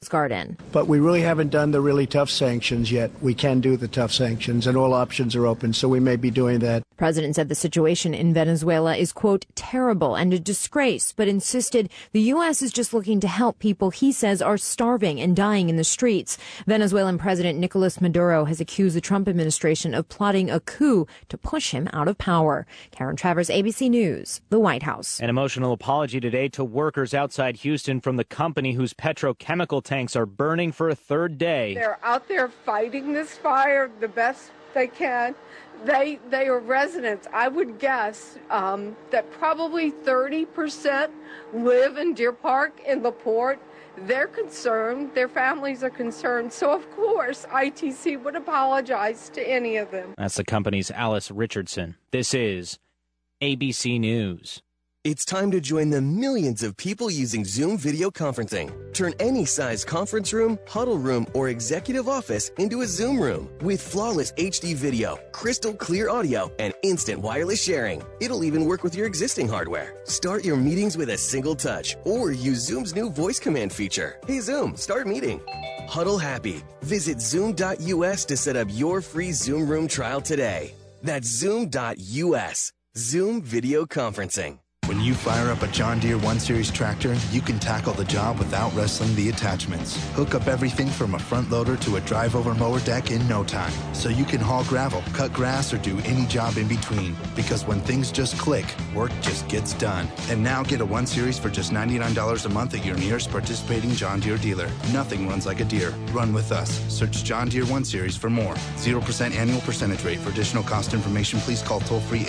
Sports Garden. But we really haven't done the really tough sanctions yet. We can do the tough sanctions, and all options are open, so we may be doing that. The president said the situation in Venezuela is, quote, terrible and a disgrace, but insisted the U.S. is just looking to help people he says are starving and dying in the streets. Venezuelan President Nicolas Maduro has accused the Trump administration of plotting a coup to push him out of power. Karen Travers, ABC News, the White House. An emotional apology today to workers outside Houston from the company whose petrochemical tanks are burning for a third day. They're out there fighting this fire the best they can. They are residents. I would guess that probably 30% live in Deer Park in La Porte. They're concerned. Their families are concerned. So, of course, ITC would apologize to any of them. That's the company's Alice Richardson. This is ABC News. It's time to join the millions of people using Zoom video conferencing. Turn any size conference room, huddle room, or executive office into a Zoom room with flawless HD video, crystal clear audio, and instant wireless sharing. It'll even work with your existing hardware. Start your meetings with a single touch or use Zoom's new voice command feature. Hey Zoom, start meeting. Huddle happy. Visit zoom.us to set up your free Zoom room trial today. That's zoom.us. Zoom video conferencing. When you fire up a John Deere 1 Series tractor, you can tackle the job without wrestling the attachments. Hook up everything from a front loader to a drive-over mower deck in no time, so you can haul gravel, cut grass, or do any job in between. Because when things just click, work just gets done. And now get a 1 Series for just $99 a month at your nearest participating John Deere dealer. Nothing runs like a Deere. Run with us. Search John Deere 1 Series for more. 0% annual percentage rate. For additional cost information, please call toll-free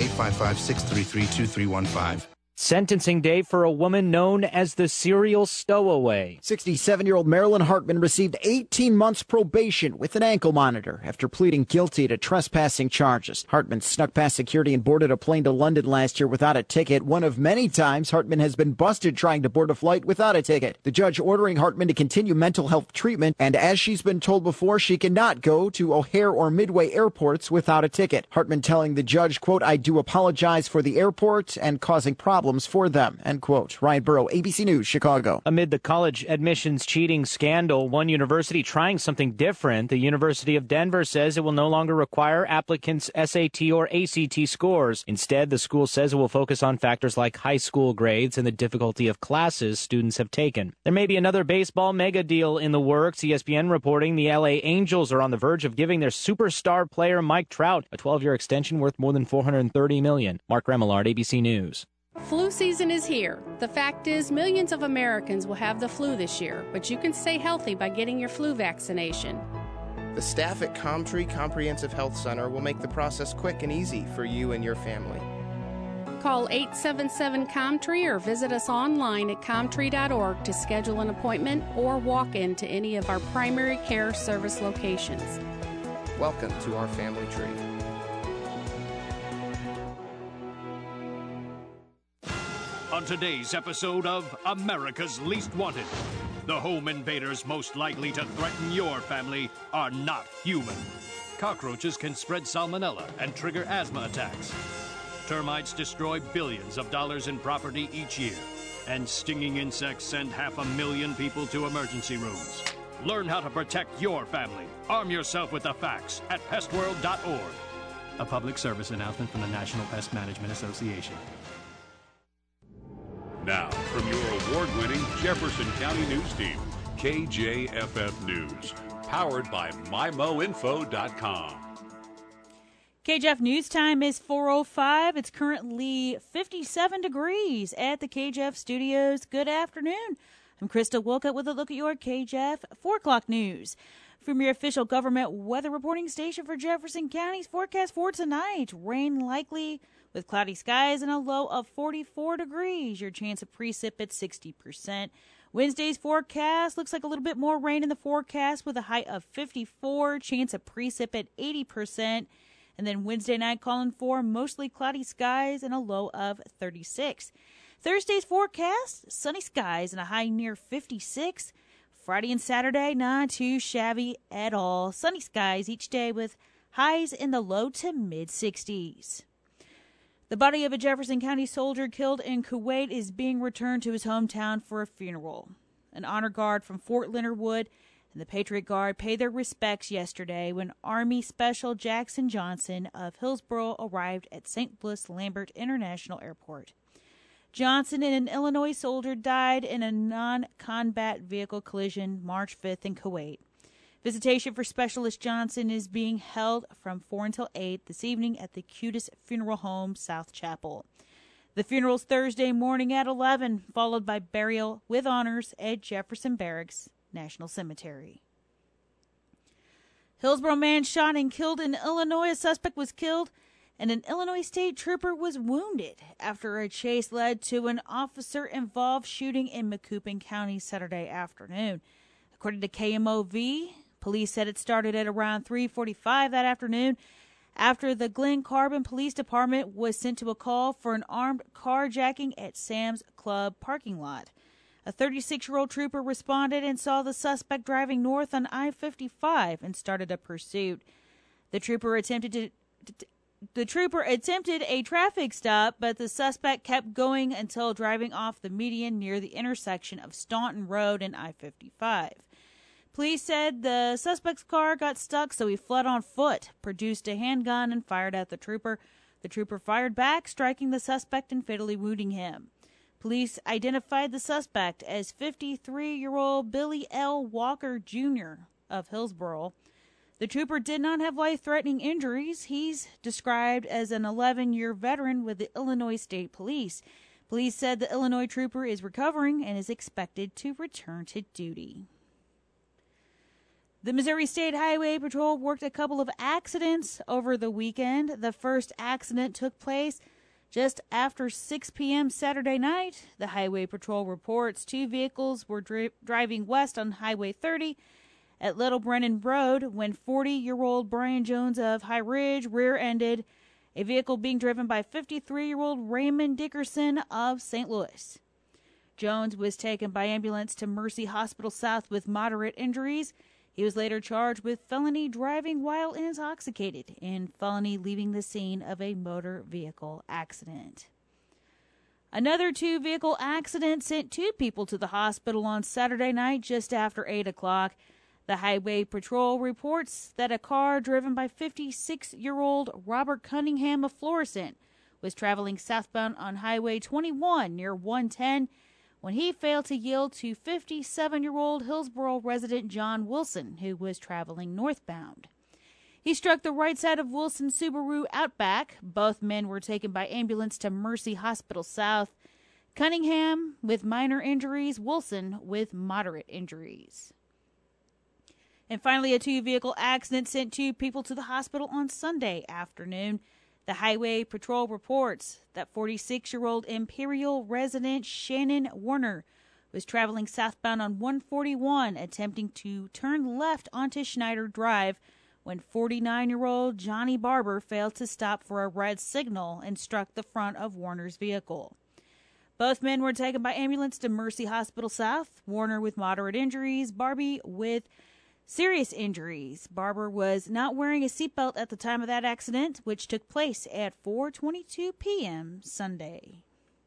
855-633-2315. Sentencing day for a woman known as the serial stowaway. 67-year-old Marilyn Hartman received 18 months probation with an ankle monitor after pleading guilty to trespassing charges. Hartman snuck past security and boarded a plane to London last year without a ticket. One of many times Hartman has been busted trying to board a flight without a ticket. The judge ordering Hartman to continue mental health treatment, and as she's been told before, she cannot go to O'Hare or Midway airports without a ticket. Hartman telling the judge, quote, I do apologize for the airport and causing problems for them, end quote. Ryan Burrow, ABC News, Chicago. Amid the college admissions cheating scandal, one university trying something different. The University of Denver says it will no longer require applicants' SAT or ACT scores. Instead, the school says it will focus on factors like high school grades and the difficulty of classes students have taken. There may be another baseball mega deal in the works. ESPN reporting the LA Angels are on the verge of giving their superstar player Mike Trout a 12-year extension worth more than $430 million. Mark Remillard, ABC News. Flu season is here. The fact is, millions of Americans will have the flu this year, but you can stay healthy by getting your flu vaccination. The staff at Comtree Comprehensive Health Center will make the process quick and easy for you and your family. Call 877-COMTREE or visit us online at comtree.org to schedule an appointment or walk into any of our primary care service locations. Welcome to our family tree. On today's episode of America's Least Wanted, the home invaders most likely to threaten your family are not human. Cockroaches can spread salmonella and trigger asthma attacks. Termites destroy billions of dollars in property each year. And stinging insects send 500,000 people to emergency rooms. Learn how to protect your family. Arm yourself with the facts at pestworld.org. A public service announcement from the National Pest Management Association. Now, from your award-winning Jefferson County News Team, KJFF News, powered by MyMoInfo.com. KJF News Time is 4:05. It's currently 57 degrees at the KJF studios. Good afternoon. I'm Krista Wolcott with a look at your KJF 4 o'clock news. From your official government weather reporting station for Jefferson County's forecast for tonight. Rain likely with cloudy skies and a low of 44 degrees. Your chance of precip at 60%. Wednesday's forecast looks like a little bit more rain in the forecast with a high of 54. Chance of precip at 80%. And then Wednesday night calling for mostly cloudy skies and a low of 36. Thursday's forecast, sunny skies and a high near 56. Friday and Saturday, not too shabby at all. Sunny skies each day with highs in the low to mid-60s. The body of a Jefferson County soldier killed in Kuwait is being returned to his hometown for a funeral. An honor guard from Fort Leonard Wood and the Patriot Guard paid their respects yesterday when Army Special Jackson Johnson of Hillsboro arrived at St. Louis Lambert International Airport. Johnson and an Illinois soldier died in a non-combat vehicle collision March 5th in Kuwait. Visitation for Specialist Johnson is being held from 4 until 8 this evening at the Cudis Funeral Home, South Chapel. The funeral's Thursday morning at 11, followed by burial with honors at Jefferson Barracks National Cemetery. Hillsboro man shot and killed in Illinois. A suspect was killed and an Illinois state trooper was wounded after a chase led to an officer-involved shooting in Macoupin County Saturday afternoon. According to KMOV, police said it started at around 3:45 that afternoon after the Glen Carbon Police Department was sent to a call for an armed carjacking at Sam's Club parking lot. A 36-year-old trooper responded and saw the suspect driving north on I-55 and started a pursuit. The trooper attempted a traffic stop, but the suspect kept going until driving off the median near the intersection of Staunton Road and I-55. Police said the suspect's car got stuck, so he fled on foot, produced a handgun, and fired at the trooper. The trooper fired back, striking the suspect and fatally wounding him. Police identified the suspect as 53-year-old Billy L. Walker, Jr. of Hillsboro. The trooper did not have life-threatening injuries. He's described as an 11-year veteran with the Illinois State Police. Police said the Illinois trooper is recovering and is expected to return to duty. The Missouri State Highway Patrol worked a couple of accidents over the weekend. The first accident took place just after 6 p.m. Saturday night. The Highway Patrol reports 2 vehicles were driving west on Highway 30 at Little Brennan Road when 40-year-old Brian Jones of High Ridge rear-ended a vehicle being driven by 53-year-old Raymond Dickerson of St. Louis. Jones was taken by ambulance to Mercy Hospital South with moderate injuries. He was later charged with felony driving while intoxicated and felony leaving the scene of a motor vehicle accident. Another 2-vehicle accident sent 2 people to the hospital on Saturday night just after 8 o'clock. The Highway Patrol reports that a car driven by 56-year-old Robert Cunningham of Florissant was traveling southbound on Highway 21 near 110 when he failed to yield to 57-year-old Hillsboro resident John Wilson, who was traveling northbound. He struck the right side of Wilson's Subaru Outback. Both men were taken by ambulance to Mercy Hospital South. Cunningham with minor injuries, Wilson with moderate injuries. And finally, a 2-vehicle accident sent 2 people to the hospital on Sunday afternoon. The Highway Patrol reports that 46-year-old Imperial resident Shannon Warner was traveling southbound on 141, attempting to turn left onto Schneider Drive when 49-year-old Johnny Barber failed to stop for a red signal and struck the front of Warner's vehicle. Both men were taken by ambulance to Mercy Hospital South, Warner with moderate injuries, Barbie with serious injuries. Barber was not wearing a seatbelt at the time of that accident, which took place at 4:22 p.m. Sunday.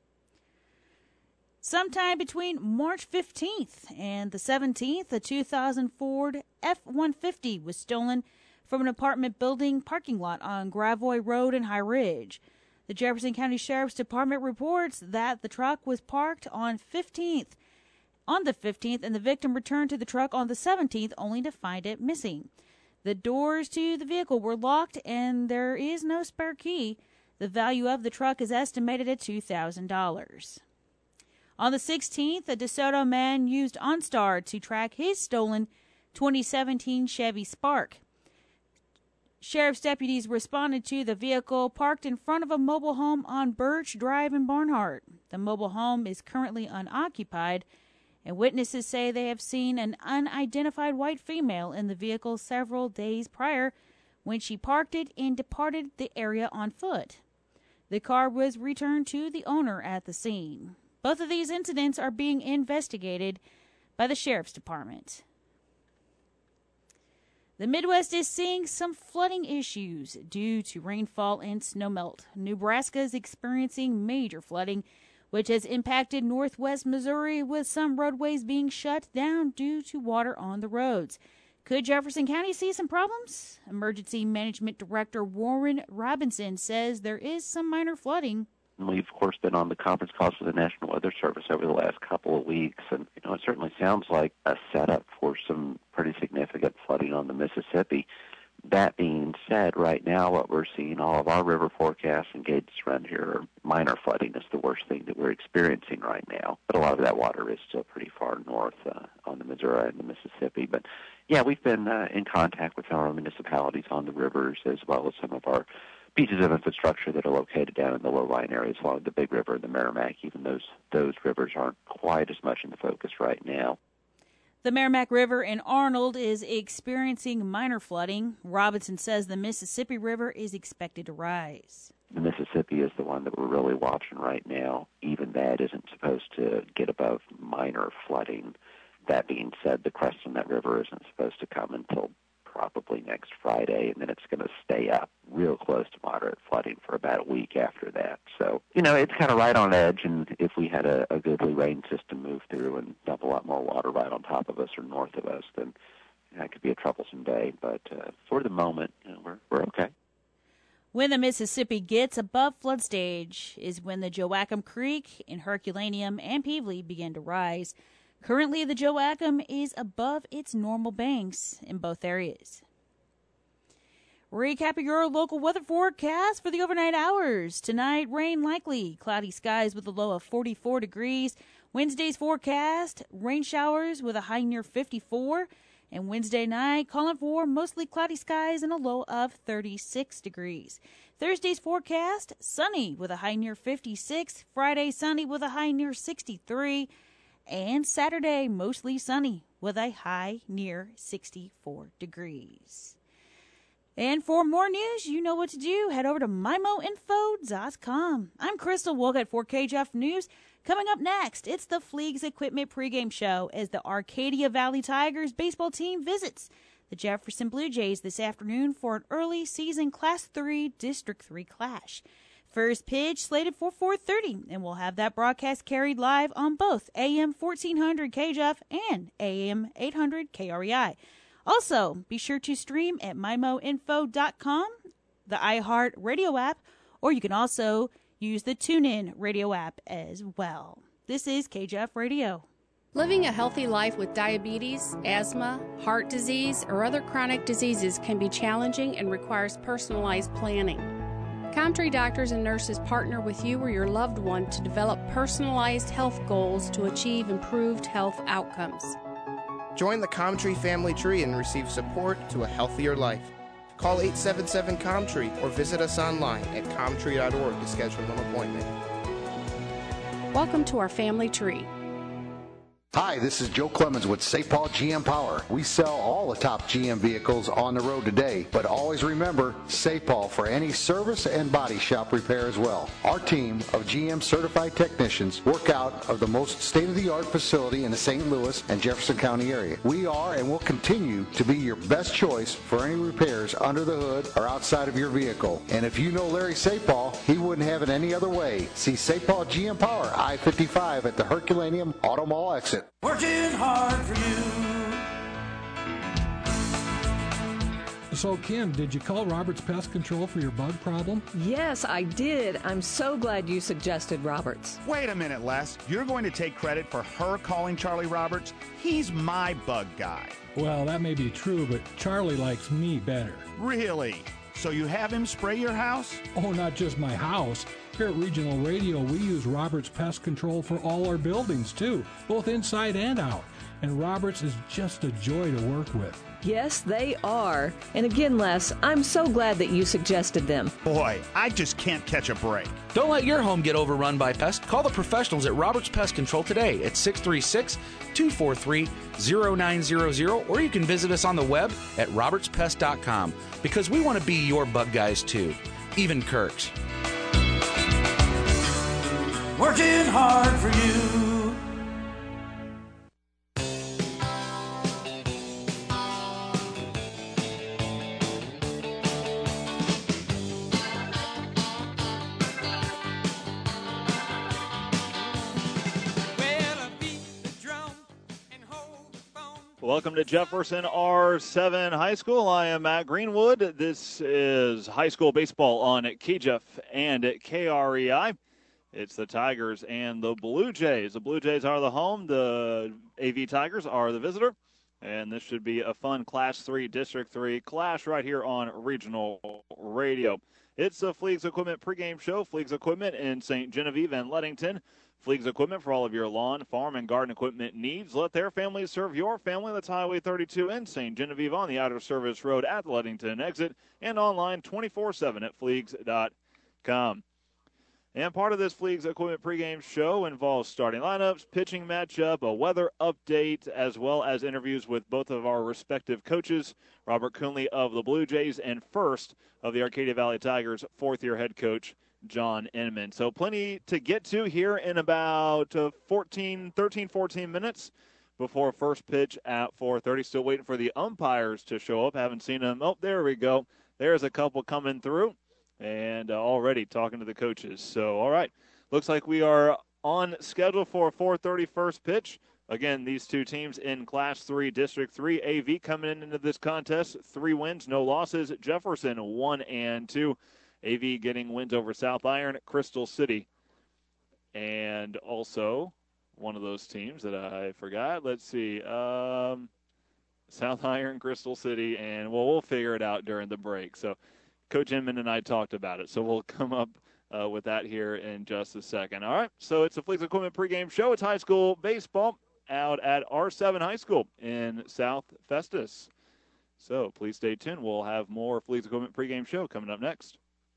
Sometime between March 15th and the 17th, a 2000 Ford F-150 was stolen from an apartment building parking lot on Gravois Road in High Ridge. The Jefferson County Sheriff's Department reports that the truck was parked on the 15th, and the victim returned to the truck on the 17th only to find it missing. The doors to the vehicle were locked and there is no spare key. The value of the truck is estimated at $2,000. On the 16th, a DeSoto man used OnStar to track his stolen 2017 Chevy Spark. Sheriff's deputies responded to the vehicle parked in front of a mobile home on Birch Drive in Barnhart. The mobile home is currently unoccupied, and witnesses say they have seen an unidentified white female in the vehicle several days prior when she parked it and departed the area on foot. The car was returned to the owner at the scene. Both of these incidents are being investigated by the Sheriff's Department. The Midwest is seeing some flooding issues due to rainfall and snowmelt. Nebraska is experiencing major flooding, which has impacted northwest Missouri with some roadways being shut down due to water on the roads. Could Jefferson County see some problems? Emergency Management Director Warren Robinson says there is some minor flooding. We've, of course, been on the conference calls with the National Weather Service over the last couple of weeks, and it certainly sounds like a setup for some pretty significant flooding on the Mississippi. That being said, right now what we're seeing, all of our river forecasts and gauges around here are minor flooding is the worst thing that we're experiencing right now. But a lot of that water is still pretty far north on the Missouri and the Mississippi. But, yeah, we've been in contact with our municipalities on the rivers as well as some of our pieces of infrastructure that are located down in the low-lying areas along the Big River and the Merrimack. Even those rivers aren't quite as much in the focus right now. The Merrimack River in Arnold is experiencing minor flooding. Robinson says the Mississippi River is expected to rise. The Mississippi is the one that we're really watching right now. Even that isn't supposed to get above minor flooding. That being said, the crest on that river isn't supposed to come until probably next Friday, and then it's going to stay up real close to moderate flooding for about a week after that. So, it's kind of right on edge, and if we had a goodly rain system move through and dump a lot more water right on top of us or north of us, then that could be a troublesome day. But for the moment, we're okay. When the Mississippi gets above flood stage is when the Joachim Creek in Herculaneum and Pevely begin to rise. Currently, the Joachim is above its normal banks in both areas. Recapping your local weather forecast for the overnight hours. Tonight, rain likely. Cloudy skies with a low of 44 degrees. Wednesday's forecast, rain showers with a high near 54. And Wednesday night, calling for mostly cloudy skies and a low of 36 degrees. Thursday's forecast, sunny with a high near 56. Friday, sunny with a high near 63. And Saturday, mostly sunny with a high near 64 degrees. And for more news, you know what to do. Head over to MyMoInfo.com. I'm Crystal Wolgott for KJF News. Coming up next, it's the Fleegs Equipment pregame show as the Arcadia Valley Tigers baseball team visits the Jefferson Blue Jays this afternoon for an early season Class 3 District 3 clash. First pitch slated for 4:30, and we'll have that broadcast carried live on both AM 1400 KJF and AM 800 KREI. Also, be sure to stream at MyMoInfo.com, the iHeart Radio app, or you can also use the TuneIn Radio app as well. This is KJF Radio. Living a healthy life with diabetes, asthma, heart disease, or other chronic diseases can be challenging and requires personalized planning. Comtree doctors and nurses partner with you or your loved one to develop personalized health goals to achieve improved health outcomes. Join the Comtree family tree and receive support to a healthier life. Call 877-COMTREE or visit us online at comtree.org to schedule an appointment. Welcome to our family tree. Hi, this is Joe Clemens with St. Paul GM Power. We sell all the top GM vehicles on the road today, but always remember St. Paul for any service and body shop repair as well. Our team of GM certified technicians work out of the most state-of-the-art facility in the St. Louis and Jefferson County area. We are and will continue to be your best choice for any repairs under the hood or outside of your vehicle. And if you know Larry St. Paul, he wouldn't have it any other way. See St. Paul GM Power, I-55 at the Herculaneum Auto Mall exit. Working hard for you. So, Kim, did you call Roberts Pest Control for your bug problem? Yes, I did. I'm so glad you suggested Roberts. Wait a minute, Les. You're going to take credit for her calling Charlie Roberts? He's my bug guy. Well, that may be true, but Charlie likes me better. Really? So you have him spray your house? Oh, not just my house. Here at Regional Radio, we use Roberts Pest Control for all our buildings, too, both inside and out. And Roberts is just a joy to work with. Yes, they are. And again, Les, I'm so glad that you suggested them. Boy, I just can't catch a break. Don't let your home get overrun by pests. Call the professionals at Roberts Pest Control today at 636-243-0900, or you can visit us on the web at robertspest.com, because we want to be your bug guys, too, even Kirk's. Working hard for you. Welcome to Jefferson R7 High School. I am Matt Greenwood. This is high school baseball on KJEF and at KREI. It's the Tigers and the Blue Jays. The Blue Jays are the home. The AV Tigers are the visitor. And this should be a fun Class 3, District 3 clash right here on Regional Radio. It's a Fleegs Equipment pregame show. Fleegs Equipment in St. Genevieve and Leadington. Fleegs Equipment for all of your lawn, farm, and garden equipment needs. Let their family serve your family. That's Highway 32 in St. Genevieve on the Outer Service Road at the Leadington exit and online 24/7 at Fleegs.com. And part of this Fleegs Equipment pregame show involves starting lineups, pitching matchup, a weather update, as well as interviews with both of our respective coaches, Robert Coonley of the Blue Jays and first of the Arcadia Valley Tigers, fourth-year head coach John Inman. So plenty to get to here in about 13, 14 minutes before first pitch at 4:30. Still waiting for the umpires to show up. Haven't seen them. Oh, there we go. There's a couple coming through and already talking to the coaches. So, all right. Looks like we are on schedule for a 4:30 first pitch. Again, these two teams in Class 3, District 3. AV coming into this contest, 3 wins, no losses. Jefferson 1-2. AV getting wins over South Iron, Crystal City, and also one of those teams that I forgot. Let's see. South Iron, Crystal City, and we'll figure it out during the break. So Coach Inman and I talked about it, so we'll come up with that here in just a second. All right, so it's a Fleegs Equipment pregame show. It's high school baseball out at R7 High School in South Festus. So please stay tuned. We'll have more Fleegs Equipment pregame show coming up next.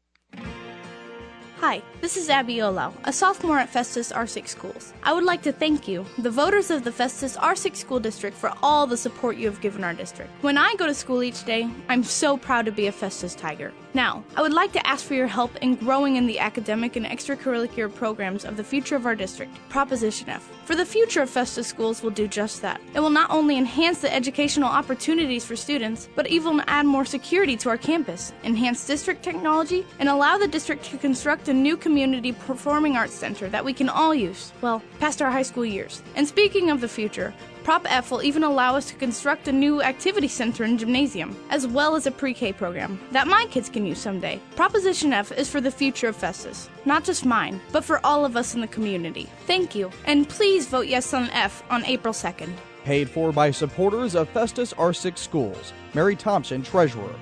Hi, this is Abby Olau, a sophomore at Festus R6 Schools. I would like to thank you, the voters of the Festus R6 School District, for all the support you have given our district. When I go to school each day, I'm so proud to be a Festus Tiger. Now, I would like to ask for your help in growing in the academic and extracurricular programs of the future of our district, Proposition F. For the future of Festus Schools will do just that. It will not only enhance the educational opportunities for students, but even add more security to our campus, enhance district technology, and allow the district to construct a new community performing arts center that we can all use, well, past our high school years. And speaking of the future, Prop F will even allow us to construct a new activity center and gymnasium, as well as a pre-K program that my kids can use someday. Proposition F is for the future of Festus, not just mine, but for all of us in the community. Thank you, and please vote yes on F on April 2nd. Paid for by supporters of Festus R6 Schools. Mary Thompson, Treasurer.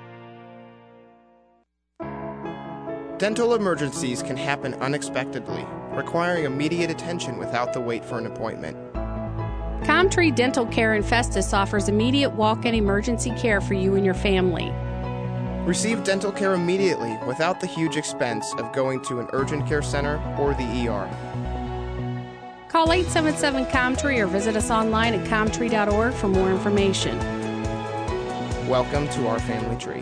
Dental emergencies can happen unexpectedly, requiring immediate attention without the wait for an appointment. Comtree Dental Care in Festus offers immediate walk-in emergency care for you and your family. Receive dental care immediately without the huge expense of going to an urgent care center or the ER. Call 877-COMTREE or visit us online at comtree.org for more information. Welcome to our family tree.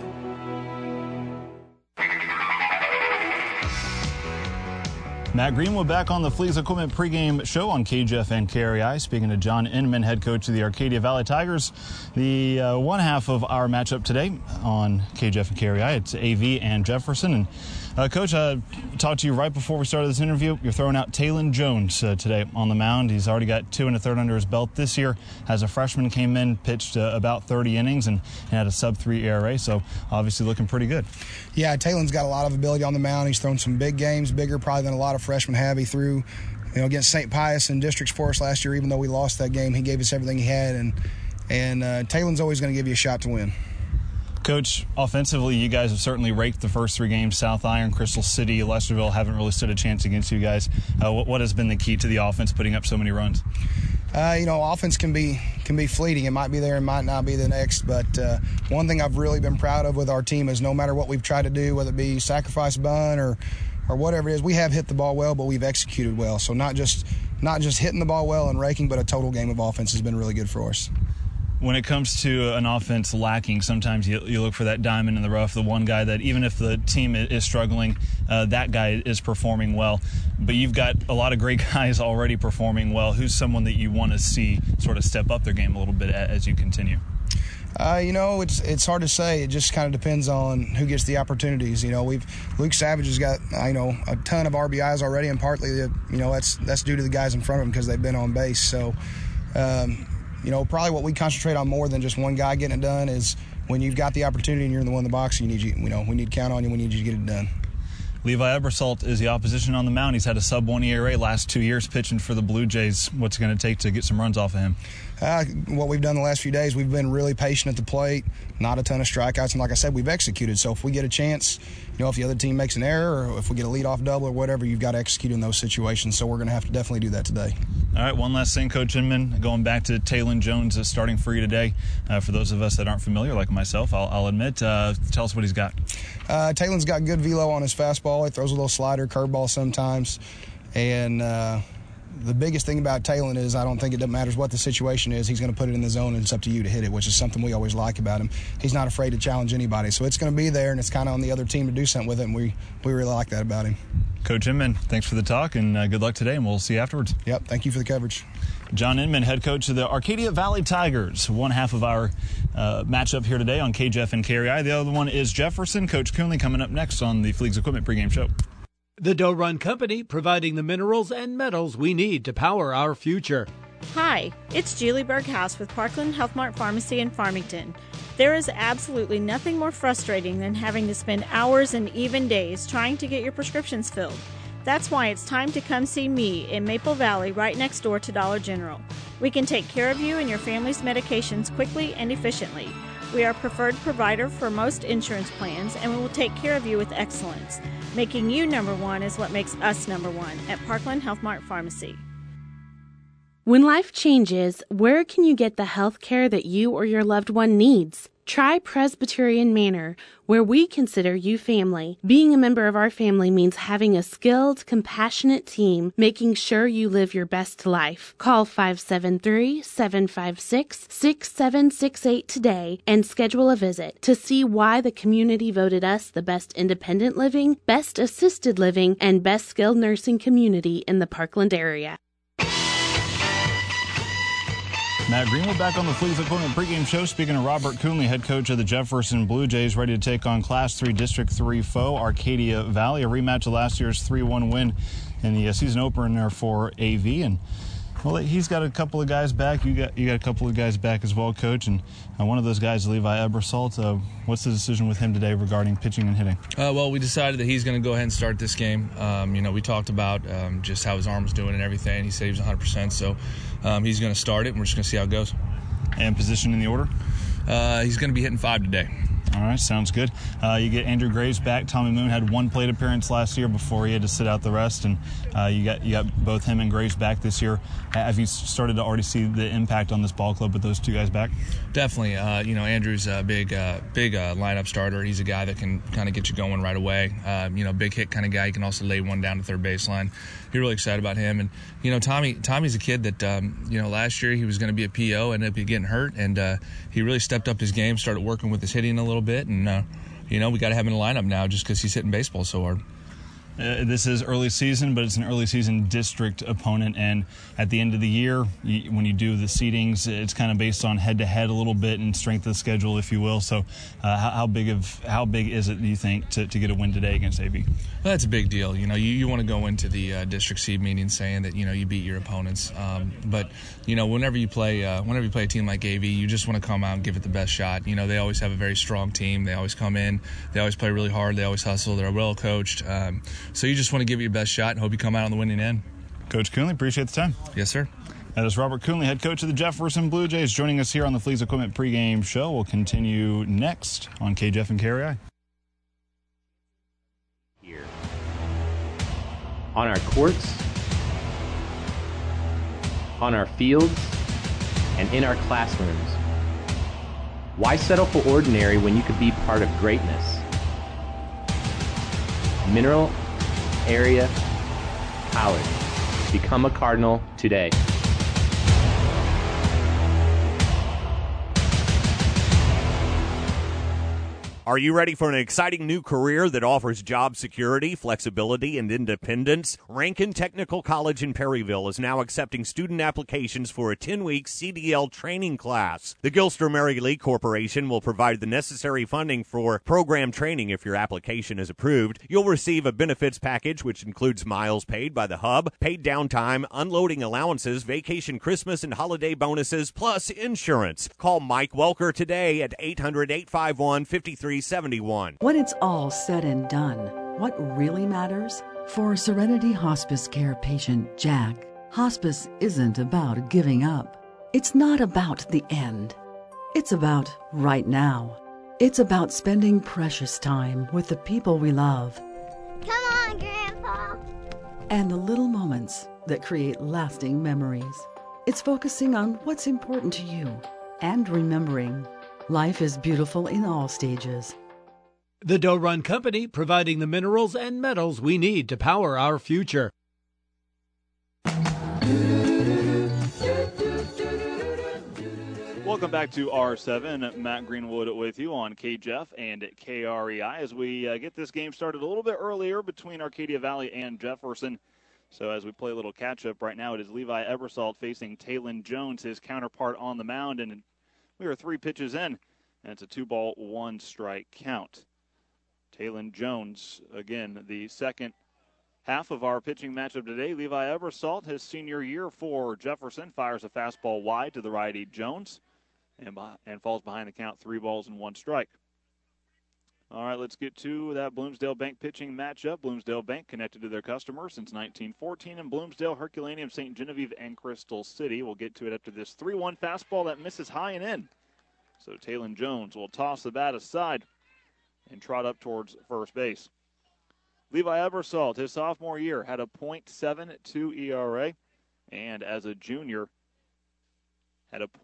Matt Greenwood back on the Fleegs Equipment pregame show on KJEF and KREI. Speaking to John Inman, head coach of the Arcadia Valley Tigers. The one half of our matchup today on KJEF and KREI, it's AV and Jefferson. And Coach, I talked to you right before we started this interview. You're throwing out Talon Jones today on the mound. He's already got 2 1/3 under his belt this year. As a freshman, came in, pitched about 30 innings and had a sub-3 ERA, so obviously looking pretty good. Yeah, Talon's got a lot of ability on the mound. He's thrown some big games, bigger probably than a lot of freshmen have. He threw, against St. Pius and districts for us last year. Even though we lost that game, he gave us everything he had, and Talon's always going to give you a shot to win. Coach, offensively, you guys have certainly raked the first 3 games. South Iron, Crystal City, Lesterville haven't really stood a chance against you guys. What has been the key to the offense putting up so many runs? Offense can be fleeting. It might be there and might not be the next. But one thing I've really been proud of with our team is no matter what we've tried to do, whether it be sacrifice bunt or whatever it is, we have hit the ball well, but we've executed well. So not just hitting the ball well and raking, but a total game of offense has been really good for us. When it comes to an offense lacking, sometimes you look for that diamond in the rough, the one guy that even if the team is struggling, that guy is performing well. But you've got a lot of great guys already performing well. Who's someone that you want to see sort of step up their game a little bit as you continue? It's hard to say. It just kind of depends on who gets the opportunities. Luke Savage has got a ton of RBIs already, and partly that's due to the guys in front of him because they've been on base. So. probably what we concentrate on more than just one guy getting it done is when you've got the opportunity and you're in the one in the box, we need to count on you. We need you to get it done. Levi Ebersold is the opposition on the mound. He's had a sub-1 ERA last 2 years pitching for the Blue Jays. What's it going to take to get some runs off of him? What we've done the last few days, we've been really patient at the plate, not a ton of strikeouts, and like I said, we've executed. So if we get a chance, if the other team makes an error or if we get a leadoff double or whatever, you've got to execute in those situations. So we're going to have to definitely do that today. All right, one last thing, Coach Inman, going back to Taylon Jones starting for you today. For those of us that aren't familiar, like myself, I'll admit, tell us what he's got. Taylon's got good velo on his fastball. He throws a little slider, curveball sometimes. And the biggest thing about Taylon is I don't think it matters what the situation is. He's going to put it in the zone, and it's up to you to hit it, which is something we always like about him. He's not afraid to challenge anybody. So it's going to be there, and it's kind of on the other team to do something with it, and we really like that about him. Coach Inman, thanks for the talk, and good luck today, and we'll see you afterwards. Yep, thank you for the coverage. John Inman, head coach of the Arcadia Valley Tigers. One half of our matchup here today on KJF and KREI. The other one is Jefferson. Coach Coonley coming up next on the Fleegs Equipment pregame show. The Doe Run Company, providing the minerals and metals we need to power our future. Hi, it's Julie Berghaus with Parkland Health Mart Pharmacy in Farmington. There is absolutely nothing more frustrating than having to spend hours and even days trying to get your prescriptions filled. That's why it's time to come see me in Maple Valley, right next door to Dollar General. We can take care of you and your family's medications quickly and efficiently. We are a preferred provider for most insurance plans, and we will take care of you with excellence. Making you number one is what makes us number one at Parkland Health Mart Pharmacy. When life changes, where can you get the health care that you or your loved one needs? Try Presbyterian Manor, where we consider you family. Being a member of our family means having a skilled, compassionate team, making sure you live your best life. Call 573-756-6768 today and schedule a visit to see why the community voted us the best independent living, best assisted living, and best skilled nursing community in the Parkland area. Matt Greenwood back on the Fleegs Equipment pregame show. Speaking of Robert Coonley, head coach of the Jefferson Blue Jays, ready to take on Class 3 District 3 foe Arcadia Valley, a rematch of last year's 3-1 win in the season opener for AV. And well, he's got a couple of guys back. You got a couple of guys back as well, Coach. And one of those guys, Levi Ebersold. What's the decision with him today regarding pitching and hitting? Well, we decided that he's going to go ahead and start this game. We talked about just how his arm was doing and everything. He said he was 100%, so he's going to start it, and we're just going to see how it goes. And position in the order? He's going to be hitting 5 today. All right, sounds good. You get Andrew Graves back. Tommy Moon had one plate appearance last year before he had to sit out the rest, and you got both him and Graves back this year. Have you started to already see the impact on this ball club with those two guys back? Definitely. Andrew's a big lineup starter. He's a guy that can kind of get you going right away. Big hit kind of guy. He can also lay one down to third baseline. You're really excited about him. And Tommy's a kid that last year he was going to be a PO, ended up getting hurt, and he really stepped up his game, started working with his hitting a little bit, and we got to have him in the lineup now just because he's hitting baseball so hard. This is early season, but it's an early season district opponent, and at the end of the year, when you do the seedings, it's kind of based on head-to-head a little bit and strength of the schedule, if you will. So how big is it, do you think, to get a win today against AV? Well, that's a big deal. You want to go into the district seed meeting saying that you beat your opponents, but whenever you play a team like AV, you just want to come out and give it the best shot. They always have a very strong team. They always come in, they always play really hard, they always hustle, they're well coached. So you just want to give it your best shot and hope you come out on the winning end. Coach Coonley, appreciate the time. Yes, sir. That is Robert Coonley, head coach of the Jefferson Blue Jays, joining us here on the Fleegs Equipment pregame show. We'll continue next on KJF and KREI. Here. On our courts, on our fields, and in our classrooms. Why settle for ordinary when you could be part of greatness? Mineral Area College. Become a Cardinal today. Are you ready for an exciting new career that offers job security, flexibility, and independence? Rankin Technical College in Perryville is now accepting student applications for a 10-week CDL training class. The Gilster Mary Lee Corporation will provide the necessary funding for program training if your application is approved. You'll receive a benefits package which includes miles paid by the hub, paid downtime, unloading allowances, vacation, Christmas, and holiday bonuses, plus insurance. Call Mike Welker today at 800-851-5371. When it's all said and done, what really matters? For Serenity Hospice Care patient Jack, hospice isn't about giving up. It's not about the end. It's about right now. It's about spending precious time with the people we love. Come on, Grandpa! And the little moments that create lasting memories. It's focusing on what's important to you and remembering life is beautiful in all stages. The Doe Run Company, providing the minerals and metals we need to power our future. Welcome back to R7. Matt Greenwood with you on KJEF and KREI as we get this game started a little bit earlier between Arcadia Valley and Jefferson. So as we play a little catch-up right now, it is Levi Ebersol facing Talon Jones, his counterpart on the mound, and we are 3 pitches in, and it's a 2-ball, 1-strike count. Talon Jones, again, the second half of our pitching matchup today. Levi Ebersol, his senior year for Jefferson, fires a fastball wide to the righty Jones and falls behind the count, 3 balls and 1 strike. All right, let's get to that Bloomsdale Bank pitching matchup. Bloomsdale Bank connected to their customers since 1914 in Bloomsdale, Herculaneum, St. Genevieve, and Crystal City. We'll get to it after this 3-1 fastball that misses high and in. So Talon Jones will toss the bat aside and trot up towards first base. Levi Ebersol, his sophomore year, had a .72 ERA, and as a junior had a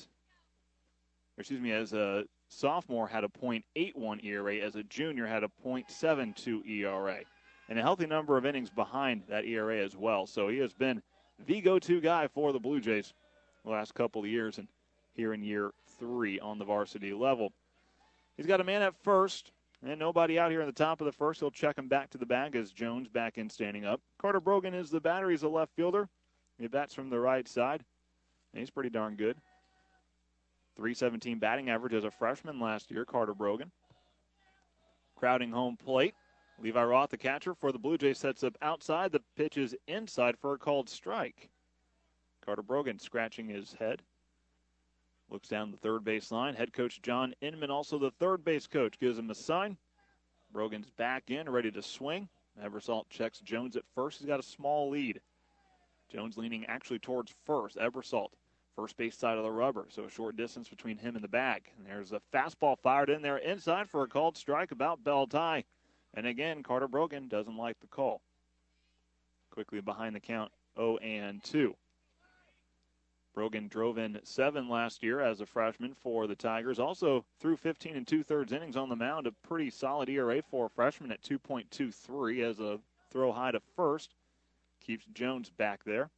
as a sophomore had a .81 ERA, as a junior had a .72 ERA, and a healthy number of innings behind that ERA as well. So he has been the go-to guy for the Blue Jays the last couple of years, and here in year 3 on the varsity level. He's got a man at first, and nobody out here in the top of the first. He'll check him back to the bag as Jones back in standing up. Carter Brogan is the batter. He's a left fielder. He bats from the right side, and he's pretty darn good. .317 batting average as a freshman last year, Carter Brogan. Crowding home plate. Levi Roth, the catcher for the Blue Jays, sets up outside. The pitch is inside for a called strike. Carter Brogan scratching his head. Looks down the third base line. Head coach John Inman, also the third base coach, gives him a sign. Brogan's back in, ready to swing. Ebersol checks Jones at first. He's got a small lead. Jones leaning actually towards first. Ebersol, first base side of the rubber, so a short distance between him and the bag. And there's a fastball fired in there inside for a called strike about belt high. And again, Carter Brogan doesn't like the call. Quickly behind the count, 0-2. Brogan drove in 7 last year as a freshman for the Tigers. Also threw 15 2/3 innings on the mound. A pretty solid ERA for a freshman at 2.23 as a throw high to first. Keeps Jones back there.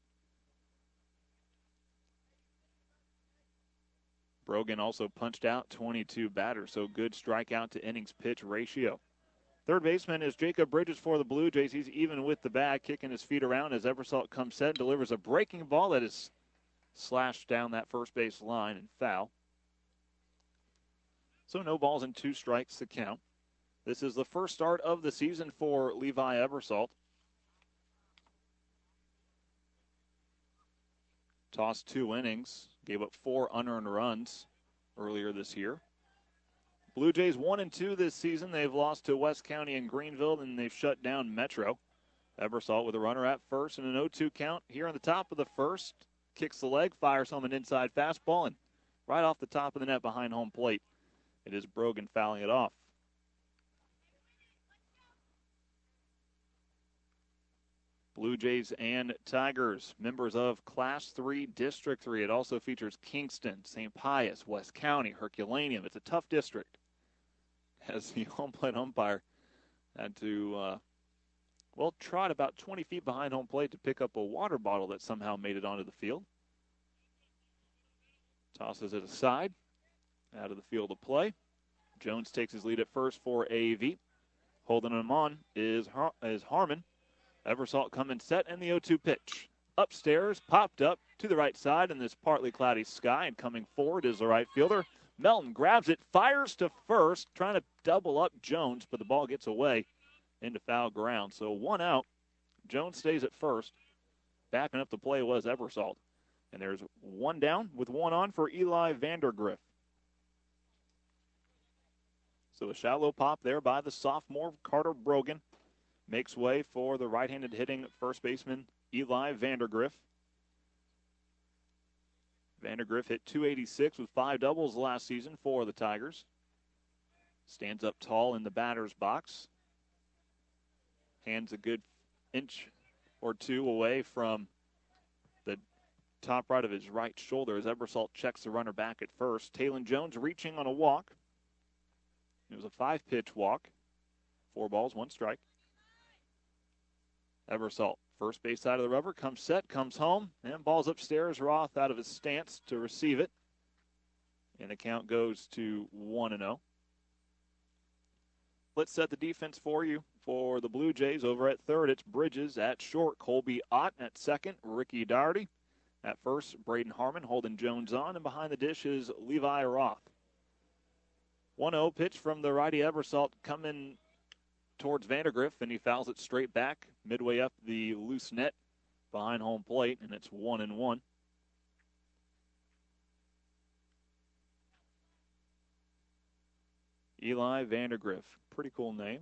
Brogan also punched out 22 batters, so good strikeout to innings pitch ratio. Third baseman is Jacob Bridges for the Blue Jays. He's even with the bag, kicking his feet around as Ebersol comes set and delivers a breaking ball that is slashed down that first base line and foul. So no balls and 2 strikes to count. This is the first start of the season for Levi Ebersol. Tossed 2 innings, gave up 4 unearned runs earlier this year. Blue Jays 1-2 this season. They've lost to West County and Greenville, and they've shut down Metro. Ebersol with a runner at first and an 0-2 count here on the top of the first. Kicks the leg, fires home an inside fastball, and right off the top of the net behind home plate, it is Brogan fouling it off. Blue Jays and Tigers, members of Class 3, District 3. It also features Kingston, St. Pius, West County, Herculaneum. It's a tough district, as the home plate umpire had to, trot about 20 feet behind home plate to pick up a water bottle that somehow made it onto the field. Tosses it aside, out of the field of play. Jones takes his lead at first for AV. Holding him on is Harmon. Eversalt coming set, and the 0-2 pitch. Upstairs, popped up to the right side in this partly cloudy sky, and coming forward is the right fielder. Melton grabs it, fires to first, trying to double up Jones, but the ball gets away into foul ground. So 1 out. Jones stays at first. Backing up the play was Eversalt. And there's 1 down with 1 on for Eli Vandergriff. So a shallow pop there by the sophomore Carter Brogan. Makes way for the right-handed hitting first baseman Eli Vandergriff. Vandergriff hit .286 with 5 doubles last season for the Tigers. Stands up tall in the batter's box. Hands a good inch or 2 away from the top right of his right shoulder as Eversalt checks the runner back at first. Talon Jones reaching on a walk. It was a 5-pitch walk. 4 balls, 1 strike. Eversalt, first base side of the rubber, comes set, comes home, and ball's upstairs. Roth out of his stance to receive it. And the count goes to 1-0. Let's set the defense for you for the Blue Jays. Over at third, it's Bridges. At short, Colby Ott. At second, Ricky Doherty. At first, Braden Harmon holding Jones on. And behind the dish is Levi Roth. 1-0 pitch from the righty Eversalt coming towards Vandergriff, and he fouls it straight back midway up the loose net behind home plate, and it's 1-1. Eli Vandergriff, pretty cool name.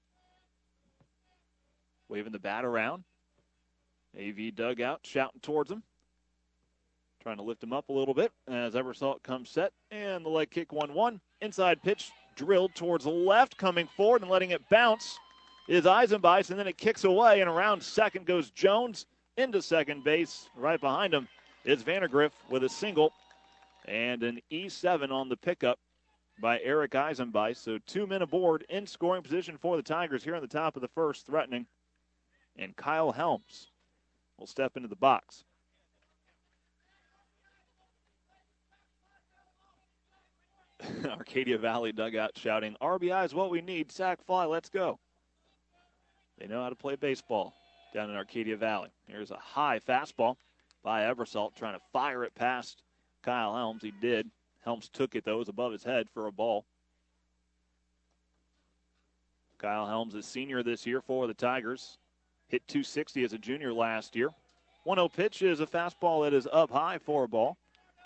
Waving the bat around. AV dugout shouting towards him. Trying to lift him up a little bit as Eversalt comes set, and the leg kick 1-1. Inside pitch drilled towards the left, coming forward and letting it bounce is Eisenbeis, and then it kicks away, and around second goes Jones into second base. Right behind him is Vandergriff with a single and an E7 on the pickup by Eric Eisenbeis. So 2 men aboard in scoring position for the Tigers here on the top of the first, threatening. And Kyle Helms will step into the box. Arcadia Valley dugout shouting, RBI is what we need. Sack fly, let's go. They know how to play baseball down in Arcadia Valley. Here's a high fastball by Eversalt, trying to fire it past Kyle Helms. He did. Helms took it, though. It was above his head for a ball. Kyle Helms is senior this year for the Tigers. Hit .260 as a junior last year. 1-0 pitch is a fastball that is up high for a ball.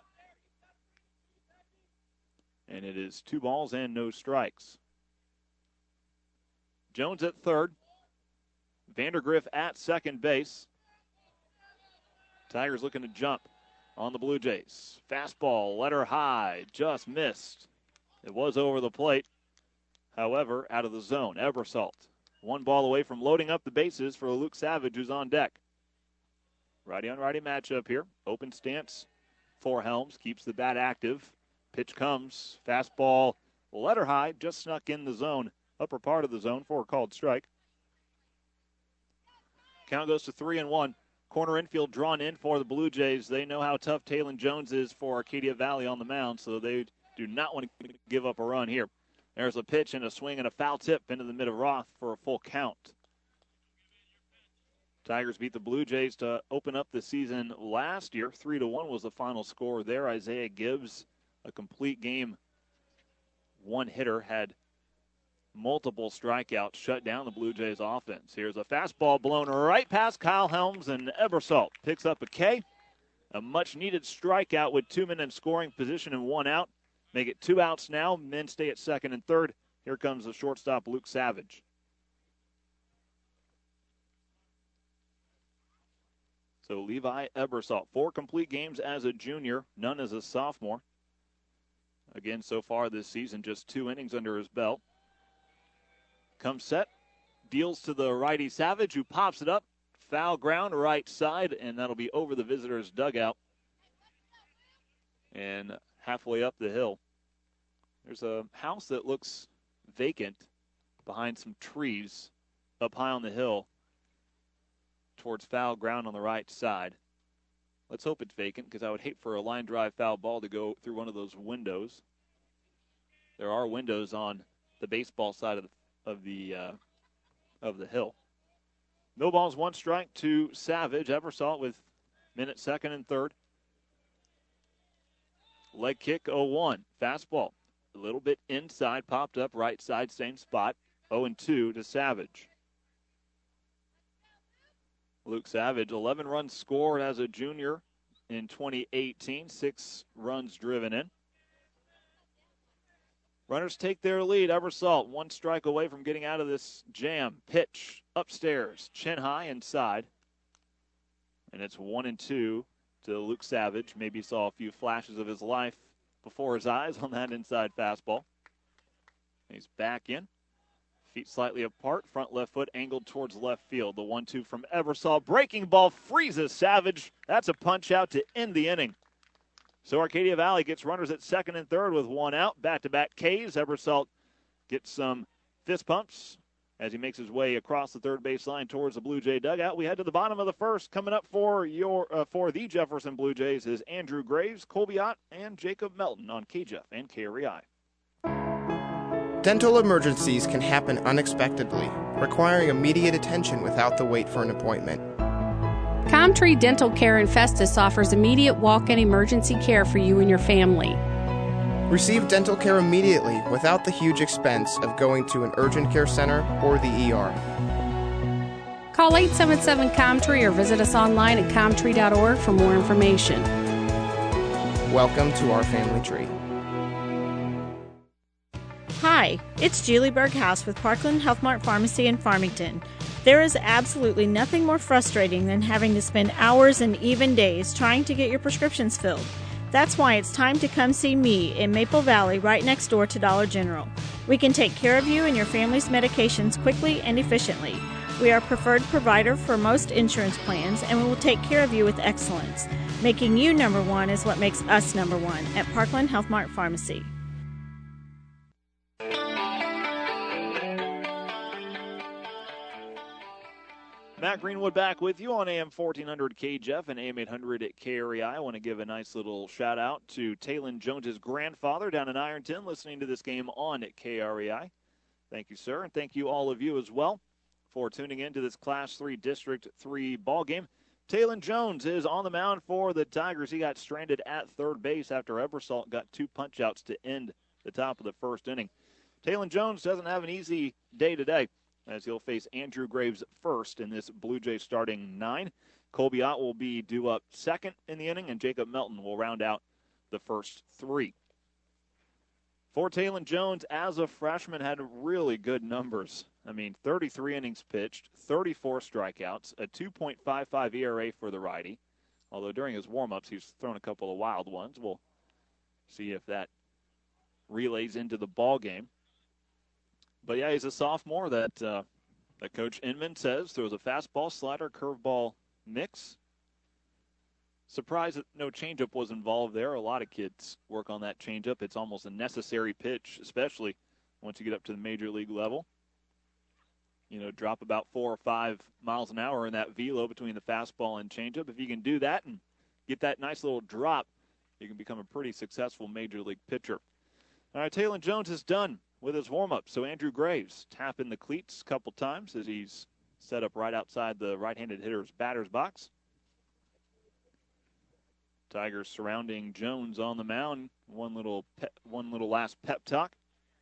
And it is 2 balls and no strikes. Jones at third. Vandergriff at second base. Tigers looking to jump on the Blue Jays. Fastball, letter high, just missed. It was over the plate. However, out of the zone. Eversalt, 1 ball away from loading up the bases for Luke Savage, who's on deck. Righty-on-righty matchup here. Open stance for Helms. Keeps the bat active. Pitch comes. Fastball, letter high, just snuck in the zone. Upper part of the zone for a called strike. Count goes to 3-1. Corner infield drawn in for the Blue Jays. They know how tough Talon Jones is for Arcadia Valley on the mound, so they do not want to give up a run here. There's a pitch and a swing and a foul tip into the mid of Roth for a full count. Tigers beat the Blue Jays to open up the season last year. 3-1 was the final score there. Isaiah Gibbs, a complete game one hitter, had multiple strikeouts, shut down the Blue Jays offense. Here's a fastball blown right past Kyle Helms, and Eversalt picks up a K. A much-needed strikeout with 2 men in scoring position and 1 out. Make it 2 outs now. Men stay at second and third. Here comes the shortstop, Luke Savage. So Levi Eversalt, 4 complete games as a junior, none as a sophomore. Again, so far this season, just 2 innings under his belt. Comes set, deals to the righty Savage, who pops it up. Foul ground, right side, and that'll be over the visitor's dugout. And halfway up the hill, there's a house that looks vacant behind some trees up high on the hill towards foul ground on the right side. Let's hope it's vacant, because I would hate for a line drive foul ball to go through one of those windows. there are windows on the baseball side of the hill. No balls, one strike to Savage. Ebersol with minute second and third. Leg kick 0-1. Fastball a little bit inside, popped up right side, same spot. 0-2 to Savage. Luke Savage, 11 runs scored as a junior in 2018, 6 runs driven in. Runners take their lead. Ebersol, 1 strike away from getting out of this jam. Pitch upstairs, chin high inside. And it's 1-2 to Luke Savage. Maybe saw a few flashes of his life before his eyes on that inside fastball. He's back in. Feet slightly apart, front left foot angled towards left field. The 1-2 from Ebersol. Breaking ball freezes Savage. That's a punch out to end the inning. So Arcadia Valley gets runners at second and third with 1 out. Back-to-back Ks. Ebersol gets some fist pumps as he makes his way across the third base line towards the Blue Jay dugout. We head to the bottom of the first. Coming up for the Jefferson Blue Jays is Andrew Graves, Colby Ott, and Jacob Melton on KJEF and KREI. Dental emergencies can happen unexpectedly, requiring immediate attention without the wait for an appointment. Comtree Dental Care in Festus offers immediate walk-in emergency care for you and your family. Receive dental care immediately without the huge expense of going to an urgent care center or the ER. Call 877-COMTREE or visit us online at comtree.org for more information. Welcome to our family tree. Hi, it's Julie Berghaus with Parkland Health Mart Pharmacy in Farmington. There is absolutely nothing more frustrating than having to spend hours and even days trying to get your prescriptions filled. That's why it's time to come see me in Maple Valley, right next door to Dollar General. We can take care of you and your family's medications quickly and efficiently. We are a preferred provider for most insurance plans, and we will take care of you with excellence. Making you number one is what makes us number one at Parkland Health Mart Pharmacy. Matt Greenwood back with you on AM 1400 KJEF and AM 800 at KREI. I want to give a nice little shout out to Talon Jones's grandfather down in Ironton listening to this game on at KREI. Thank you, sir, and thank you all of you as well for tuning in to this Class 3 District 3 ball game. Talon Jones is on the mound for the Tigers. He got stranded at third base after Ebersol got 2 punch-outs to end the top of the first inning. Talon Jones doesn't have an easy day today, as he'll face Andrew Graves first in this Blue Jays starting 9. Colby Ott will be due up second in the inning, and Jacob Melton will round out the first 3. For Talon Jones, as a freshman, had really good numbers. 33 innings pitched, 34 strikeouts, a 2.55 ERA for the righty. Although during his warm-ups, he's thrown a couple of wild ones. We'll see if that relays into the ball game. But, yeah, he's a sophomore that Coach Inman says throws a fastball, slider, curveball mix. Surprised that no changeup was involved there. A lot of kids work on that changeup. It's almost a necessary pitch, especially once you get up to the major league level. Drop about 4 or 5 miles an hour in that velo between the fastball and changeup. If you can do that and get that nice little drop, you can become a pretty successful major league pitcher. All right, Talon Jones is done with his warm-up. So Andrew Graves tapping the cleats a couple times as he's set up right outside the right-handed hitter's batter's box. Tigers surrounding Jones on the mound. One little last pep talk.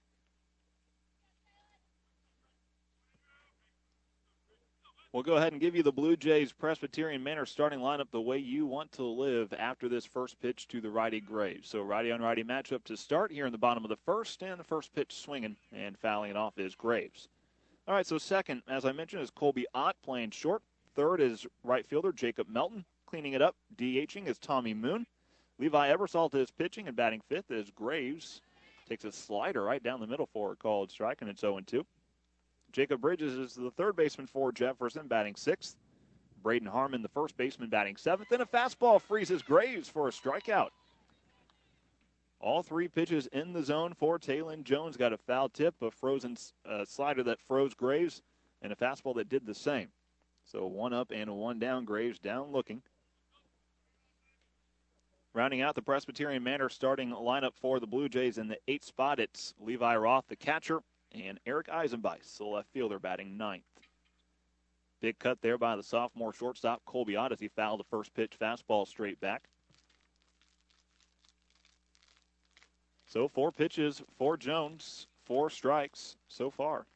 We'll go ahead and give you the Blue Jays Presbyterian Manor starting lineup the way you want to live after this first pitch to the righty Graves. So righty-on-righty matchup to start here in the bottom of the first, and the first pitch swinging and fouling it off is Graves. All right, so second, as I mentioned, is Colby Ott playing short. Third is right fielder Jacob Melton. Cleaning it up, DHing is Tommy Moon. Levi Ebersol is pitching, and batting fifth is Graves. Takes a slider right down the middle for a called strike, and it's 0-2. Jacob Bridges is the third baseman for Jefferson, batting sixth. Braden Harmon, the first baseman, batting seventh. And a fastball freezes Graves for a strikeout. All 3 pitches in the zone for Talon Jones. Got a foul tip, a frozen slider that froze Graves, and a fastball that did the same. So 1 up and a 1 down. Graves down looking. Rounding out the Presbyterian Manor starting lineup for the Blue Jays in the 8th spot, it's Levi Roth, the catcher, and Eric Eisenbeis, the left fielder, batting 9th. Big cut there by the sophomore shortstop, Colby Ott, as he fouled the first pitch fastball straight back. So 4 pitches for Jones, 4 strikes so far.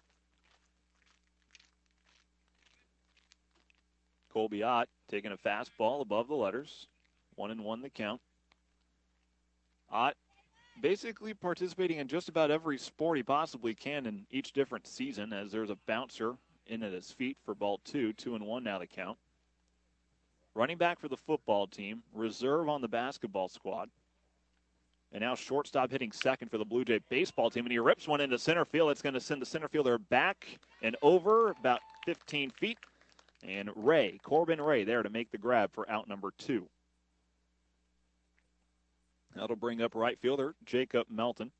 Colby Ott taking a fastball above the letters. 1-1 the count. Ott basically participating in just about every sport he possibly can in each different season, as there's a bouncer in at his feet for ball 2. 2-1 now the count. Running back for the football team, reserve on the basketball squad. And now shortstop hitting second for the Blue Jay baseball team, and he rips one into center field. It's going to send the center fielder back and over about 15 feet. And Corbin Ray there to make the grab for out number 2. That'll bring up right fielder Jacob Melton.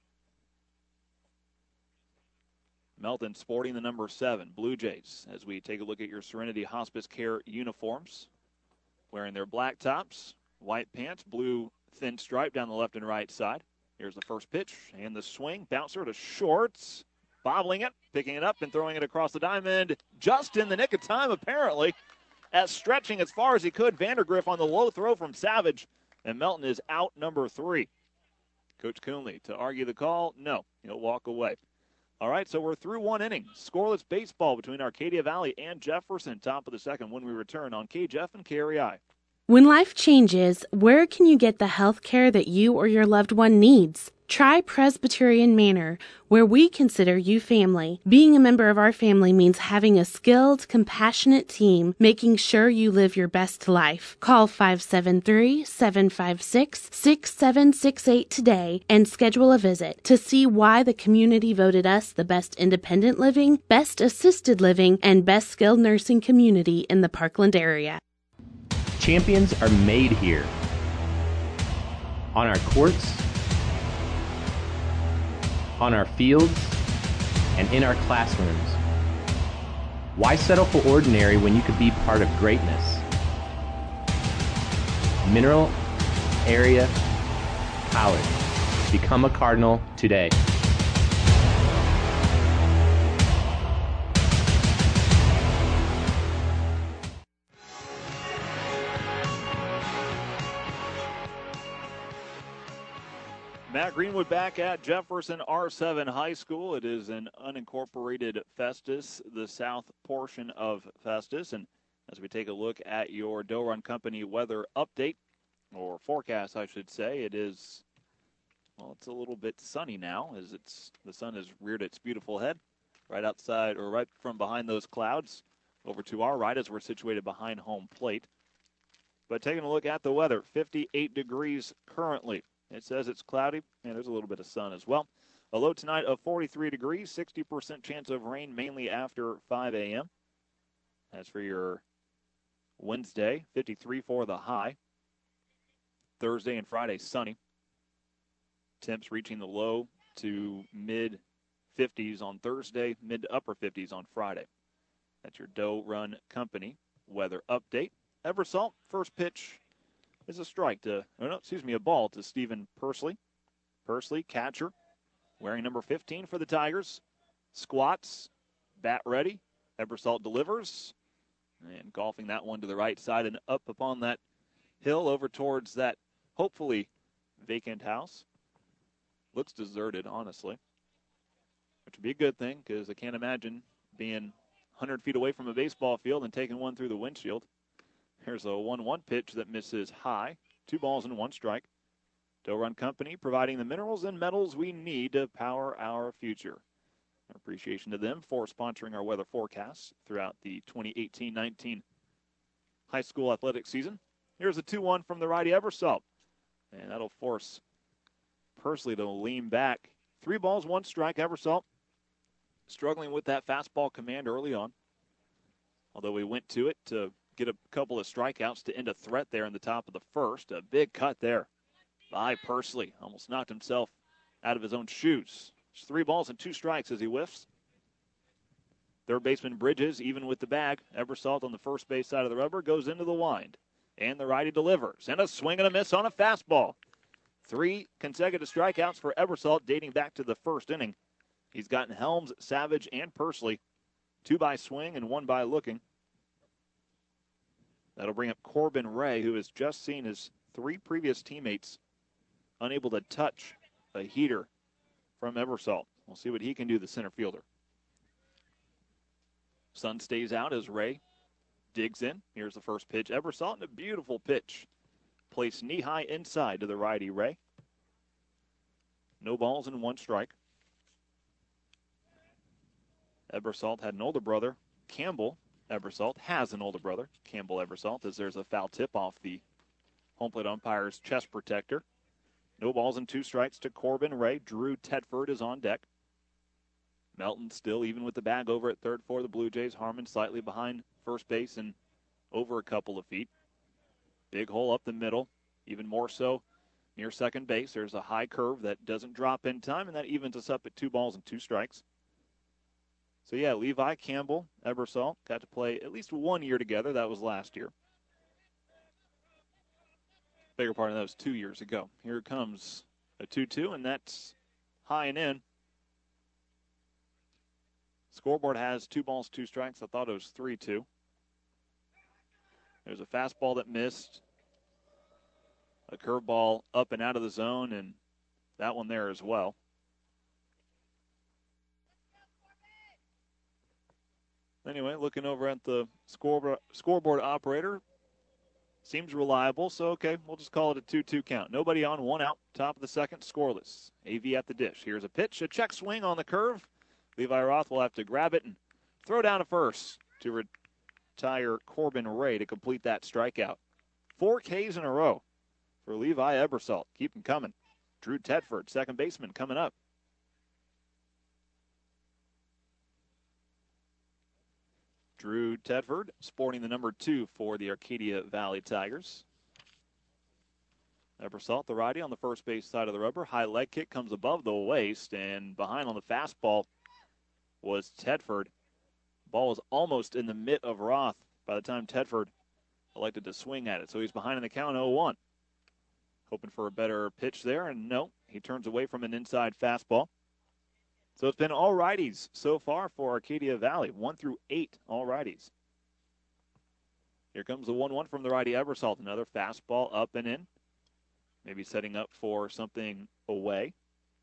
Melton sporting the number 7, Blue Jays, as we take a look at your Serenity Hospice Care uniforms. Wearing their black tops, white pants, blue thin stripe down the left and right side. Here's the first pitch and the swing. Bouncer to shorts, bobbling it, picking it up and throwing it across the diamond. Just in the nick of time, apparently, as stretching as far as he could. Vandergriff on the low throw from Savage. And Melton is out number 3. Coach Coonley to argue the call. No, he'll walk away. All right, so we're through 1 inning. Scoreless baseball between Arcadia Valley and Jefferson. Top of the second when we return on KJF and KREI. When life changes, where can you get the health care that you or your loved one needs? Try Presbyterian Manor, where we consider you family. Being a member of our family means having a skilled, compassionate team, making sure you live your best life. Call 573-756-6768 today and schedule a visit to see why the community voted us the best independent living, best assisted living, and best skilled nursing community in the Parkland area. Champions are made here. On our courts, on our fields, and in our classrooms. Why settle for ordinary when you could be part of greatness? Mineral Area College. Become a Cardinal today. Matt Greenwood back at Jefferson R7 High School. It is an unincorporated Festus, the south portion of Festus. And as we take a look at your Doe Run Company weather update, or forecast, I should say, it is, well, it's a little bit sunny now as the sun has reared its beautiful head right outside, or right from behind those clouds over to our right as we're situated behind home plate. But taking a look at the weather, 58 degrees currently. It says it's cloudy, and there's a little bit of sun as well. A low tonight of 43 degrees, 60% chance of rain mainly after 5 a.m. As for your Wednesday, 53 for the high. Thursday and Friday, sunny. Temps reaching the low to mid-50s on Thursday, mid to upper 50s on Friday. That's your Doe Run Company weather update. Ebersalt, first pitch is a ball to Stephen Persley. Persley, catcher, wearing number 15 for the Tigers. Squats, bat ready. Ebersalt delivers. And golfing that one to the right side and up upon that hill over towards that hopefully vacant house. Looks deserted, honestly. Which would be a good thing, because I can't imagine being 100 feet away from a baseball field and taking one through the windshield. Here's a 1-1 pitch that misses high. 2 balls and 1 strike. Doe Run Company providing the minerals and metals we need to power our future. Our appreciation to them for sponsoring our weather forecasts throughout the 2018-19 high school athletic season. Here's a 2-1 from the righty Ebersalt. And that'll force Persley to lean back. 3 balls, 1 strike. Ebersalt struggling with that fastball command early on. Although we went to it to get a couple of strikeouts to end a threat there in the top of the first. A big cut there by Persley. Almost knocked himself out of his own shoes. It's 3 balls and 2 strikes as he whiffs. Third baseman Bridges, even with the bag. Ebersalt on the first base side of the rubber, goes into the wind. And the righty delivers. And a swing and a miss on a fastball. 3 consecutive strikeouts for Ebersol dating back to the first inning. He's gotten Helms, Savage, and Pursley. 2 by swing and 1 by looking. That'll bring up Corbin Ray, who has just seen his 3 previous teammates unable to touch a heater from Ebersol. We'll see what he can do, the center fielder. Sun stays out as Ray digs in. Here's the first pitch. Ebersol, and a beautiful pitch. Placed knee-high inside to the righty Ray. No balls and 1 strike. Ebersol had an older brother, Campbell Ebersol has an older brother, Campbell Ebersol, as there's a foul tip off the home plate umpire's chest protector. No balls and 2 strikes to Corbin Ray. Drew Tedford is on deck. Melton still even with the bag over at third for the Blue Jays. Harmon slightly behind first base and over a couple of feet. Big hole up the middle, even more so near second base. There's a high curve that doesn't drop in time, and that evens us up at 2 balls and 2 strikes. So, yeah, Levi, Campbell, Ebersol got to play at least 1 year together. That was last year. Bigger part of that was 2 years ago. Here comes a 2-2, and that's high and in. Scoreboard has 2 balls, 2 strikes. I thought it was 3-2. There's a fastball that missed. A curveball up and out of the zone, and that one there as well. Anyway, looking over at the scoreboard operator, seems reliable, so okay, we'll just call it a 2-2 count. Nobody on, 1 out, top of the second, scoreless. AV at the dish. Here's a pitch, a check swing on the curve. Levi Roth will have to grab it and throw down to first to retire Corbin Ray to complete that strikeout. 4 Ks in a row for Levi Ebersol. Keep him coming. Drew Tedford, second baseman, coming up. Drew Tedford sporting the number 2 for the Arcadia Valley Tigers. Ebersol, the righty on the first base side of the rubber. High leg kick comes above the waist, and behind on the fastball was Tedford. Ball was almost in the mitt of Roth by the time Tedford elected to swing at it. So he's behind in the count, 0-1. Hoping for a better pitch there, and no, he turns away from an inside fastball. So it's been all righties so far for Arcadia Valley, 1 through 8 all righties. Here comes the 1-1 from the righty Ebersol. Another fastball up and in. Maybe setting up for something away.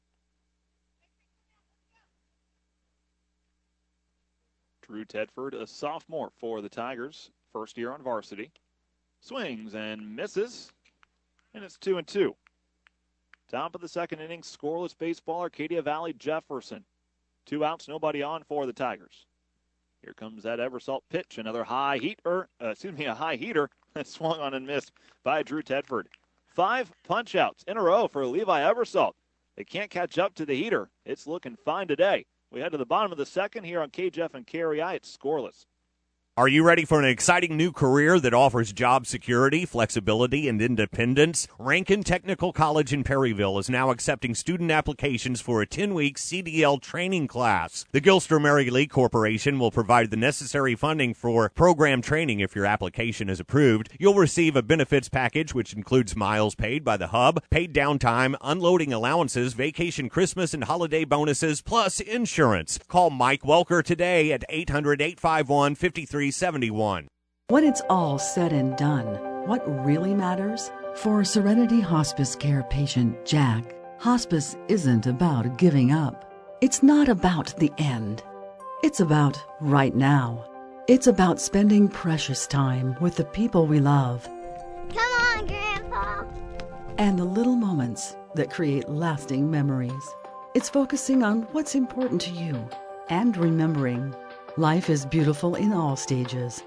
Drew Tedford, a sophomore for the Tigers, first year on varsity. Swings and misses, and it's 2-2. Top of the second inning, scoreless baseball, Arcadia Valley Jefferson. 2 outs, nobody on for the Tigers. Here comes that Ebersol pitch, another a high heater that swung on and missed by Drew Tedford. 5 punch-outs in a row for Levi Ebersol. They can't catch up to the heater. It's looking fine today. We head to the bottom of the second here on KJF and KREI. It's scoreless. Are you ready for an exciting new career that offers job security, flexibility, and independence? Rankin Technical College in Perryville is now accepting student applications for a 10-week CDL training class. The Gilster Mary Lee Corporation will provide the necessary funding for program training if your application is approved. You'll receive a benefits package which includes miles paid by the hub, paid downtime, unloading allowances, vacation, Christmas, and holiday bonuses, plus insurance. Call Mike Welker today at 800-851-5371. When it's all said and done, what really matters? For Serenity Hospice Care patient Jack, hospice isn't about giving up. It's not about the end. It's about right now. It's about spending precious time with the people we love. Come on, Grandpa. And the little moments that create lasting memories. It's focusing on what's important to you and remembering life is beautiful in all stages.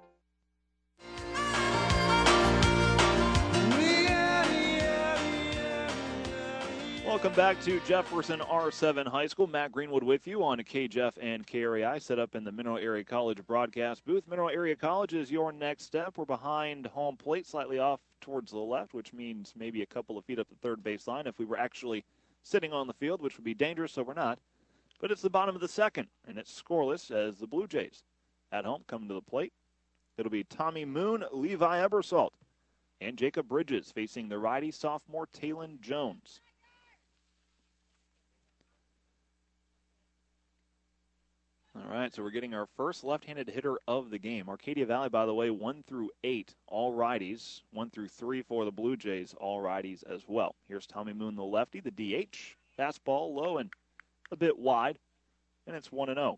Welcome back to Jefferson R7 High School. Matt Greenwood with you on KJF and KREI, set up in the Mineral Area College broadcast booth. Mineral Area College is your next step. We're behind home plate, slightly off towards the left, which means maybe a couple of feet up the third base line if we were actually sitting on the field, which would be dangerous, so we're not. But it's the bottom of the second, and it's scoreless as the Blue Jays at home come to the plate. It'll be Tommy Moon, Levi Ebersol and Jacob Bridges facing the righty sophomore Talon Jones. All right, so we're getting our first left-handed hitter of the game. Arcadia Valley, by the way, 1 through 8, all righties. 1 through 3 for the Blue Jays, all righties as well. Here's Tommy Moon, the lefty, the DH. Fastball low and a bit wide, and it's 1-0.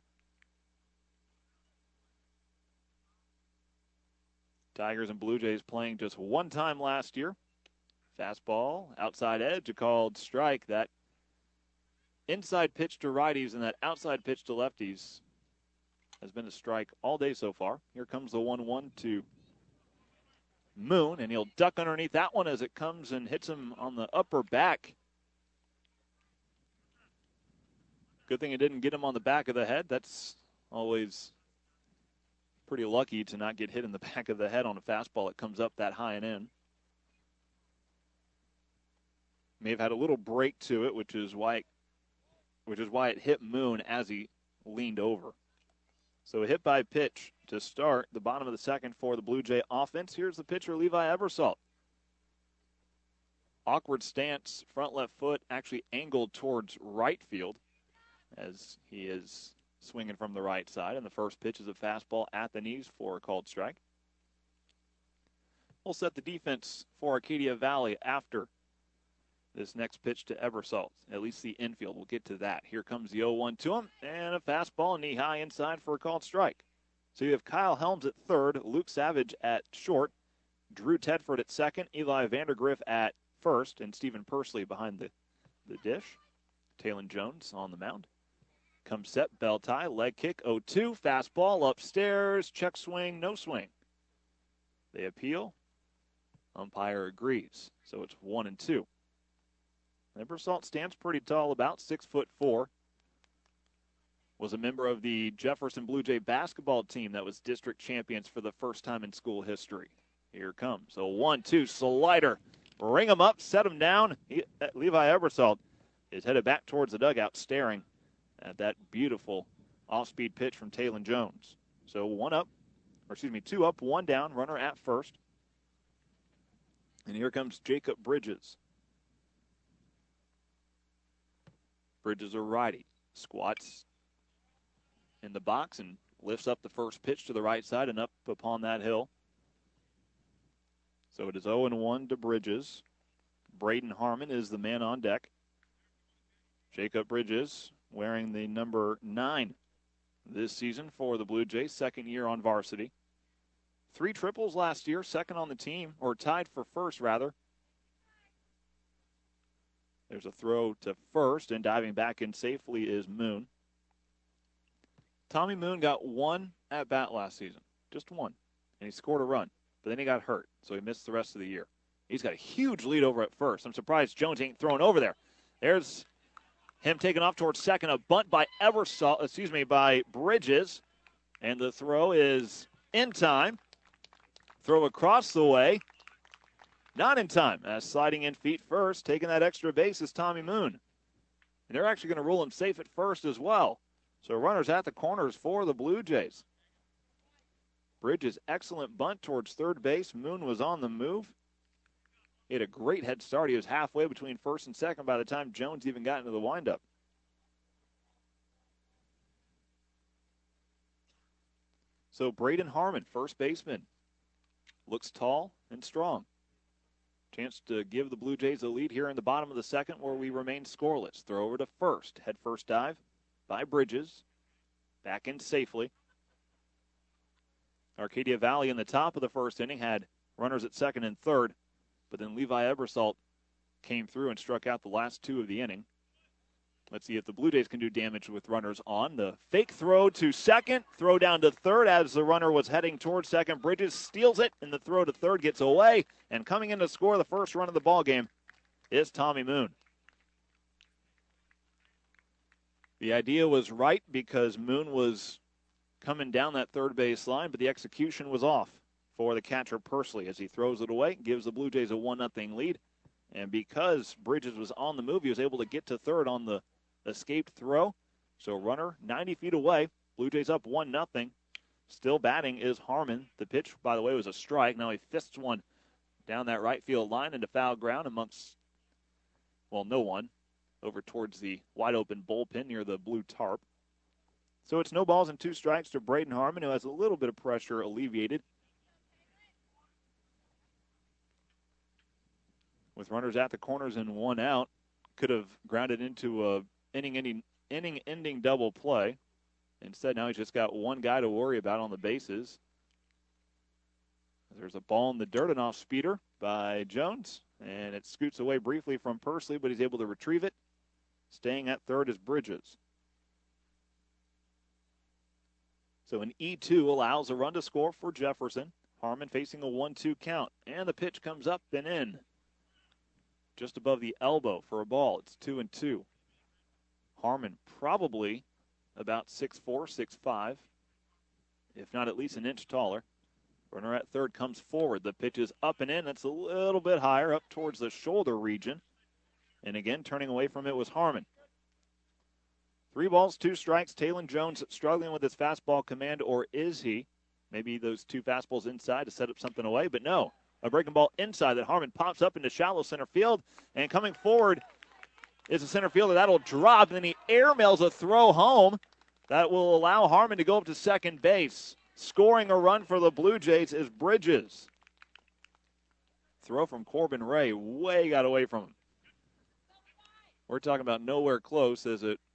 Tigers and Blue Jays playing just one time last year. Fastball, outside edge, a called strike. That inside pitch to righties and that outside pitch to lefties has been a strike all day so far. Here comes the 1-1 to Moon, and he'll duck underneath that one as it comes and hits him on the upper back. Good thing it didn't get him on the back of the head. That's always pretty lucky to not get hit in the back of the head on a fastball that comes up that high and in. May have had a little break to it, which is why it hit Moon as he leaned over. So a hit by pitch to start the bottom of the second for the Blue Jay offense. Here's the pitcher, Levi Eversalt. Awkward stance, front left foot actually angled towards right field as he is swinging from the right side. And the first pitch is a fastball at the knees for a called strike. We'll set the defense for Arcadia Valley after this next pitch to Eversalt, at least the infield. We'll get to that. Here comes the 0-1 to him, and a fastball knee high inside for a called strike. So you have Kyle Helms at third, Luke Savage at short, Drew Tedford at second, Eli Vandergriff at first, and Stephen Persley behind the dish. Talon Jones on the mound. Comes set, bell tie, leg kick, 0-2, fastball upstairs, check swing, no swing. They appeal. Umpire agrees. So it's 1-2. Eversalt stands pretty tall, about 6'4". Was a member of the Jefferson Blue Jay basketball team that was district champions for the first time in school history. Here it comes. A 1-2 slider. Ring him up, set him down. Levi Eversalt is headed back towards the dugout, staring at that beautiful off-speed pitch from Talon Jones. So 2 up, 1 down, runner at first. And here comes Jacob Bridges. Bridges a righty, squats in the box and lifts up the first pitch to the right side and up upon that hill. So it is 0-1 to Bridges. Braden Harmon is the man on deck. Jacob Bridges wearing the number 9 this season for the Blue Jays, second year on varsity. 3 triples last year, second on the team, or tied for first rather. There's a throw to first, and diving back in safely is Moon. Tommy Moon got 1 at-bat last season, just 1, and he scored a run, but then he got hurt, so he missed the rest of the year. He's got a huge lead over at first. I'm surprised Jones ain't thrown over there. There's him taking off towards second, a bunt by by Bridges, and the throw is in time. Throw across the way. Not in time. Sliding in feet first, taking that extra base is Tommy Moon. And they're actually going to rule him safe at first as well. So runners at the corners for the Blue Jays. Bridges' excellent bunt towards third base. Moon was on the move. He had a great head start. He was halfway between first and second by the time Jones even got into the windup. So Braden Harmon, first baseman, looks tall and strong. Chance to give the Blue Jays a lead here in the bottom of the second where we remain scoreless. Throw over to first. Head first dive by Bridges. Back in safely. Arcadia Valley in the top of the first inning had runners at second and third, but then Levi Eversalt came through and struck out the last 2 of the inning. Let's see if the Blue Jays can do damage with runners on. The fake throw to second, throw down to third as the runner was heading towards second. Bridges steals it, and the throw to third gets away. And coming in to score the first run of the ball game is Tommy Moon. The idea was right because Moon was coming down that third base line, but the execution was off for the catcher Persley as he throws it away, gives the Blue Jays a 1-0 lead. And because Bridges was on the move, he was able to get to third on the escaped throw. So runner 90 feet away. Blue Jays up 1-0. Still batting is Harmon. The pitch, by the way, was a strike. Now he fists one down that right field line into foul ground amongst, well, no one, over towards the wide open bullpen near the blue tarp. So it's no balls and 2 strikes to Braden Harmon, who has a little bit of pressure alleviated. With runners at the corners and 1 out, could have grounded into a inning-ending double play. Instead, now he's just got 1 guy to worry about on the bases. There's a ball in the dirt, an off-speeder by Jones, and it scoots away briefly from Pursley, but he's able to retrieve it. Staying at third is Bridges. So an E2 allows a run to score for Jefferson. Harmon facing a 1-2 count, and the pitch comes up and in. Just above the elbow for a ball. It's 2-2. Harmon probably about 6'4", 6'5", if not at least an inch taller. Runner at third comes forward. The pitch is up and in. That's a little bit higher, up towards the shoulder region. And again, turning away from it was Harmon. 3 balls, 2 strikes. Talon Jones struggling with his fastball command, or is he? Maybe those 2 fastballs inside to set up something away, but no. A breaking ball inside that Harmon pops up into shallow center field, and coming forward is a center fielder. That'll drop, and then he airmails a throw home. That will allow Harmon to go up to second base. Scoring a run for the Blue Jays is Bridges. Throw from Corbin Ray way got away from him. We're talking about nowhere close as it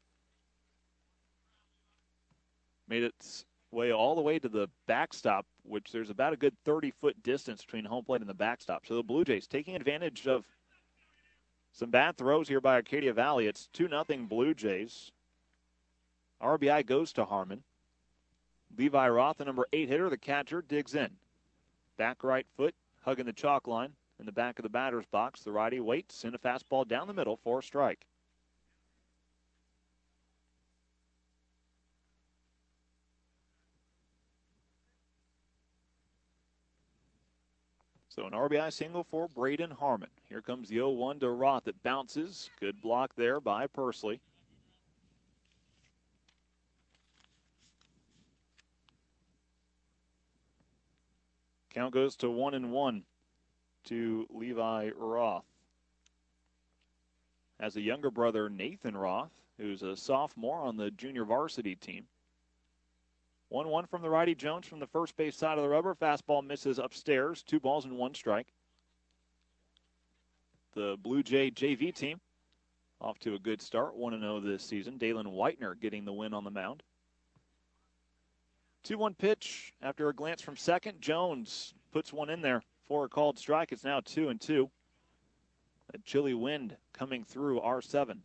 made its way all the way to the backstop, which there's about a good 30-foot distance between home plate and the backstop. So the Blue Jays taking advantage of some bad throws here by Arcadia Valley. It's 2-0 Blue Jays. RBI goes to Harmon. Levi Roth, the number 8 hitter, the catcher, digs in. Back right foot, hugging the chalk line in the back of the batter's box. The righty waits in a fastball down the middle for a strike. So an RBI single for Braden Harmon. Here comes the 0-1 to Roth. It bounces. Good block there by Pursley. Count goes to 1-1 to Levi Roth. Has a younger brother, Nathan Roth, who's a sophomore on the junior varsity team. 1-1 from the righty. Jones from the first base side of the rubber. Fastball misses upstairs. 2 balls and 1 strike. The Blue Jay JV team off to a good start. 1-0 this season. Dalen Whitener getting the win on the mound. 2-1 pitch after a glance from second. Jones puts one in there for a called strike. It's now 2-2. A chilly wind coming through R7.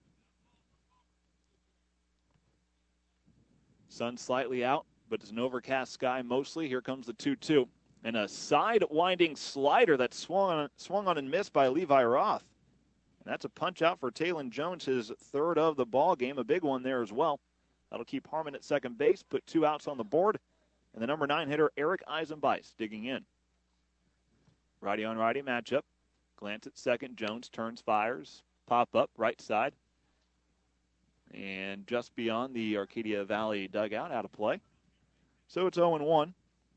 Sun slightly out, but it's an overcast sky mostly. Here comes the 2-2. And a side-winding slider that swung on and missed by Levi Roth. And that's a punch out for Talon Jones, his 3rd of the ball game. A big one there as well. That'll keep Harmon at second base, put 2 outs on the board. And the number 9 hitter, Eric Eisenbeis, digging in. Righty-on-righty matchup. Glance at second. Jones turns, fires. Pop up, right side. And just beyond the Arcadia Valley dugout, out of play. So it's 0-1.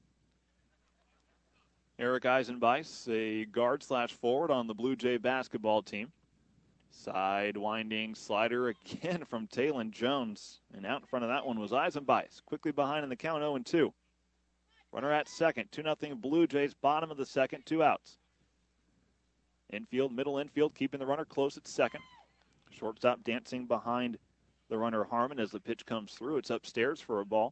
Eric Eisenbeis, a guard/forward on the Blue Jay basketball team. Side-winding slider again from Talon Jones. And out in front of that one was Eisenbeis. Quickly behind in the count, 0-2. Runner at second, 2-0 Blue Jays, bottom of the second, 2 outs. Infield, middle infield, keeping the runner close at second. Shortstop dancing behind the runner Harmon as the pitch comes through. It's upstairs for a ball.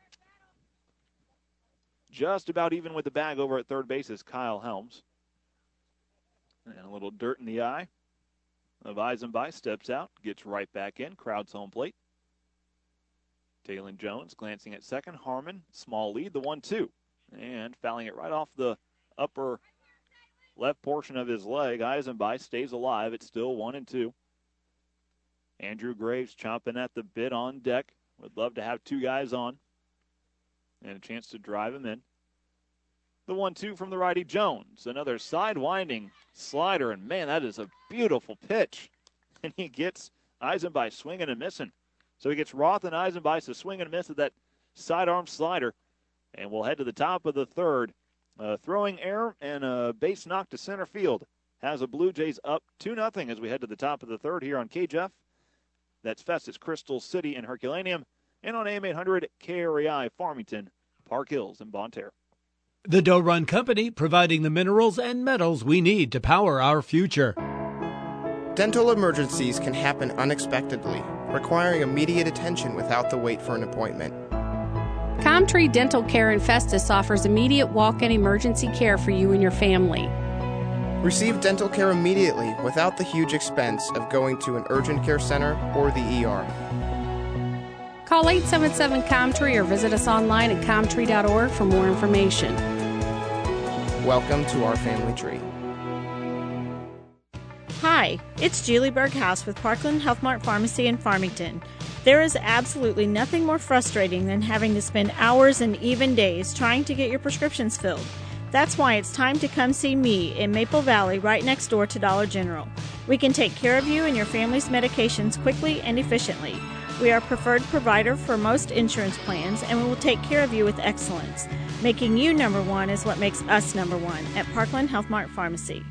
Just about even with the bag over at third base is Kyle Helms. And a little dirt in the eye of Eisenbeis. Steps out, gets right back in, crowds home plate. Talon Jones glancing at second. Harmon, small lead, the 1-2. And fouling it right off the upper left portion of his leg. Eisenbeis stays alive. It's still 1-2. Andrew Graves chomping at the bit on deck. Would love to have 2 guys on. And a chance to drive him in. The 1-2 from the righty Jones. Another side-winding slider. And, man, that is a beautiful pitch. And he gets Eisenbeis swinging and missing. So he gets Roth and Eisenbeis to swing and miss at that sidearm slider. And we'll head to the top of the third. Throwing error and a base knock to center field has the Blue Jays up 2-0 as we head to the top of the third here on KJEF. That's Festus Crystal City and Herculaneum, and on AM 800 KREI Farmington, Park Hills, and Bonne Terre. The Doe Run Company, providing the minerals and metals we need to power our future. Dental emergencies can happen unexpectedly, requiring immediate attention without the wait for an appointment. Comtree Dental Care in Festus offers immediate walk-in emergency care for you and your family. Receive dental care immediately without the huge expense of going to an urgent care center or the ER. Call 877-COMTREE or visit us online at comtree.org for more information. Welcome to our family tree. Hi, it's Julie Berghaus with Parkland Health Mart Pharmacy in Farmington. There is absolutely nothing more frustrating than having to spend hours and even days trying to get your prescriptions filled. That's why it's time to come see me in Maple Valley, right next door to Dollar General. We can take care of you and your family's medications quickly and efficiently. We are a preferred provider for most insurance plans, and we will take care of you with excellence. Making you number one is what makes us number one at Parkland Health Mart Pharmacy.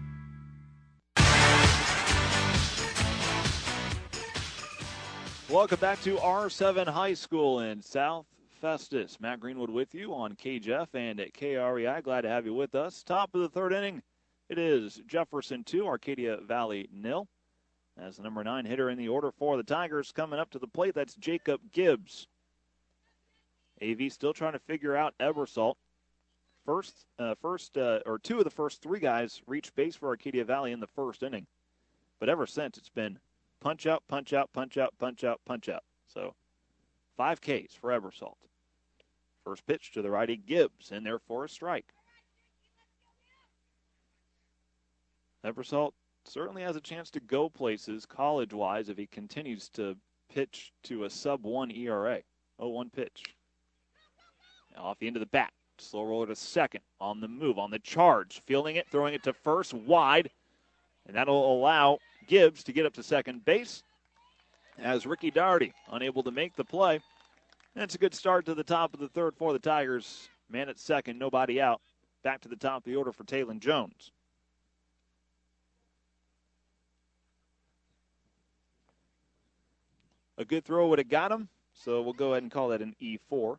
Welcome back to R7 High School in South Festus. Matt Greenwood with you on KJEF and at KREI. Glad to have you with us. Top of the third inning, it is Jefferson 2, Arcadia Valley 0. As the number 9 hitter in the order for the Tigers coming up to the plate, that's Jacob Gibbs. AV still trying to figure out Ebersol. Two of the first three guys reached base for Arcadia Valley in the first inning. But ever since, it's been punch out, punch out, punch out, punch out, punch out. So 5 Ks for Ebersol. First pitch to the righty, Gibbs, in there for a strike. Ebersol certainly has a chance to go places college-wise if he continues to pitch to a sub-1 ERA. 0-1 pitch. Now off the end of the bat. Slow roller to second. On the move, on the charge. Fielding it, throwing it to first, wide. And that'll allow Gibbs to get up to second base as Ricky Doherty unable to make the play. And it's a good start to the top of the third for the Tigers. Man at second, nobody out. Back to the top of the order for Taylon Jones. A good throw would have got him, so we'll go ahead and call that an E4.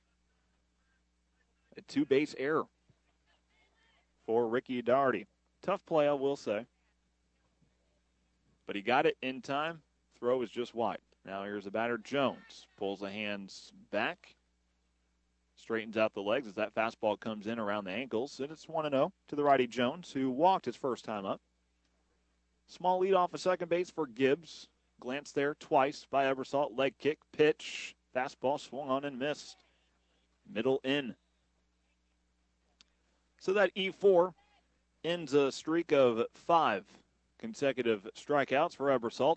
A 2-base error for Ricky Doherty. Tough play, I will say. But he got it in time. Throw is just wide. Now here's the batter, Jones. Pulls the hands back. Straightens out the legs as that fastball comes in around the ankles. And it's 1-0 to the righty Jones, who walked his first time up. Small lead off of second base for Gibbs. Glance there twice by Ebersol. Leg kick, pitch. Fastball swung on and missed. Middle in. So that E4 ends a streak of 5 consecutive strikeouts for Ebersol.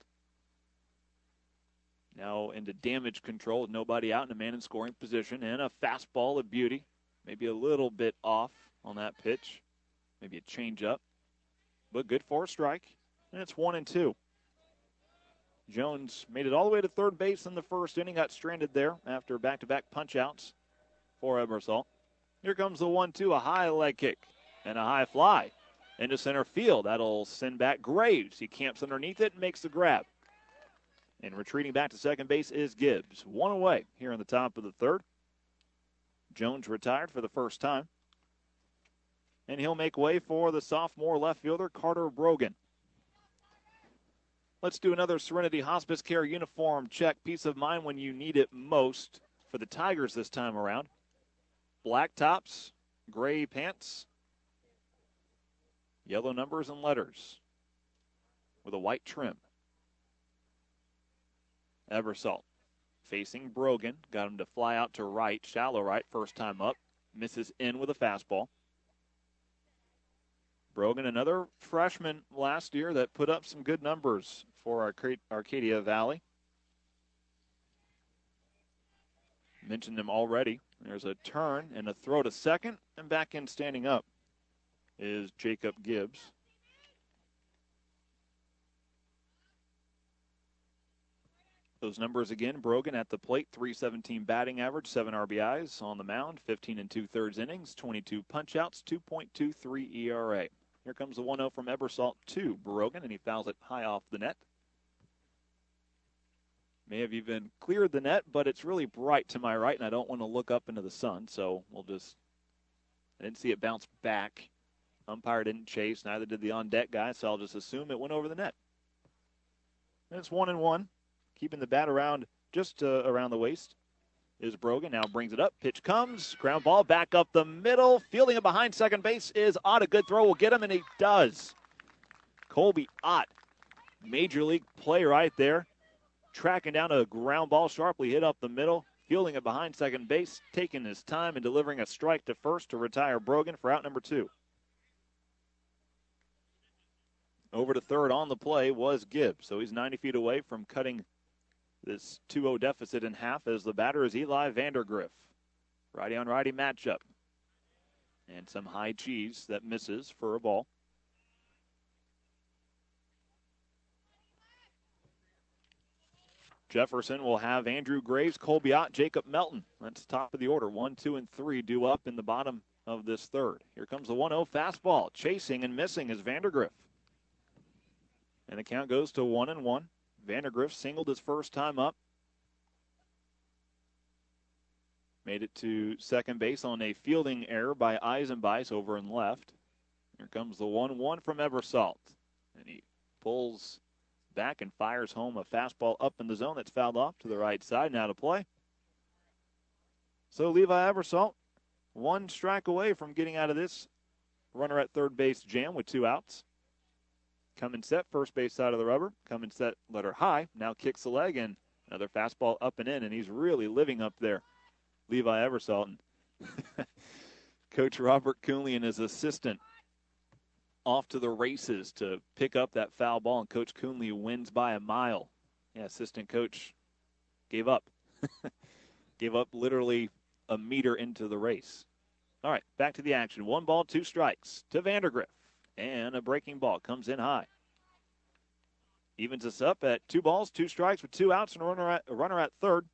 Now into damage control with nobody out and a man in scoring position. And a fastball of beauty. Maybe a little bit off on that pitch. Maybe a changeup. But good for a strike. And it's 1-2. Jones made it all the way to third base in the first inning. Got stranded there after back-to-back punch-outs for Ebersol. Here comes the 1-2. A high leg kick and a high fly into center field. That'll send back Graves. He camps underneath it and makes the grab. And retreating back to second base is Gibbs. 1 away here in the top of the third. Jones retired for the first time. And he'll make way for the sophomore left fielder, Carter Brogan. Let's do another Serenity Hospice Care uniform check. Peace of mind when you need it most for the Tigers this time around. Black tops, gray pants, yellow numbers and letters with a white trim. Ebersol facing Brogan. Got him to fly out to right, shallow right, first time up. Misses in with a fastball. Brogan, another freshman last year that put up some good numbers for Arcadia Valley. Mentioned him already. There's a turn and a throw to second, and back in standing up is Jacob Gibbs. Those numbers again, Brogan at the plate, .317 batting average, 7 RBIs on the mound, 15 2/3 innings, 22 punch-outs, 2.23 ERA. Here comes the 1-0 from Ebersol to Brogan, and he fouls it high off the net. May have even cleared the net, but it's really bright to my right, and I don't want to look up into the sun, so I didn't see it bounce back. Umpire didn't chase, neither did the on-deck guy, so I'll just assume it went over the net. And it's 1-1. Keeping the bat around just around the waist is Brogan. Now brings it up. Pitch comes. Ground ball back up the middle. Fielding it behind second base is Ott. A good throw will get him, and he does. Colby Ott, major league play right there. Tracking down a ground ball, sharply hit up the middle. Fielding it behind second base. Taking his time and delivering a strike to first to retire Brogan for out number 2. Over to third on the play was Gibbs. So he's 90 feet away from cutting this 2-0 deficit in half as the batter is Eli Vandergriff. Righty on righty matchup. And some high cheese that misses for a ball. Jefferson will have Andrew Graves, Colby Ott, Jacob Melton. That's top of the order. 1, 2, and 3 due up in the bottom of this third. Here comes the 1-0 fastball. Chasing and missing is Vandergriff. And the count goes to 1-1. Vandergriff singled his first time up. Made it to second base on a fielding error by Eisenbeis over and left. Here comes the 1-1 from Ebersol. And he pulls back and fires home a fastball up in the zone that's fouled off to the right side. Now to play. So Levi Ebersol, 1 strike away from getting out of this runner at third base jam with 2 outs. Come and set, first base side of the rubber. Come and set, letter high. Now kicks the leg, and another fastball up and in, and he's really living up there, Levi Ebersol. Coach Robert Coonley and his assistant off to the races to pick up that foul ball, and Coach Coonley wins by a mile. Yeah, assistant coach gave up. Gave up literally a meter into the race. All right, back to the action. 1 ball, 2 strikes to Vandergriff. And a breaking ball comes in high. Evens us up at 2 balls, 2 strikes with 2 outs and a runner at third.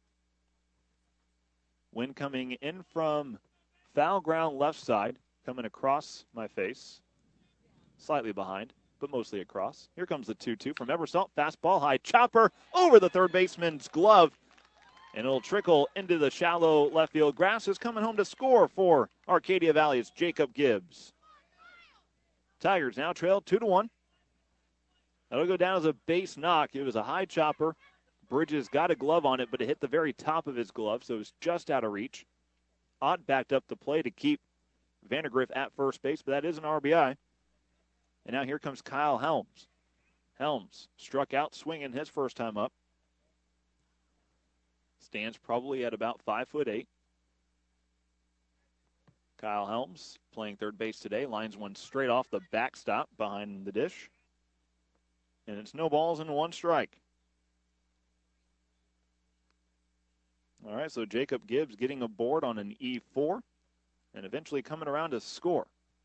Wind coming in from foul ground left side, coming across my face. Slightly behind, but mostly across. Here comes the 2-2 from Ebersol. Fastball, high chopper over the third baseman's glove. And it'll trickle into the shallow left field grass. Is coming home to score for Arcadia Valley's Jacob Gibbs. Tigers now trail 2-1. That'll go down as a base knock. It was a high chopper. Bridges got a glove on it, but it hit the very top of his glove, so it was just out of reach. Ott backed up the play to keep Vandergriff at first base, but that is an RBI. And now here comes Kyle Helms. Helms struck out swinging his first time up. Stands probably at about 5'8". Kyle Helms playing third base today. Lines one straight off the backstop behind the dish. And it's no balls and 1 strike. All right, so Jacob Gibbs getting aboard on an E4 and eventually coming around to score.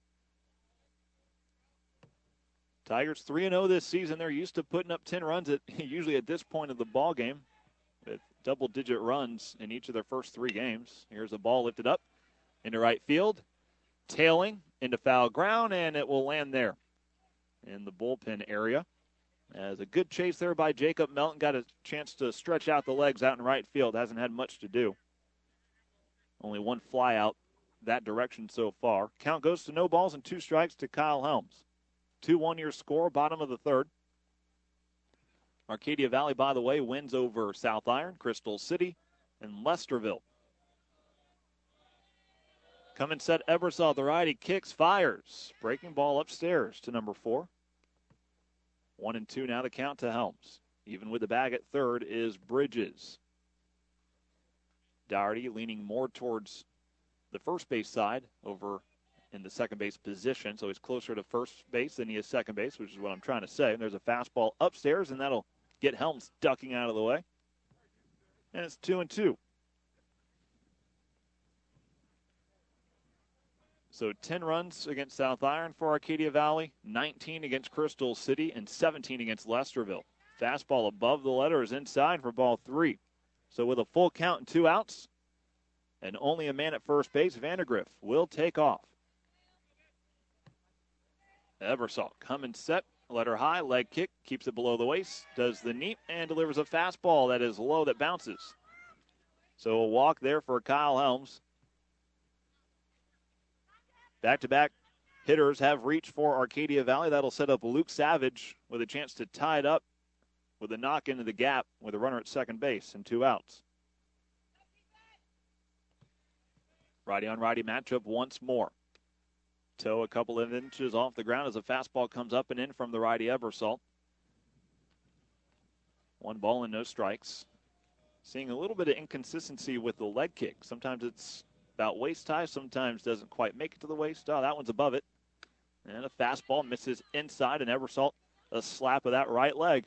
Tigers 3-0 this season. They're used to putting up 10 runs usually at this point of the ball game with double-digit runs in each of their first 3 games. Here's a ball lifted up into right field, tailing into foul ground, and it will land there in the bullpen area. As a good chase there by Jacob Melton, got a chance to stretch out the legs out in right field. Hasn't had much to do. Only 1 fly out that direction so far. Count goes to no balls and 2 strikes to Kyle Helms. 2-1 your score, bottom of the third. Arcadia Valley, by the way, wins over South Iron, Crystal City, and Lesterville. Come and set Ebersol, the righty, kicks, fires. Breaking ball upstairs to number 4. 1-2 now the count to Helms. Even with the bag at third is Bridges. Doherty leaning more towards the first base side over in the second base position, so he's closer to first base than he is second base, which is what I'm trying to say. And there's a fastball upstairs, and that'll get Helms ducking out of the way. And it's 2-2. So 10 runs against South Iron for Arcadia Valley, 19 against Crystal City, and 17 against Lesterville. Fastball above the letters inside for ball 3. So with a full count and 2 outs and only a man at first base, Vandergriff will take off. Ebersol coming set, letter high, leg kick, keeps it below the waist, does the knee, and delivers a fastball that is low that bounces. So a walk there for Kyle Helms. Back-to-back hitters have reached for Arcadia Valley. That'll set up Luke Savage with a chance to tie it up with a knock into the gap with a runner at second base and 2 outs. Righty-on-righty matchup once more. Toe a couple of inches off the ground as a fastball comes up and in from the righty Ebersol. 1 ball and no strikes. Seeing a little bit of inconsistency with the leg kick. Sometimes it's about waist high, sometimes doesn't quite make it to the waist. Oh, that one's above it. And a fastball misses inside, and Ebersol a slap of that right leg.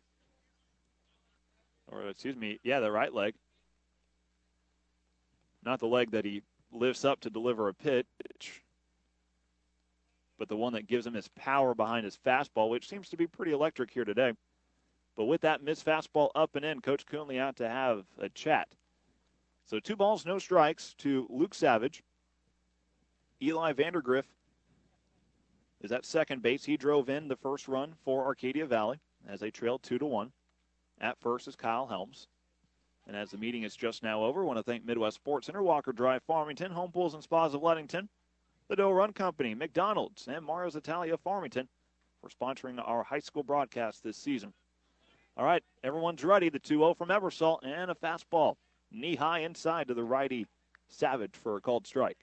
Or, excuse me, yeah, the right leg. Not the leg that he lifts up to deliver a pitch, but the one that gives him his power behind his fastball, which seems to be pretty electric here today. But with that missed fastball up and in, Coach Coonley out to have a chat. So 2 balls, no strikes to Luke Savage. Eli Vandergriff is at second base. He drove in the first run for Arcadia Valley as they trailed 2-1. At first is Kyle Helms. And as the meeting is just now over, I want to thank Midwest Sports Center, Walker Drive, Farmington, Home Pools and Spas of Ludington, the Doe Run Company, McDonald's, and Mario's Italia Farmington for sponsoring our high school broadcast this season. All right, everyone's ready. The 2-0 from Ebersol and a fastball. Knee-high inside to the righty Savage for a called strike.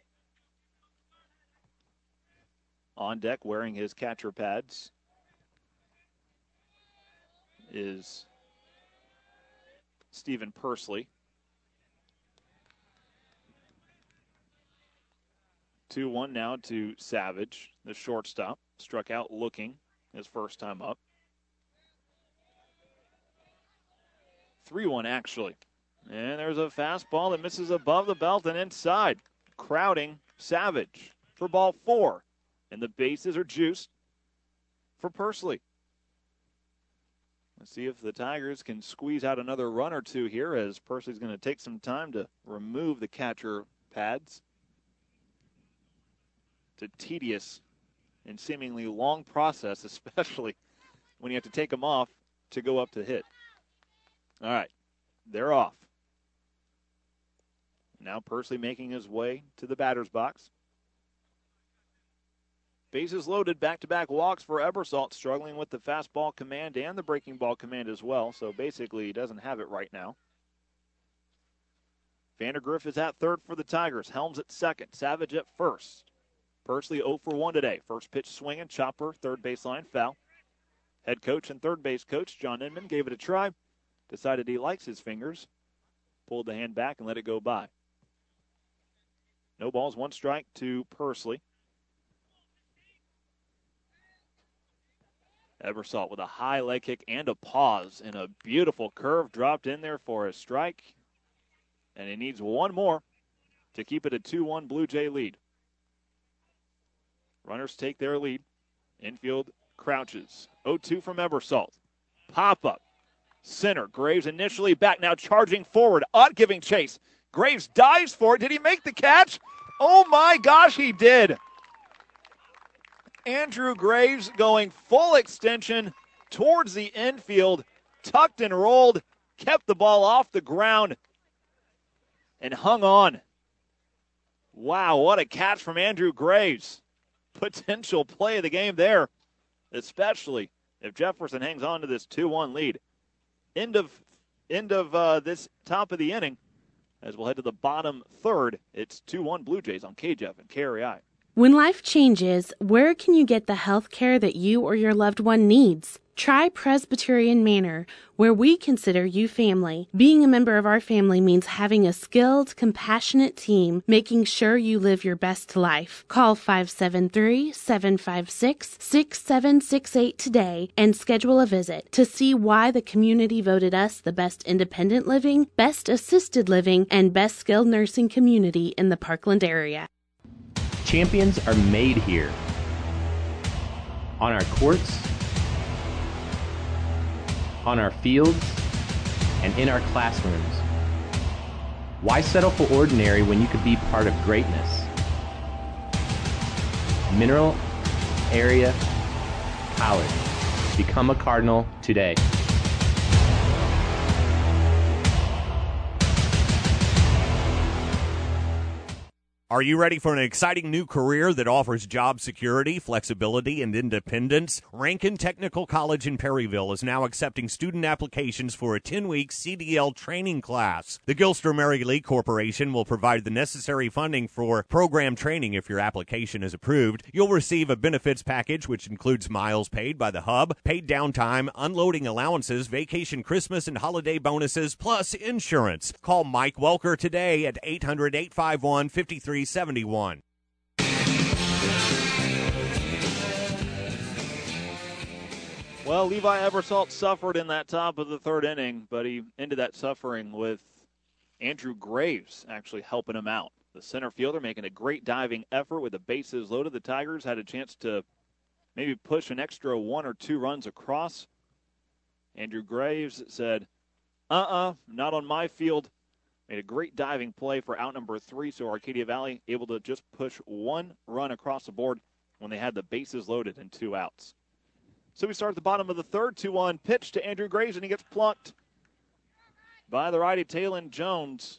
On deck, wearing his catcher pads, is Stephen Pursley. 2-1 now to Savage, the shortstop. Struck out looking his first time up. 3-1 actually. And there's a fastball that misses above the belt and inside. Crowding Savage for ball 4. And the bases are juiced for Pursley. Let's see if the Tigers can squeeze out another run or 2 here, as Pursley's going to take some time to remove the catcher pads. It's a tedious and seemingly long process, especially when you have to take them off to go up to hit. All right, they're off. Now Pursley making his way to the batter's box. Bases loaded, back-to-back walks for Ebersol, struggling with the fastball command and the breaking ball command as well, so basically he doesn't have it right now. Vandergriff is at third for the Tigers. Helms at second. Savage at first. Pursley 0 for 1 today. First pitch swinging, chopper, third baseline, foul. Head coach and third base coach John Inman gave it a try. Decided he likes his fingers. Pulled the hand back and let it go by. No balls, 1 strike to Pursley. Ebersol with a high leg kick and a pause, and a beautiful curve dropped in there for a strike. And he needs 1 more to keep it a 2-1 Blue Jay lead. Runners take their lead. Infield crouches. 0-2 from Ebersol. Pop-up. Center. Graves initially back, now charging forward. Ott giving chase. Graves dives for it. Did he make the catch? Oh my gosh, he did. Andrew Graves going full extension towards the infield. Tucked and rolled. Kept the ball off the ground. And hung on. Wow, what a catch from Andrew Graves. Potential play of the game there, especially if Jefferson hangs on to this 2-1 lead. End of this top of the inning, as we'll head to the bottom third. It's 2-1 Blue Jays on KJF and KREI. When life changes, where can you get the health care that you or your loved one needs? Try Presbyterian Manor, where we consider you family. Being a member of our family means having a skilled, compassionate team, making sure you live your best life. Call 573-756-6768 today and schedule a visit to see why the community voted us the best independent living, best assisted living, and best skilled nursing community in the Parkland area. Champions are made here. On our courts, on our fields, and in our classrooms. Why settle for ordinary when you could be part of greatness? Mineral Area College. Become a Cardinal today. Are you ready for an exciting new career that offers job security, flexibility, and independence? Rankin Technical College in Perryville is now accepting student applications for a 10-week CDL training class. The Gilster Mary Lee Corporation will provide the necessary funding for program training if your application is approved. You'll receive a benefits package which includes miles paid by the hub, paid downtime, unloading allowances, vacation, Christmas, and holiday bonuses, plus insurance. Call Mike Welker today at 800-851-5371. Well, Levi Eversalt suffered in that top of the third inning, but he ended that suffering with Andrew Graves actually helping him out. The center fielder making a great diving effort with the bases loaded. The Tigers had a chance to maybe push an extra 1 or 2 runs across. Andrew Graves said, not on my field. Made a great diving play for out number 3, so Arcadia Valley able to just push 1 run across the board when they had the bases loaded and 2 outs. So we start at the bottom of the third, 2-1 pitch to Andrew Graves, and he gets plucked by the righty Talon Jones.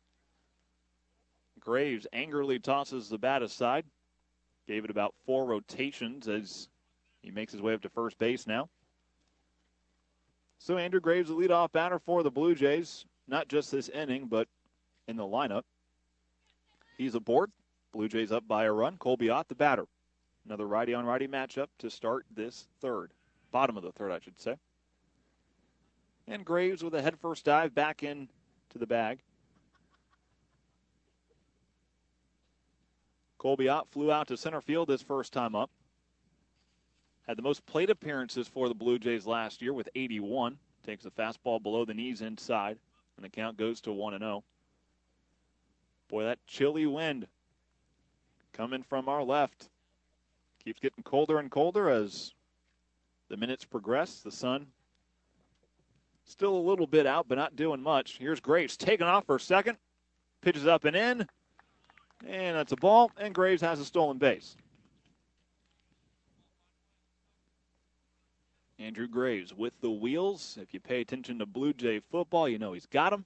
Graves angrily tosses the bat aside. Gave it about 4 rotations as he makes his way up to first base now. So Andrew Graves, the leadoff batter for the Blue Jays. Not just this inning, but in the lineup. He's aboard. Blue Jays up by a run. Colby Ott, the batter. Another righty-on-righty matchup to start this third. Bottom of the third, I should say. And Graves with a head-first dive back into the bag. Colby Ott flew out to center field his first time up. Had the most plate appearances for the Blue Jays last year with 81. Takes the fastball below the knees inside. And the count goes to 1-0. Boy, that chilly wind coming from our left keeps getting colder and colder as the minutes progress. The sun still a little bit out, but not doing much. Here's Graves taking off for a second. Pitches up and in. And that's a ball, and Graves has a stolen base. Andrew Graves with the wheels. If you pay attention to Blue Jay football, you know he's got them.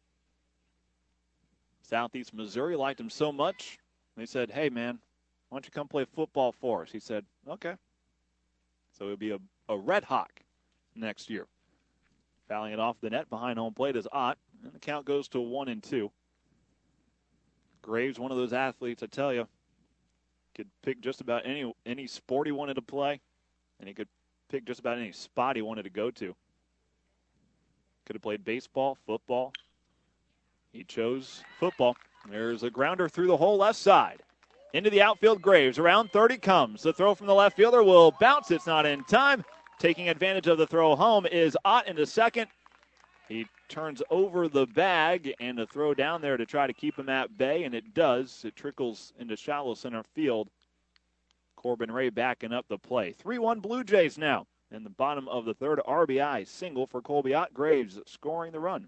Southeast Missouri liked him so much, they said, hey, man, why don't you come play football for us? He said, okay. So he'll be a Red Hawk next year. Fouling it off the net behind home plate is Ott, and the count goes to 1-2. Graves, one of those athletes, I tell you, could pick just about any sport he wanted to play, and he could pick just about any spot he wanted to go to. Could have played baseball, football. He chose football. There's a grounder through the hole left side. Into the outfield, Graves. Around 30 comes. The throw from the left fielder will bounce. It's not in time. Taking advantage of the throw home is Ott into second. He turns over the bag and a throw down there to try to keep him at bay, and it does. It trickles into shallow center field. Corbin Ray backing up the play. 3-1 Blue Jays now. In the bottom of the third, RBI single for Colby Ott. Graves scoring the run.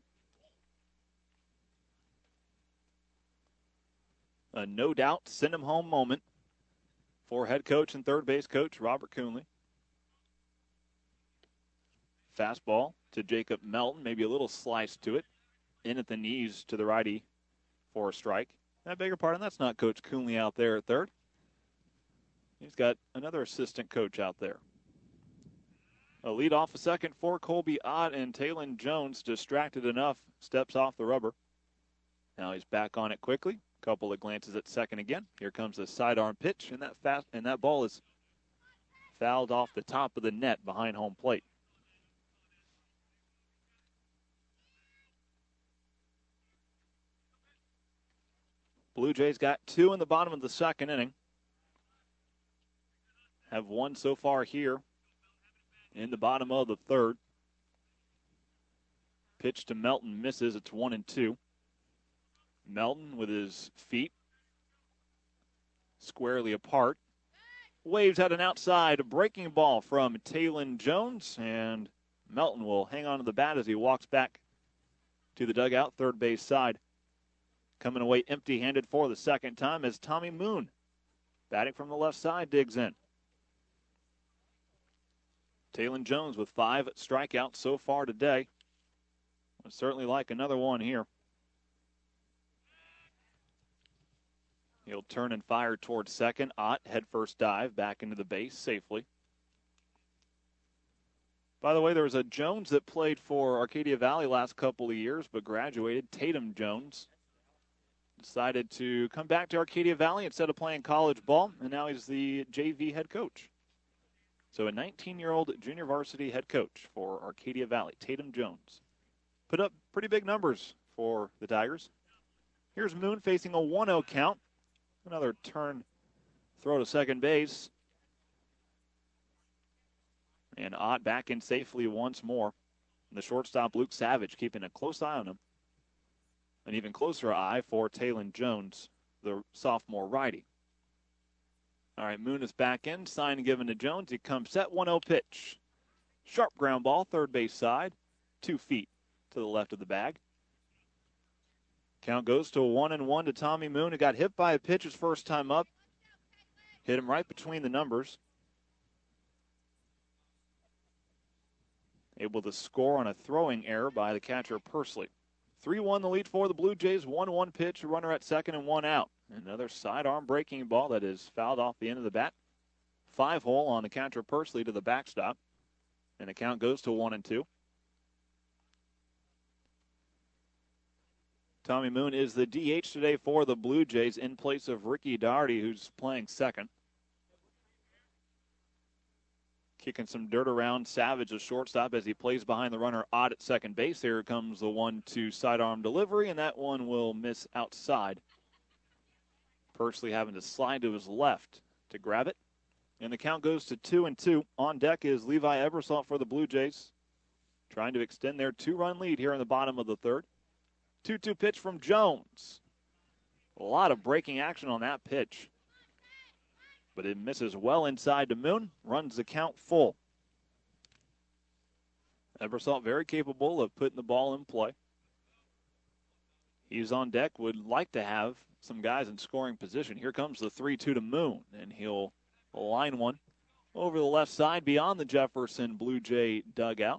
A no-doubt send-him-home moment for head coach and third base coach Robert Coonley. Fastball to Jacob Melton, maybe a little slice to it. In at the knees to the righty for a strike. I beg your pardon, that's not Coach Coonley out there at third. He's got another assistant coach out there. A lead off a second for Colby Ott, and Talon Jones, distracted enough, steps off the rubber. Now he's back on it quickly. Couple of glances at second again. Here comes the sidearm pitch, and that ball is fouled off the top of the net behind home plate. Blue Jays got 2 in the bottom of the second inning. Have 1 so far here in the bottom of the third. Pitch to Melton misses. It's 1-2. Melton with his feet squarely apart. Waves had an outside breaking ball from Talon Jones, and Melton will hang on to the bat as he walks back to the dugout, third base side. Coming away empty-handed for the second time as Tommy Moon, batting from the left side, digs in. Talon Jones with 5 strikeouts so far today. Would certainly like another one here. He'll turn and fire towards second. Ott, head first dive, back into the base safely. By the way, there was a Jones that played for Arcadia Valley last couple of years, but graduated. Tatum Jones decided to come back to Arcadia Valley instead of playing college ball, and now he's the JV head coach. So a 19-year-old junior varsity head coach for Arcadia Valley, Tatum Jones. Put up pretty big numbers for the Tigers. Here's Moon facing a 1-0 count. Another turn throw to second base. And Ott back in safely once more. And the shortstop, Luke Savage, keeping a close eye on him. An even closer eye for Talon Jones, the sophomore righty. All right, Moon is back in. Sign given to Jones. He comes set, 1-0 pitch. Sharp ground ball, third base side. 2 feet to the left of the bag. Count goes to 1-1 to Tommy Moon, who got hit by a pitch his first time up. Hit him right between the numbers. Able to score on a throwing error by the catcher Persley. 3-1 the lead for the Blue Jays. 1-1 pitch, a runner at second and 1 out. Another sidearm breaking ball that is fouled off the end of the bat. 5-hole on the catcher Persley to the backstop. And the count goes to 1-2. Tommy Moon is the DH today for the Blue Jays in place of Ricky Doherty, who's playing second. Kicking some dirt around Savage, a shortstop, as he plays behind the runner Ott at second base. Here comes the 1-2 sidearm delivery, and that one will miss outside. Persley having to slide to his left to grab it. And the count goes to 2-2. On deck is Levi Ebersol for the Blue Jays, trying to extend their 2-run lead here in the bottom of the third. 2-2 pitch from Jones. A lot of breaking action on that pitch. But it misses well inside to Moon. Runs the count full. Ebersol very capable of putting the ball in play. He's on deck, would like to have some guys in scoring position. Here comes the 3-2 to Moon, and he'll line one over the left side beyond the Jefferson Blue Jay dugout.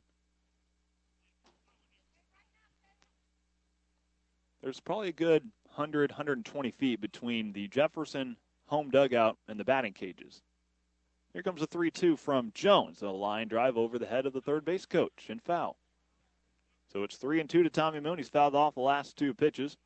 There's probably a good 100, 120 feet between the Jefferson home dugout and the batting cages. Here comes a 3-2 from Jones. A line drive over the head of the third base coach and foul. So it's 3-2 to Tommy Moon. He's fouled off the last 2 pitches.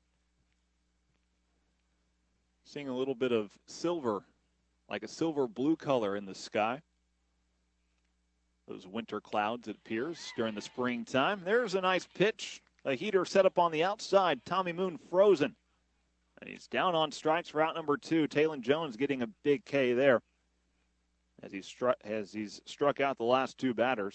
Seeing a little bit of silver, like a silver blue color in the sky. Those winter clouds, it appears, during the springtime. There's a nice pitch. A heater set up on the outside. Tommy Moon frozen. And he's down on strikes for out number 2. Talon Jones getting a big K there as he's struck out the last 2 batters.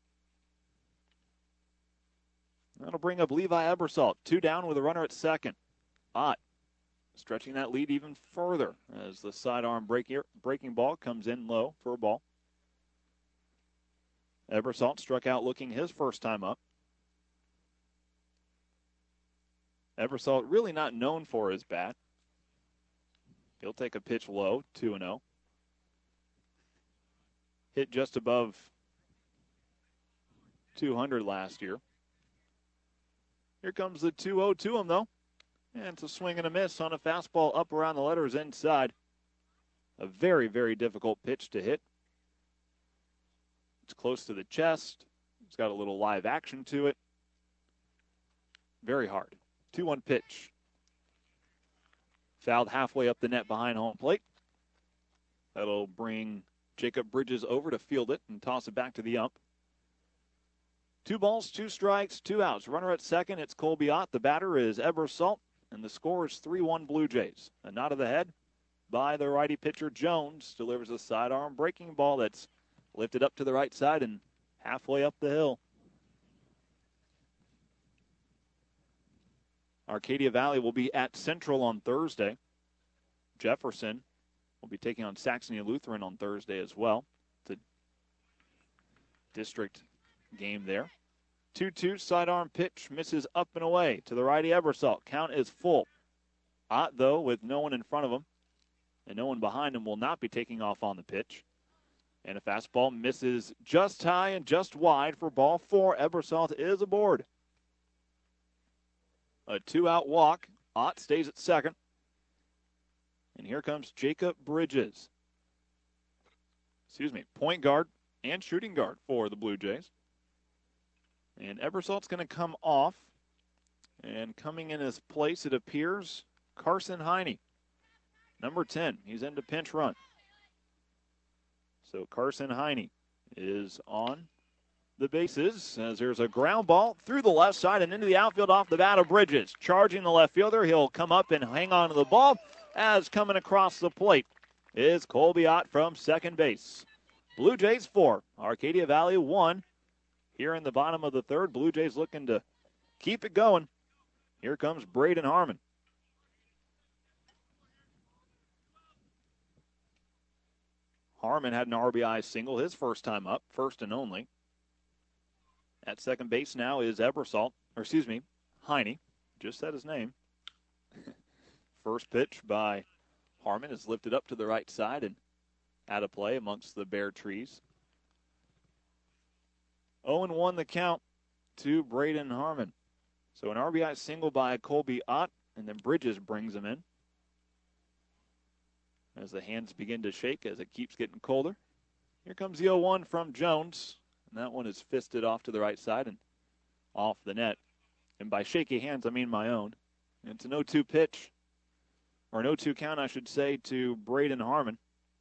That'll bring up Levi Ebersol. 2 down with a runner at second. Ott stretching that lead even further as the sidearm breaking ball comes in low for a ball. Ebersol struck out looking his first time up. Ebersol really not known for his bat. He'll take a pitch low, 2-0. Hit just above 200 last year. Here comes the 2-0 to him, though. And it's a swing and a miss on a fastball up around the letters inside. A very, very difficult pitch to hit. It's close to the chest. It's got a little live action to it. Very hard. 2-1 pitch. Fouled halfway up the net behind home plate. That'll bring Jacob Bridges over to field it and toss it back to the ump. 2 balls, 2 strikes, 2 outs. Runner at second, it's Colby Ott. The batter is Ebersol, and the score is 3-1 Blue Jays. A nod of the head by the righty pitcher Jones. Delivers a sidearm breaking ball that's lifted up to the right side and halfway up the hill. Arcadia Valley will be at Central on Thursday. Jefferson will be taking on Saxony Lutheran on Thursday as well. The district game there. 2-2 sidearm pitch misses up and away to the righty Ebersol. Count is full. Ott, though, with no one in front of him and no one behind him, will not be taking off on the pitch. And a fastball misses just high and just wide for ball 4. Ebersol is aboard. A 2-out walk. Ott stays at second. And here comes Jacob Bridges. Point guard and shooting guard for the Blue Jays. And Ebersol's going to come off. And coming in his place, it appears, Carson Heine. Number 10. He's into pinch run. So Carson Heine is on the bases as there's a ground ball through the left side and into the outfield off the bat of Bridges. Charging the left fielder. He'll come up and hang on to the ball as coming across the plate is Colby Ott from second base. Blue Jays 4, Arcadia Valley 1. Here in the bottom of the third, Blue Jays looking to keep it going. Here comes Braden Harmon. Harmon had an RBI single his first time up, first and only. At second base now is Heine. Just said his name. First pitch by Harmon is lifted up to the right side and out of play amongst the bare trees. 0-1 the count to Braden Harmon. So an RBI single by Colby Ott, and then Bridges brings him in. As the hands begin to shake as it keeps getting colder. Here comes the 0-1 from Jones. And that one is fisted off to the right side and off the net. And by shaky hands, I mean my own. And it's an 0-2 pitch. Or an 0-2 count, I should say, to Braden Harmon.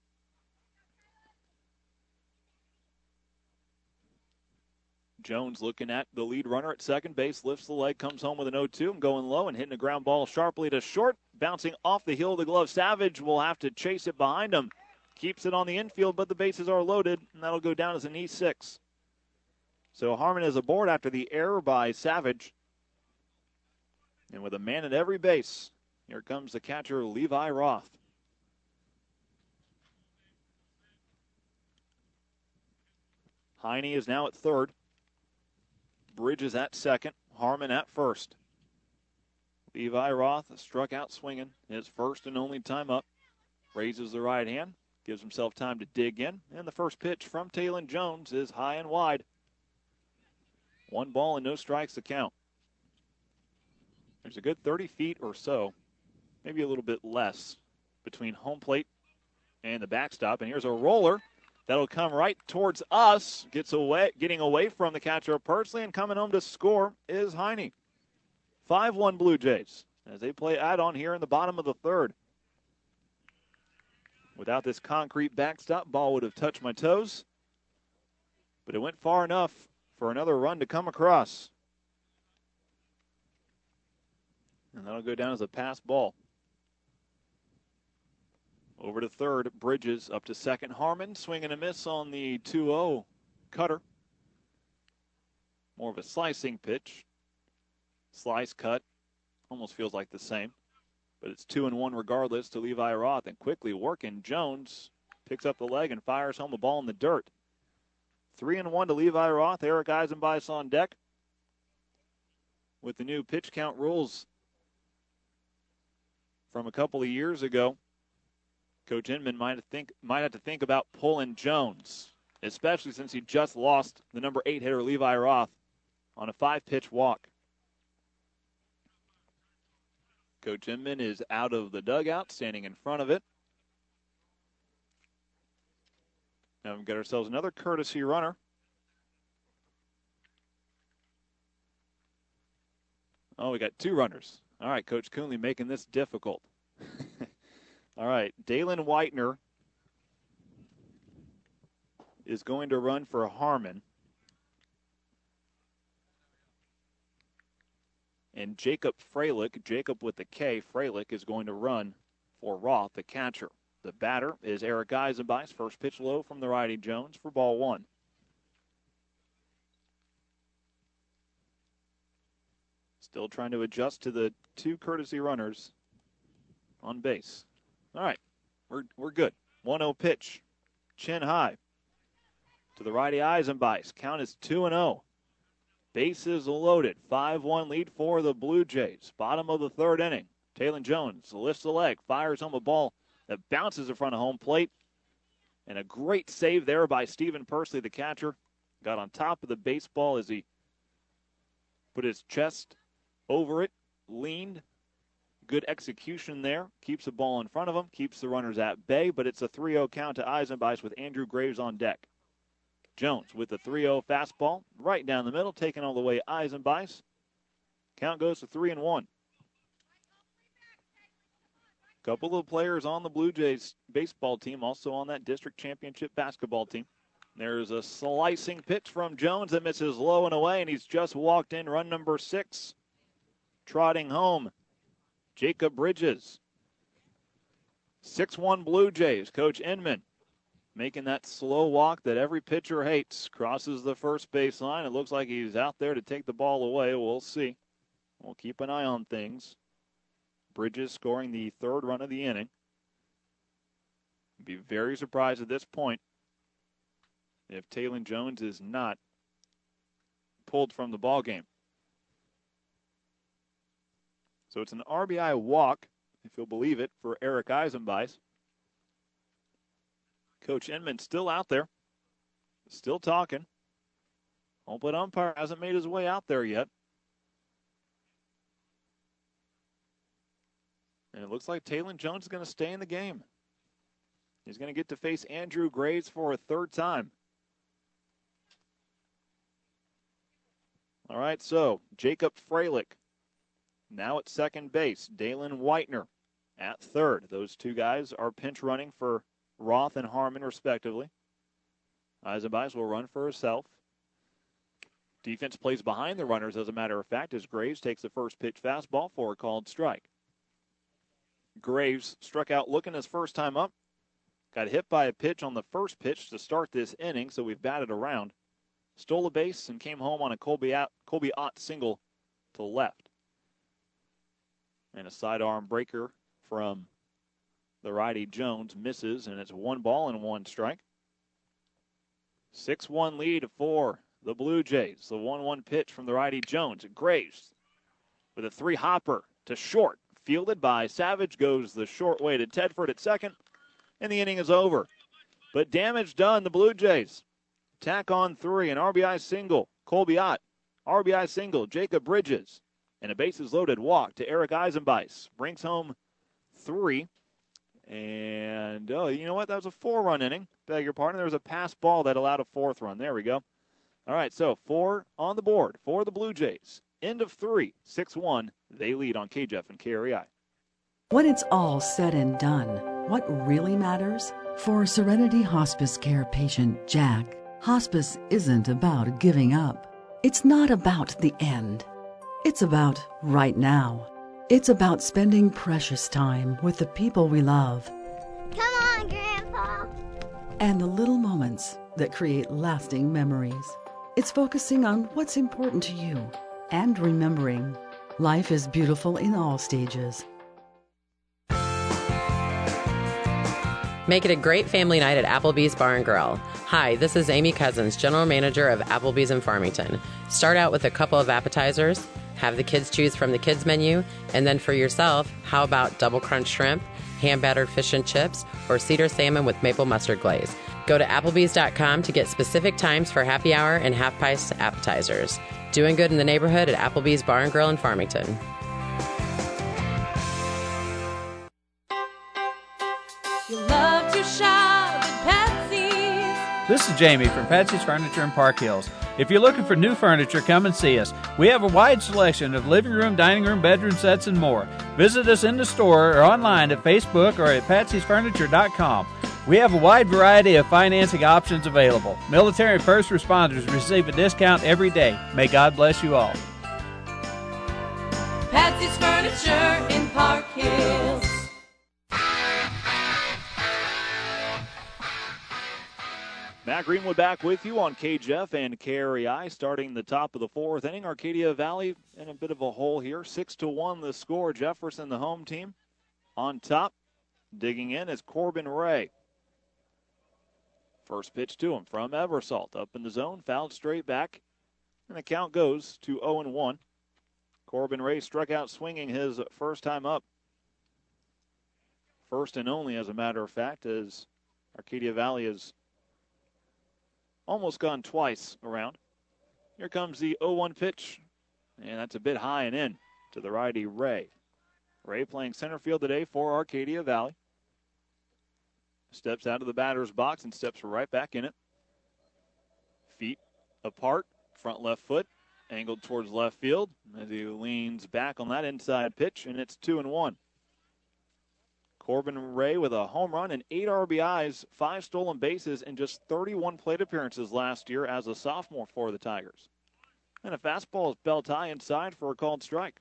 Jones looking at the lead runner at second base, lifts the leg, comes home with an 0-2, and going low and hitting a ground ball sharply to short. Bouncing off the heel of the glove. Savage will have to chase it behind him. Keeps it on the infield, but the bases are loaded, and that'll go down as an E6. So Harmon is aboard after the error by Savage. And with a man at every base, here comes the catcher, Levi Roth. Heine is now at third. Bridges at second. Harmon at first. Levi Roth struck out swinging his first and only time up. Raises the right hand. Gives himself time to dig in. And the first pitch from Talon Jones is high and wide. 1 ball and no strikes to count. There's a good 30 feet or so, maybe a little bit less, between home plate and the backstop. And here's a roller that'll come right towards us. Getting away from the catcher Pursley, and coming home to score is Heine. 5-1 Blue Jays as they play add-on here in the bottom of the third. Without this concrete backstop, ball would have touched my toes. But it went far enough for another run to come across. And that'll go down as a pass ball. Over to third, Bridges up to second. Harmon swing and a miss on the 2-0 cutter. More of a slicing pitch. Slice cut. Almost feels like the same. But it's 2-1 regardless to Levi Roth. And quickly working, Jones picks up the leg and fires home the ball in the dirt. 3-1 to Levi Roth. Eric Eisenbeis on deck. With the new pitch count rules from a couple of years ago, Coach Inman might have to think about pulling Jones, especially since he just lost the number 8 hitter Levi Roth on a 5-pitch walk. Coach Inman is out of the dugout, standing in front of it. Now we've got ourselves another courtesy runner. Oh, we got 2 runners. All right, Coach Coonley making this difficult. All right, Dalen Whitener is going to run for Harmon. And Jacob Freilich, Jacob with the K, Freilich is going to run for Roth, the catcher. The batter is Eric Eisenbeis. First pitch low from the righty Jones for ball 1. Still trying to adjust to the 2 courtesy runners on base. All right, we're good. 1-0 pitch, chin high to the righty Eisenbeis. Count is 2-0. Bases loaded. 5-1 lead for the Blue Jays. Bottom of the third inning. Taylon Jones lifts the leg, fires home a ball that bounces in front of home plate. And a great save there by Stephen Persley, the catcher. Got on top of the baseball as he put his chest over it, leaned. Good execution there. Keeps the ball in front of him, keeps the runners at bay, but it's a 3-0 count to Eisenbeis with Andrew Graves on deck. Jones with the 3-0 fastball, right down the middle, taking all the way Eisenbeis. Count goes to 3-1. Couple of players on the Blue Jays baseball team, also on that district championship basketball team. There's a slicing pitch from Jones that misses low and away, and he's just walked in run number 6. Trotting home, Jacob Bridges. 6-1 Blue Jays. Coach Inman making that slow walk that every pitcher hates. Crosses the first baseline. It looks like he's out there to take the ball away. We'll see. We'll keep an eye on things. Bridges scoring the 3rd run of the inning. Be very surprised at this point if Taylon Jones is not pulled from the ball game. So it's an RBI walk, if you'll believe it, for Eric Eisenbeis. Coach Inman still out there, still talking. Home plate umpire hasn't made his way out there yet. And it looks like Taylon Jones is going to stay in the game. He's going to get to face Andrew Graves for a 3rd time. All right, so Jacob Freilich now at second base. Dalen Whitener at 3rd. Those two guys are pinch running for Roth and Harmon, respectively. Eisenbeis will run for herself. Defense plays behind the runners, as a matter of fact, as Graves takes the first pitch fastball for a called strike. Graves struck out looking his first time up. Got hit by a pitch on the first pitch to start this inning, so we've batted around. Stole a base and came home on a Colby Ott single to left. And a sidearm breaker from the righty Jones misses, and it's 1 ball and 1 strike. 6-1 lead for the Blue Jays. The 1-1 pitch from the righty Jones. Graves with a 3-hopper to short. Fielded by Savage, goes the short way to Tedford at second, and the inning is over. But damage done, the Blue Jays. Tack on 3, an RBI single, Colby Ott. RBI single, Jacob Bridges. And a bases loaded walk to Eric Eisenbeis. Brings home 3. And, oh, you know what? That was a 4-run inning. Beg your pardon. There was a pass ball that allowed a 4th run. There we go. All right, so 4 on the board for the Blue Jays. End of 3, 6-1. They lead on KJEF and KREI. When it's all said and done, what really matters? For Serenity Hospice Care patient Jack, hospice isn't about giving up. It's not about the end. It's about right now. It's about spending precious time with the people we love. Come on, Grandpa. And the little moments that create lasting memories. It's focusing on what's important to you and remembering life is beautiful in all stages. Make it a great family night at Applebee's Bar and Grill. Hi, this is Amy Cousins, General Manager of Applebee's in Farmington. Start out with a couple of appetizers, have the kids choose from the kids menu, and then for yourself, how about double crunch shrimp, hand-battered fish and chips, or cedar salmon with maple mustard glaze? Go to Applebee's.com to get specific times for happy hour and half-price appetizers. Doing good in the neighborhood at Applebee's Bar and Grill in Farmington. This is Jamie from Patsy's Furniture in Park Hills. If you're looking for new furniture, come and see us. We have a wide selection of living room, dining room, bedroom sets, and more. Visit us in the store or online at Facebook or at patsysfurniture.com. We have a wide variety of financing options available. Military and first responders receive a discount every day. May God bless you all. Patsy's Furniture in Park Hills. Matt Greenwood back with you on KJEF and KREI, starting the top of the 4th inning. Arcadia Valley in a bit of a hole here. 6-1 the score. Jefferson, the home team, on top. Digging in is Corbin Ray. First pitch to him from Ebersol. Up in the zone, fouled straight back. And the count goes to 0-1. Corbin Ray struck out swinging his first time up. First and only, as a matter of fact, as Arcadia Valley has almost gone twice around. Here comes the 0-1 pitch, and that's a bit high and in to the righty Ray. Ray playing center field today for Arcadia Valley. Steps out of the batter's box and steps right back in it. Feet apart, front left foot, angled towards left field as he leans back on that inside pitch, and it's 2-1. Corbin Ray with a home run and 8 RBIs, 5 stolen bases, and just 31 plate appearances last year as a sophomore for the Tigers. And a fastball is belt high inside for a called strike.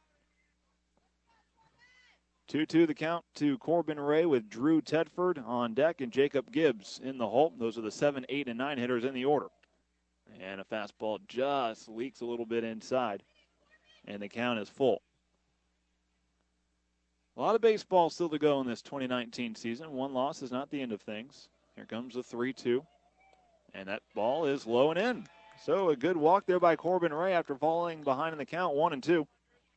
2-2 the count to Corbin Ray with Drew Tedford on deck and Jacob Gibbs in the hole. Those are the 7, 8, and 9 hitters in the order. And a fastball just leaks a little bit inside, and the count is full. A lot of baseball still to go in this 2019 season. One loss is not the end of things. Here comes the 3-2. And that ball is low and in. So a good walk there by Corbin Ray after falling behind in the count, 1-2.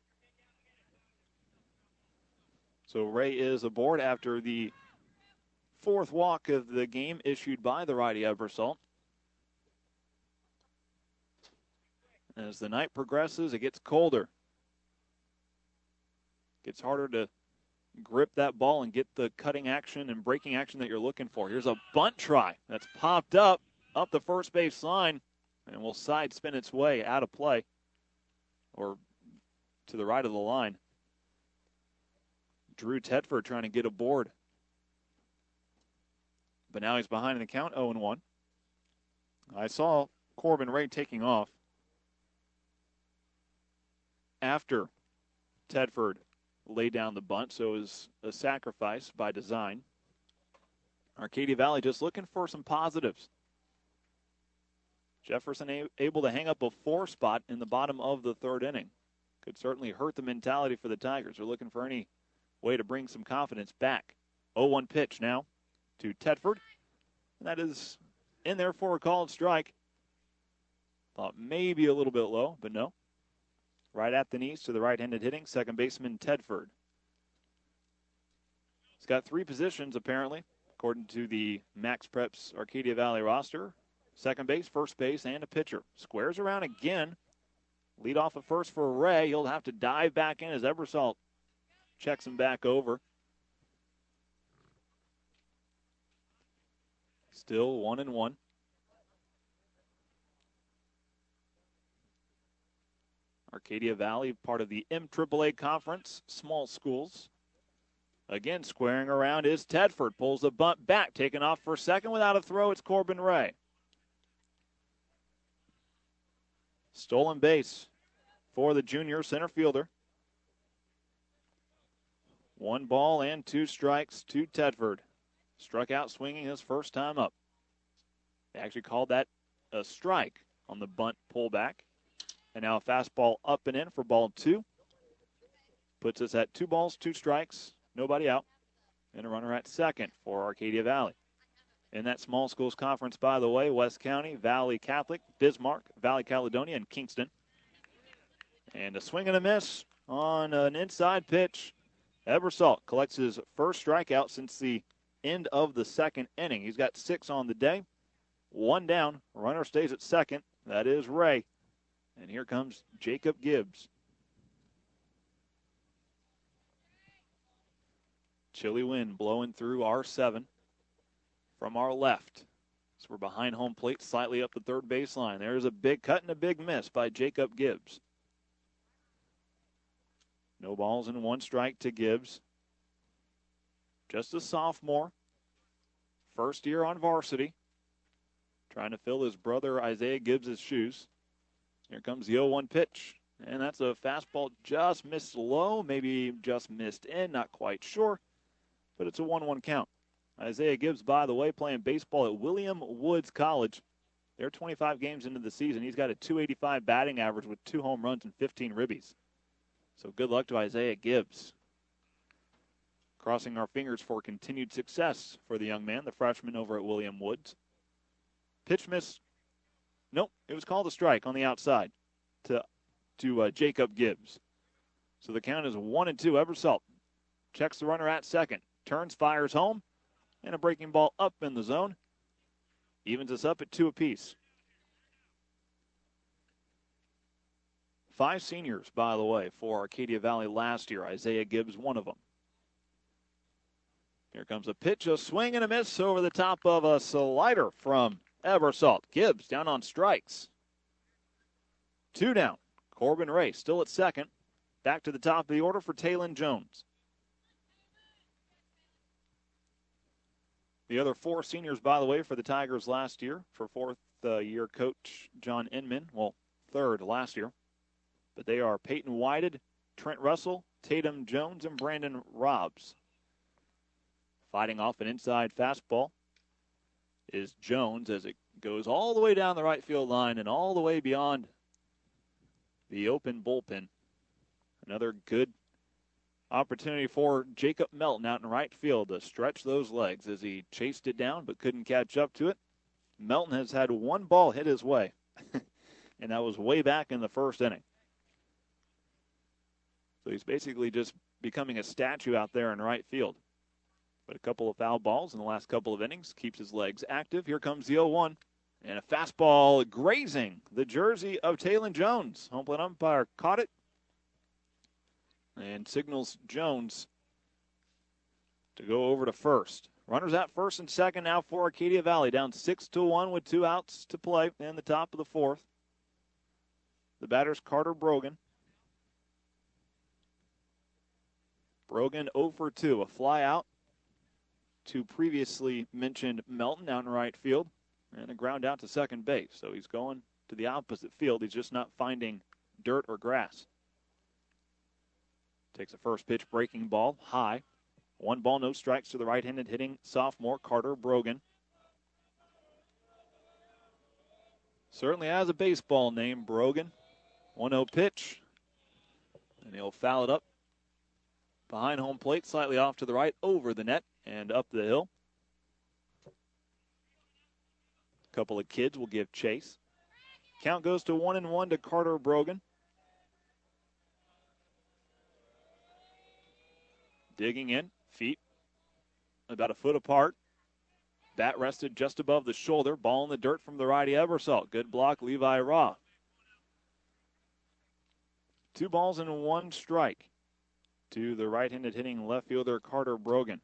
So Ray is aboard after the 4th walk of the game issued by the righty Ebersol. As the night progresses, it gets colder. Gets harder to grip that ball and get the cutting action and breaking action that you're looking for. Here's a bunt try that's popped up the first base line, and will side spin its way out of play or to the right of the line. Drew Tedford trying to get aboard. But now he's behind in the count, 0-1. I saw Corbin Ray taking off after Tedford laid down the bunt, so it was a sacrifice by design. Arcadia Valley just looking for some positives. Jefferson able to hang up a 4 spot in the bottom of the 3rd inning. Could certainly hurt the mentality for the Tigers. They're looking for any way to bring some confidence back. 0-1 pitch now to Tedford. And that is in there for a called strike. Thought maybe a little bit low, but no. Right at the knees to the right-handed hitting second baseman Tedford. He's got 3 positions apparently, according to the Max Preps Arcadia Valley roster. Second base, first base, and a pitcher. Squares around again. Lead off at first for Ray. He'll have to dive back in as Ebersol checks him back over. Still 1-1. Arcadia Valley, part of the MAAA Conference, small schools. Again, squaring around is Tedford. Pulls the bunt back, taken off for second without a throw. It's Corbin Ray. Stolen base for the junior center fielder. 1 ball and 2 strikes to Tedford. Struck out swinging his first time up. They actually called that a strike on the bunt pullback. And now a fastball up and in for ball 2. Puts us at 2 balls, 2 strikes, nobody out. And a runner at second for Arcadia Valley. In that small schools conference, by the way, West County, Valley Catholic, Bismarck, Valley Caledonia, and Kingston. And a swing and a miss on an inside pitch. Ebersol collects his first strikeout since the end of the 2nd inning. He's got 6 on the day. 1 down. Runner stays at second. That is Ray. And here comes Jacob Gibbs. Chilly wind blowing through R7 from our left. So we're behind home plate, slightly up the 3rd baseline. There's a big cut and a big miss by Jacob Gibbs. No balls and 1 strike to Gibbs. Just a sophomore. First year on varsity. Trying to fill his brother Isaiah Gibbs' shoes. Here comes the 0-1 pitch. And that's a fastball just missed low, maybe just missed in, not quite sure. But it's a 1-1 count. Isaiah Gibbs, by the way, playing baseball at William Woods College. They're 25 games into the season. He's got a .285 batting average with 2 home runs and 15 ribbies. So good luck to Isaiah Gibbs. Crossing our fingers for continued success for the young man, the freshman over at William Woods. Pitch miss. Nope, it was called a strike on the outside to Jacob Gibbs. So the count is 1-2. Ebersol checks the runner at second. Turns, fires home, and a breaking ball up in the zone. Evens us up at 2 apiece. 5 seniors, by the way, for Arcadia Valley last year. Isaiah Gibbs, one of them. Here comes a pitch, a swing and a miss over the top of a slider from Ebersol. Gibbs down on strikes. 2 down. Corbin Ray still at second. Back to the top of the order for Taylon Jones. The other 4 seniors, by the way, for the Tigers last year, for 4th-year coach John Inman. Well, 3rd last year. But they are Peyton Whited, Trent Russell, Tatum Jones, and Brandon Robbs. Fighting off an inside fastball is Jones as it goes all the way down the right field line and all the way beyond the open bullpen. Another good opportunity for Jacob Melton out in right field to stretch those legs as he chased it down but couldn't catch up to it. Melton has had 1 ball hit his way, and that was way back in the 1st inning. So he's basically just becoming a statue out there in right field. But a couple of foul balls in the last couple of innings keeps his legs active. Here comes the 0-1. And a fastball grazing the jersey of Taylon Jones. Home plate umpire caught it and signals Jones to go over to first. Runners at first and second now for Arcadia Valley. Down 6-1 with 2 outs to play in the top of the 4th. The batter's Carter Brogan. Brogan 0 for 2. A fly out to previously mentioned Melton out in right field. And a ground out to second base. So he's going to the opposite field. He's just not finding dirt or grass. Takes a first pitch breaking ball high. 1 ball, no strikes to the right-handed hitting sophomore Carter Brogan. Certainly has a baseball name, Brogan. 1-0 pitch. And he'll foul it up behind home plate, slightly off to the right, over the net and up the hill. A couple of kids will give chase. Count goes to 1-1 to Carter Brogan. Digging in, feet about a foot apart. Bat rested just above the shoulder. Ball in the dirt from the righty Ebersol. Good block, Levi Raw. 2 balls and 1 strike to the right-handed hitting left fielder Carter Brogan.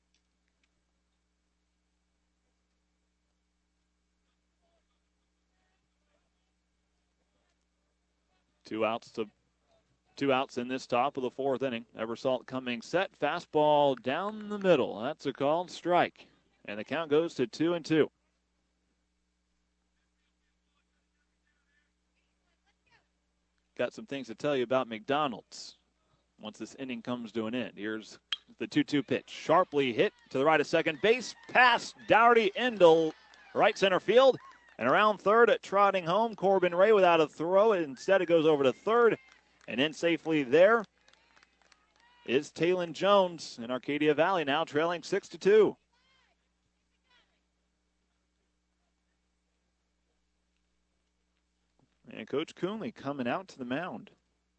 Two outs in this top of the 4th inning. Ebersol coming set. Fastball down the middle. That's a called strike. And the count goes to 2-2. Got some things to tell you about McDonald's once this inning comes to an end. Here's the 2-2 pitch. Sharply hit to the right of second base. Pass Dougherty into right center field. And around third at trotting home, Corbin Ray without a throw. Instead, it goes over to third. And in safely there is Taylon Jones in Arcadia Valley now trailing 6-2. And Coach Coonley coming out to the mound.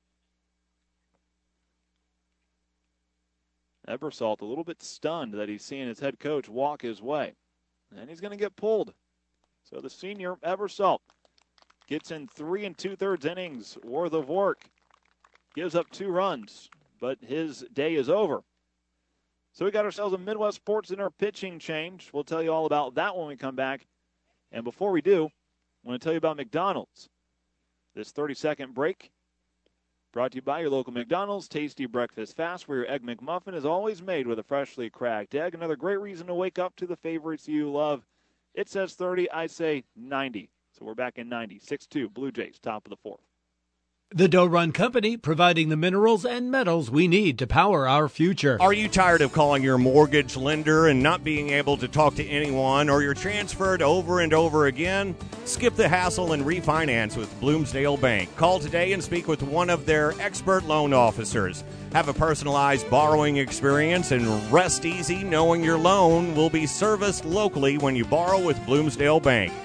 Ebersol a little bit stunned that he's seeing his head coach walk his way. And he's going to get pulled. So the senior Ebersol gets in 3 2/3 innings worth of work. Gives up 2 runs, but his day is over. So we got ourselves a Midwest Sports Center pitching change. We'll tell you all about that when we come back. And before we do, I want to tell you about McDonald's. This 30-second break brought to you by your local McDonald's. Tasty breakfast fast, where your Egg McMuffin is always made with a freshly cracked egg. Another great reason to wake up to the favorites you love. It says 30, I say 90. So we're back in 90. 6-2, Blue Jays, top of the 4th. The Doe Run Company, providing the minerals and metals we need to power our future. Are you tired of calling your mortgage lender and not being able to talk to anyone, or you're transferred over and over again? Skip the hassle and refinance with Bloomsdale Bank. Call today and speak with one of their expert loan officers. Have a personalized borrowing experience and rest easy knowing your loan will be serviced locally when you borrow with Bloomsdale Bank.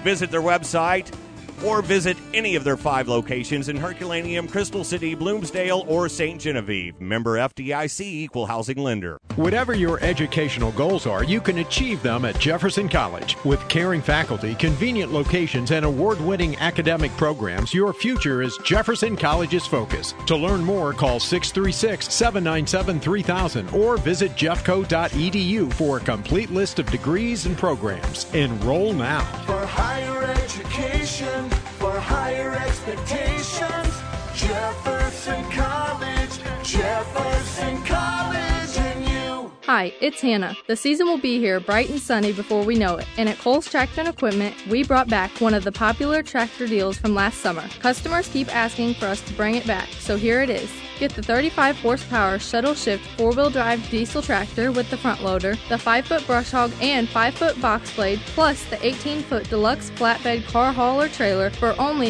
Visit their website or visit any of their 5 locations in Herculaneum, Crystal City, Bloomsdale, or St. Genevieve. Member FDIC, Equal Housing Lender. Whatever your educational goals are, you can achieve them at Jefferson College. With caring faculty, convenient locations, and award-winning academic programs, your future is Jefferson College's focus. To learn more, call 636-797-3000 or visit jeffco.edu for a complete list of degrees and programs. Enroll now. For higher education, for higher expectations, Jefferson College, Jefferson College, and you. Hi, it's Hannah. The season will be here bright and sunny before we know it. And at Kohl's Tractor and Equipment, we brought back one of the popular tractor deals from last summer. Customers keep asking for us to bring it back, so here it is. Get the 35 horsepower shuttle shift 4-wheel drive diesel tractor with the front loader, the 5-foot brush hog and 5-foot box blade, plus the 18-foot deluxe flatbed car hauler trailer for only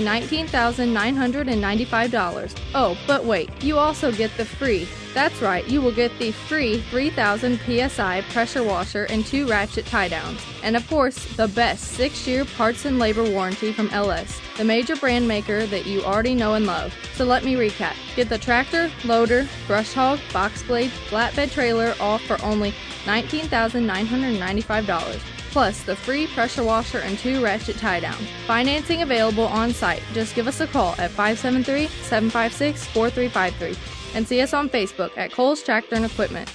$19,995. Oh, but wait, you also get the free. That's right, you will get the free 3,000 PSI pressure washer and 2 ratchet tie downs. And of course, the best 6-year parts and labor warranty from LS, the major brand maker that you already know and love. So let me recap. Get the tractor, loader, brush hog, box blade, flatbed trailer all for only $19,995. Plus the free pressure washer and 2 ratchet tie downs. Financing available on site. Just give us a call at 573-756-4353 and see us on Facebook at Kohl's Tractor and Equipment.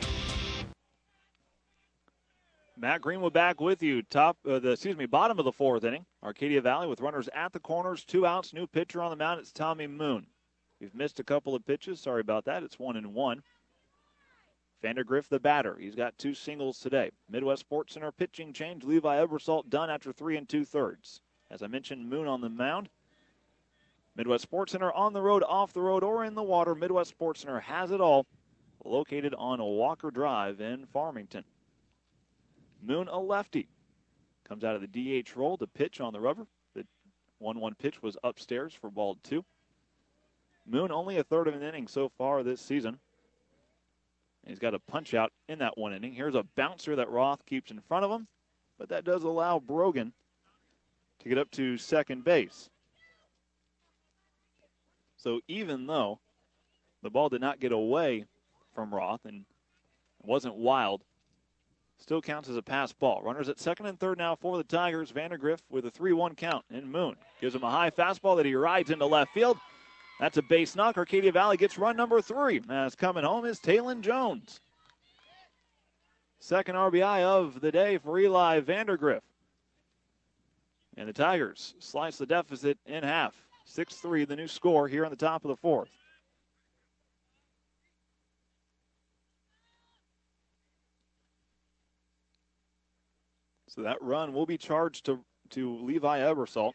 Matt Greenwood back with you. Bottom of the 4th inning. Arcadia Valley with runners at the corners, 2 outs. New pitcher on the mound. It's Tommy Moon. We've missed a couple of pitches. Sorry about that. It's 1-1. Vandergriff, the batter. He's got 2 singles today. Midwest Sports Center pitching change. Levi Ebersalt done after 3 2/3. As I mentioned, Moon on the mound. Midwest Sports Center on the road, off the road, or in the water. Midwest Sports Center has it all. Located on Walker Drive in Farmington. Moon, a lefty. Comes out of the DH role to pitch on the rubber. The 1-1 pitch was upstairs for ball 2. Moon only a third of an inning so far this season. And he's got a punch out in that 1 inning. Here's a bouncer that Roth keeps in front of him, but that does allow Brogan to get up to second base. So even though the ball did not get away from Roth and wasn't wild, still counts as a pass ball. Runners at second and third now for the Tigers. Vandergriff with a 3-1 count. And Moon gives him a high fastball that he rides into left field. That's a base knock. Arcadia Valley gets run number 3. As coming home is Talon Jones. Second RBI of the day for Eli Vandergriff. And the Tigers slice the deficit in half. 6-3, the new score here in the top of the 4th. So that run will be charged to Levi Ebersalt.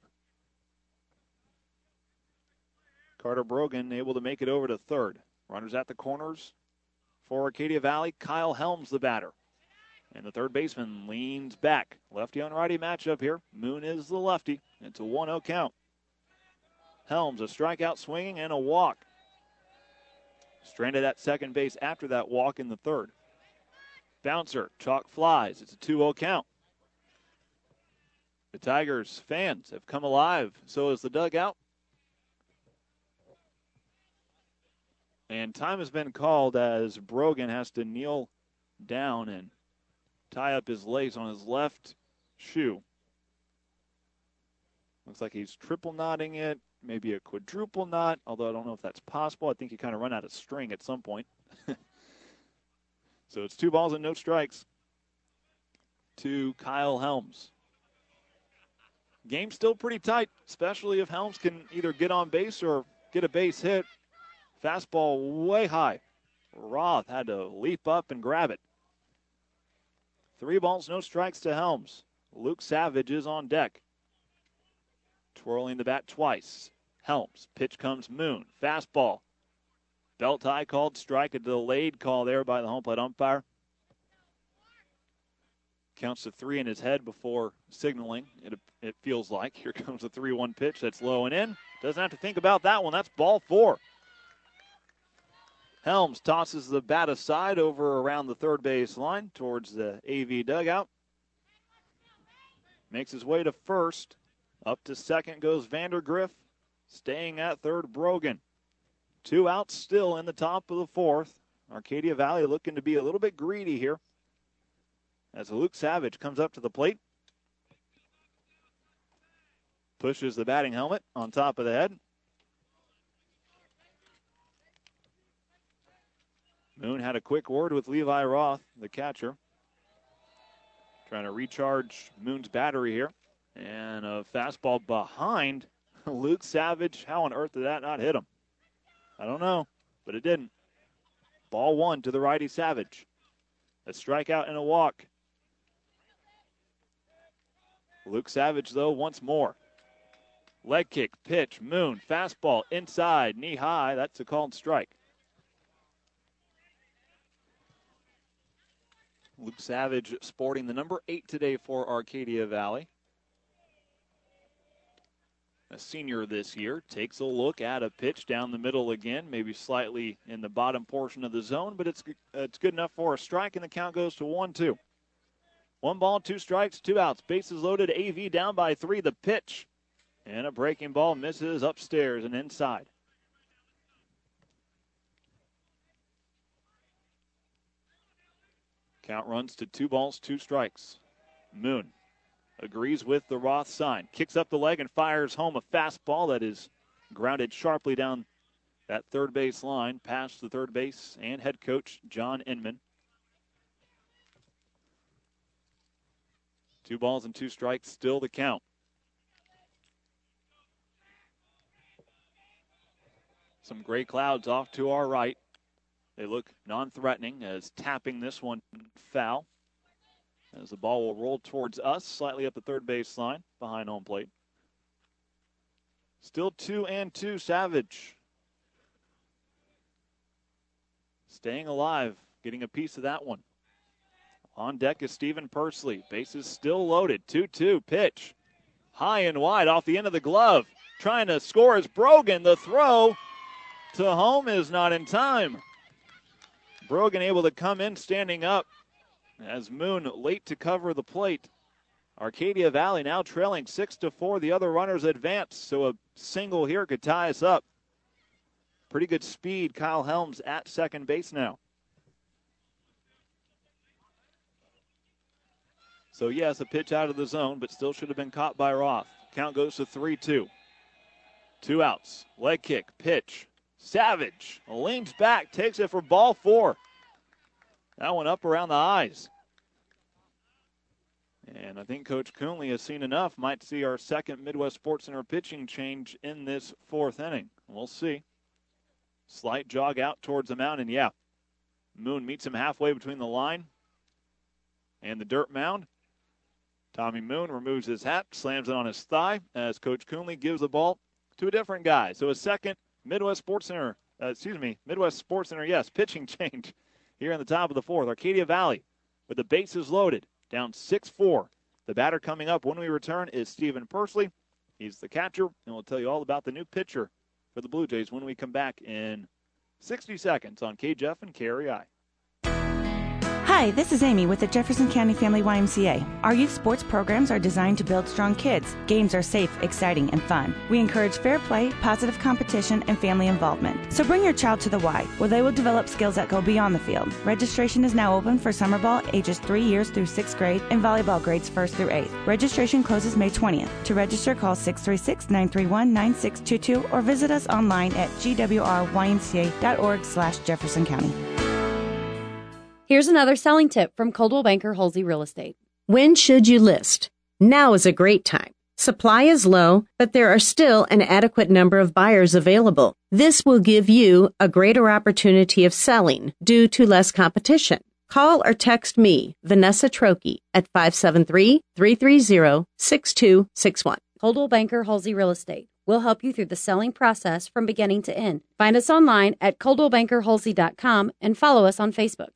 Carter Brogan able to make it over to third. Runners at the corners for Arcadia Valley. Kyle Helms, the batter. And the third baseman leans back. Lefty on righty matchup here. Moon is the lefty. It's a 1-0 count. Helms, a strikeout swinging and a walk. Stranded at second base after that walk in the third. Bouncer, chalk flies. It's a 2-0 count. The Tigers fans have come alive. So has the dugout. And time has been called as Brogan has to kneel down and tie up his lace on his left shoe. Looks like he's triple knotting it, maybe a quadruple knot, although I don't know if that's possible. I think you kind of run out of string at some point. So it's 2 balls and no strikes to Kyle Helms. Game's still pretty tight, especially if Helms can either get on base or get a base hit. Fastball way high. Roth had to leap up and grab it. 3 balls, no strikes to Helms. Luke Savage is on deck. Twirling the bat twice. Helms. Pitch comes Moon. Fastball. Belt high called strike. A delayed call there by the home plate umpire. Counts to 3 in his head before signaling. It feels like. Here comes the 3-1 pitch. That's low and in. Doesn't have to think about that one. That's ball 4. Helms tosses the bat aside over around the third base line towards the AV dugout. makes his way to first. Up to second goes Vandergriff. Staying at third, Brogan. 2 outs still in the top of the fourth. Arcadia Valley looking to be a little bit greedy here as Luke Savage comes up to the plate. Pushes the batting helmet on top of the head. Moon had a quick word with Levi Roth, the catcher. Trying to recharge Moon's battery here. And a fastball behind Luke Savage. How on earth did that not hit him? I don't know, but it didn't. Ball 1 to the righty Savage. A strikeout and a walk. Luke Savage, though, once more. Leg kick, pitch, Moon, fastball, inside, knee high. That's a called strike. Luke Savage sporting the number 8 today for Arcadia Valley. A senior this year, takes a look at a pitch down the middle again, maybe slightly in the bottom portion of the zone, but it's good enough for a strike, and the count goes to 1-2. 1 ball, 2 strikes, 2 outs. Bases loaded, AV down by 3. The pitch. And a breaking ball misses upstairs and inside. Count runs to 2 balls, 2 strikes. Moon agrees with the Roth sign. Kicks up the leg and fires home a fastball that is grounded sharply down that third base line, past the third base and head coach John Inman. 2 balls and 2 strikes, still the count. Some gray clouds off to our right. They look non-threatening as tapping this one foul. As the ball will roll towards us, slightly up the third base line, behind home plate. Still 2-2, Savage. Staying alive, getting a piece of that one. On deck is Stephen Pursley. Bases still loaded. 2-2 pitch. High and wide off the end of the glove. Trying to score is Brogan. The throw to home is not in time. Brogan able to come in standing up as Moon late to cover the plate. Arcadia Valley now trailing 6-4. The other runners advance, so a single here could tie us up. Pretty good speed. Kyle Helms at second base now. So, yes, a pitch out of the zone, but still should have been caught by Roth. Count goes to 3-2. 2 outs. Leg kick, pitch. Savage leans back, takes it for ball 4. That one up around the eyes. And I think Coach Coonley has seen enough. Might see our second Midwest Sports Center pitching change in this 4th inning. We'll see. Slight jog out towards the mound, and yeah, Moon meets him halfway between the line and the dirt mound. Tommy Moon removes his hat, slams it on his thigh as Coach Coonley gives the ball to a different guy. So a second Midwest Sports Center, yes, pitching change here in the top of the 4th. Arcadia Valley with the bases loaded, down 6-4. The batter coming up when we return is Stephen Pursley. He's the catcher, and we'll tell you all about the new pitcher for the Blue Jays when we come back in 60 seconds on KJF and KREI. Hi, this is Amy with the Jefferson County Family YMCA. Our youth sports programs are designed to build strong kids. Games are safe, exciting, and fun. We encourage fair play, positive competition, and family involvement. So bring your child to the Y, where they will develop skills that go beyond the field. Registration is now open for summer ball ages 3 years through 6th grade and volleyball grades 1st through 8th. Registration closes May 20th. To register, call 636-931-9622 or visit us online at gwrymca.org/Jefferson County. Here's another selling tip from Coldwell Banker Halsey Real Estate. When should you list? Now is a great time. Supply is low, but there are still an adequate number of buyers available. This will give you a greater opportunity of selling due to less competition. Call or text me, Vanessa Trokey, at 573-330-6261. Coldwell Banker Halsey Real Estate. We'll help you through the selling process from beginning to end. Find us online at coldwellbankerhalsey.com and follow us on Facebook.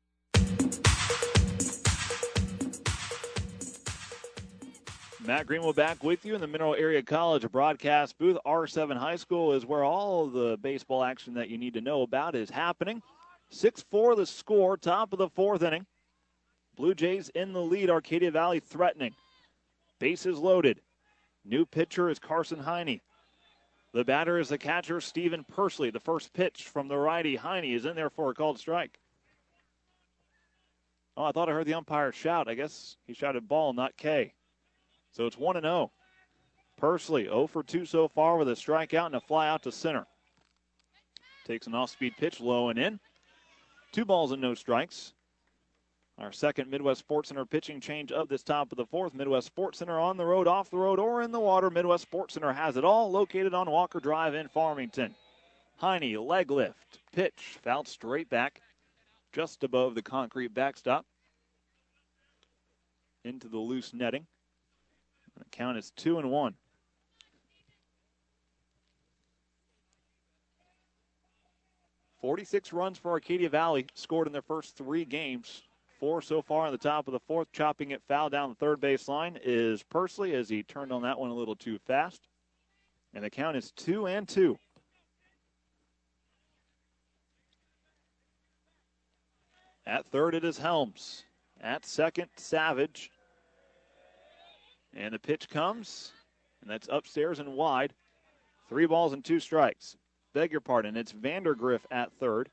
Matt Greenwood back with you in the Mineral Area College broadcast booth. R7 High School is where all of the baseball action that you need to know about is happening. 6-4 the score, top of the 4th inning. Blue Jays in the lead, Arcadia Valley threatening. Bases loaded. New pitcher is Carson Heine. The batter is the catcher, Stephen Persley. The first pitch from the righty, Heine, is in there for a called strike. Oh, I thought I heard the umpire shout. I guess he shouted ball, not K. So it's 1-0. Persley 0 for 2 so far with a strikeout and a fly out to center. Takes an off-speed pitch low and in. 2 balls and no strikes. Our second Midwest Sports Center pitching change of this top of the fourth. Midwest Sports Center on the road, off the road, or in the water. Midwest Sports Center has it all, located on Walker Drive in Farmington. Heine, leg lift, pitch, fouled straight back, just above the concrete backstop. Into the loose netting. The count is 2-1. "46 runs for Arcadia Valley scored in their first 3 games. 4 so far in the top of the fourth. Chopping it foul down the third base line is Persley as he turned on that one a little too fast. And the count is 2-2. At third, it is Helms. At second, Savage. And the pitch comes, and that's upstairs and wide. 3 balls and 2 strikes. Beg your pardon, it's Vandergriff at third.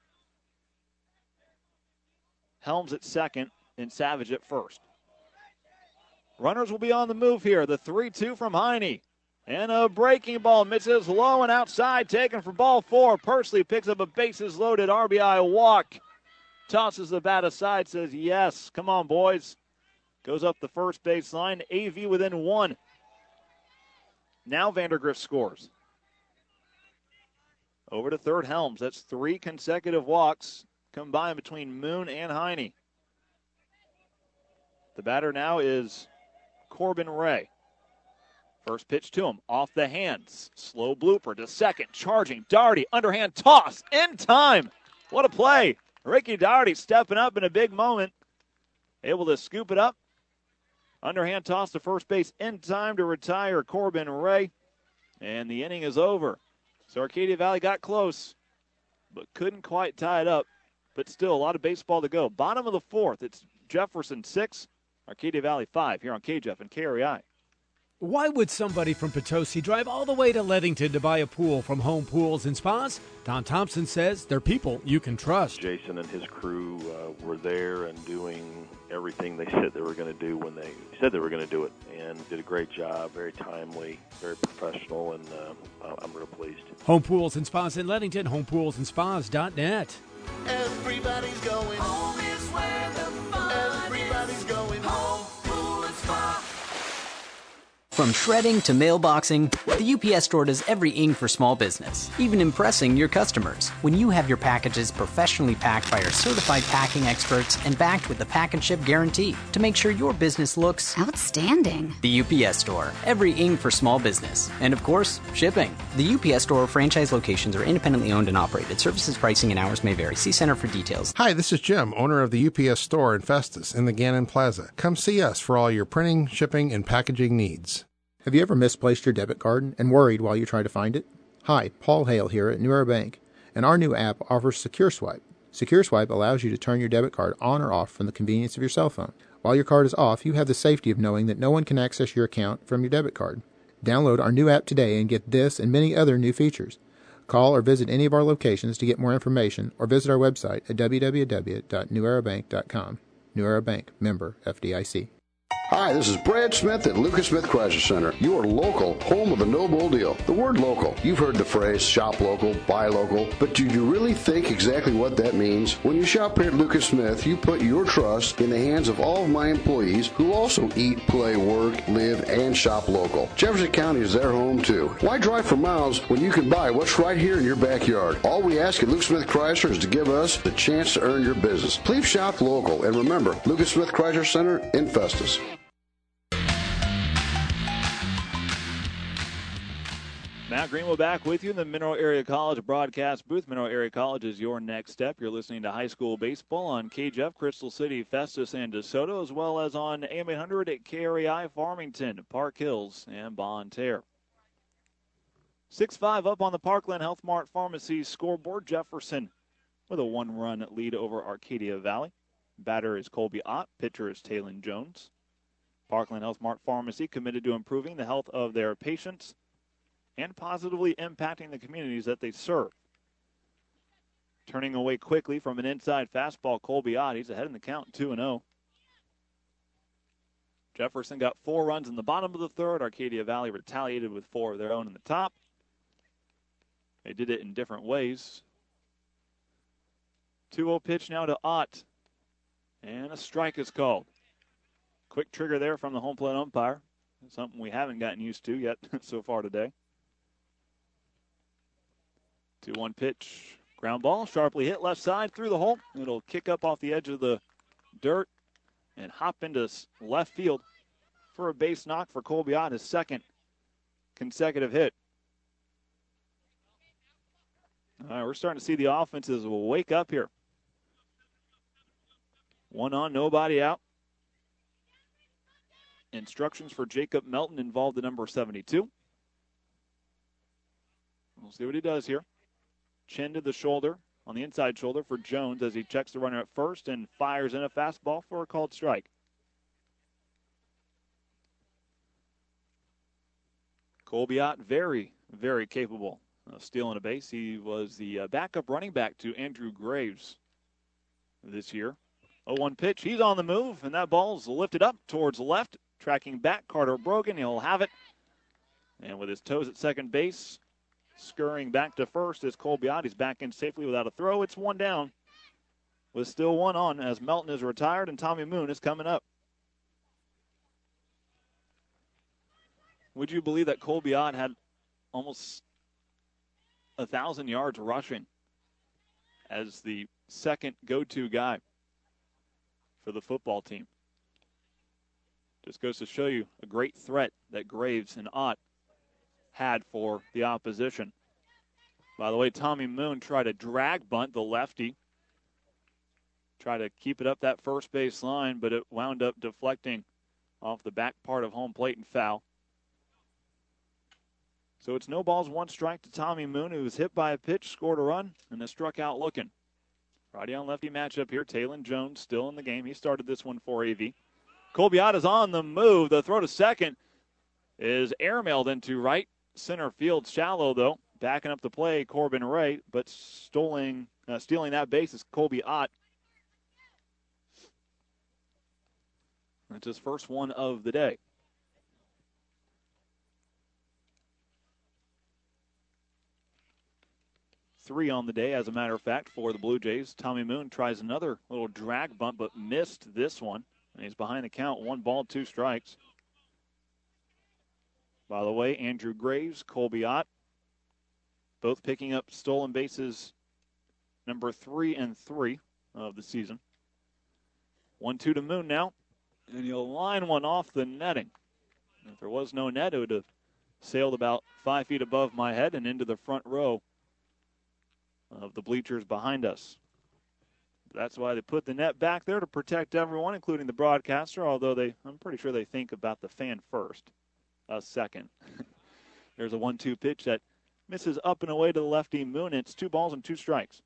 Helms at second, and Savage at first. Runners will be on the move here. The 3-2 from Heine. And a breaking ball misses low and outside, taken for ball 4. Persley picks up a bases-loaded RBI walk. Tosses the bat aside, says, yes, come on, boys. Goes up the first base line. AV within 1. Now Vandergriff scores. Over to third, Helms. That's 3 consecutive walks combined between Moon and Heine. The batter now is Corbin Ray. First pitch to him, off the hands. Slow blooper to second, charging. Daugherty, underhand toss, in time. What a play. Ricky Daugherty stepping up in a big moment. Able to scoop it up. Underhand toss to first base in time to retire Corbin Ray. And the inning is over. So Arcadia Valley got close, but couldn't quite tie it up. But still, a lot of baseball to go. Bottom of the fourth, it's Jefferson 6, Arcadia Valley 5 here on KJEF and KREI. Why would somebody from Potosi drive all the way to Leadington to buy a pool from Home Pools and Spas? Don Thompson says they're people you can trust. Jason and his crew were there and doing everything they said they were going to do when they said they were going to do it, and did a great job, very timely, very professional, and I'm real pleased. Home Pools and Spas in Leadington, homepoolsandspas.net. Everybody's going home is where the fun Everybody's going home, pool and spa. From shredding to mailboxing, the UPS Store does everything for small business, even impressing your customers. When you have your packages professionally packed by our certified packing experts and backed with the pack and ship guarantee to make sure your business looks outstanding. The UPS Store, everything for small business. And of course, shipping. The UPS Store franchise locations are independently owned and operated. Services, pricing, and hours may vary. See Center for details. Hi, this is Jim, owner of the UPS Store in Festus in the Gannon Plaza. Come see us for all your printing, shipping, and packaging needs. Have you ever misplaced your debit card and worried while you try to find it? Hi, Paul Hale here at New Era Bank, and our new app offers SecureSwipe. SecureSwipe allows you to turn your debit card on or off from the convenience of your cell phone. While your card is off, you have the safety of knowing that no one can access your account from your debit card. Download our new app today and get this and many other new features. Call or visit any of our locations to get more information, or visit our website at www.newerabank.com. New Era Bank, member FDIC. Hi, this is Brad Smith at Lucas Smith Chrysler Center, your local home of the no bull deal. The word local, you've heard the phrase shop local, buy local, but do you really think exactly what that means? When you shop here at Lucas Smith, you put your trust in the hands of all of my employees who also eat, play, work, live, and shop local. Jefferson County is their home too. Why drive for miles when you can buy what's right here in your backyard? All we ask at Lucas Smith Chrysler is to give us the chance to earn your business. Please shop local, and remember, Lucas Smith Chrysler Center in Festus. Matt Greenwood back with you in the Mineral Area College broadcast booth. Mineral Area College is your next step. You're listening to high school baseball on KJEF, Crystal City, Festus, and DeSoto, as well as on AM 800 at KREI, Farmington, Park Hills, and Bonne Terre. 6-5 up on the Parkland Health Mart Pharmacy scoreboard. Jefferson with a 1-run lead over Arcadia Valley. Batter is Colby Ott. Pitcher is Talon Jones. Parkland Health Mart Pharmacy, committed to improving the health of their patients and positively impacting the communities that they serve. Turning away quickly from an inside fastball, Colby Ott. He's ahead in the count, 2-0. Jefferson got 4 runs in the bottom of the third. Arcadia Valley retaliated with 4 of their own in the top. They did it in different ways. 2-0 pitch now to Ott. And a strike is called. Quick trigger there from the home plate umpire. Something we haven't gotten used to yet so far today. 2-1 pitch. Ground ball, sharply hit left side through the hole. It'll kick up off the edge of the dirt and hop into left field for a base knock for Colby Ott, his second consecutive hit. All right, we're starting to see the offenses wake up here. 1 on, nobody out. Instructions for Jacob Melton involved the number 72. We'll see what he does here. Chin to the shoulder, on the inside shoulder for Jones as he checks the runner at first and fires in a fastball for a called strike. Colby Ott, very, very capable of stealing a base. He was the backup running back to Andrew Graves this year. 0-1 pitch. He's on the move, and that ball's lifted up towards left. Tracking back, Carter Brogan. He'll have it. And with his toes at second base, scurrying back to first is Colby Ott. He's back in safely without a throw. It's 1 down with still 1 on as Melton is retired and Tommy Moon is coming up. Would you believe that Colby Ott had almost 1,000 yards rushing as the second go-to guy for the football team? Just goes to show you a great threat that Graves and Ott had for the opposition. By the way, Tommy Moon tried to drag bunt the lefty. Tried to keep it up that first base line, but it wound up deflecting off the back part of home plate and foul. So it's no balls, 1 strike to Tommy Moon, who was hit by a pitch, scored a run, and has struck out looking. Righty on lefty matchup here. Talon Jones still in the game. He started this one for AV. Colby Ott is on the move. The throw to second is airmailed into right center field. Shallow, though. Backing up the play, Corbin Ray, but stealing that base is Colby Ott. That's his first one of the day. Three on the day, as a matter of fact, for the Blue Jays. Tommy Moon tries another little drag bunt, but missed this one. And he's behind the count, 1 ball, 2 strikes. By the way, Andrew Graves, Colby Ott, both picking up stolen bases number 3 and 3 of the season. 1-2 to Moon now, and he'll line one off the netting. If there was no net, it would have sailed about 5 feet above my head and into the front row of the bleachers behind us. That's why they put the net back there, to protect everyone, including the broadcaster, although I'm pretty sure they think about the fan first, us second. There's a 1-2 pitch that misses up and away to the lefty Moon. It's 2 balls and 2 strikes.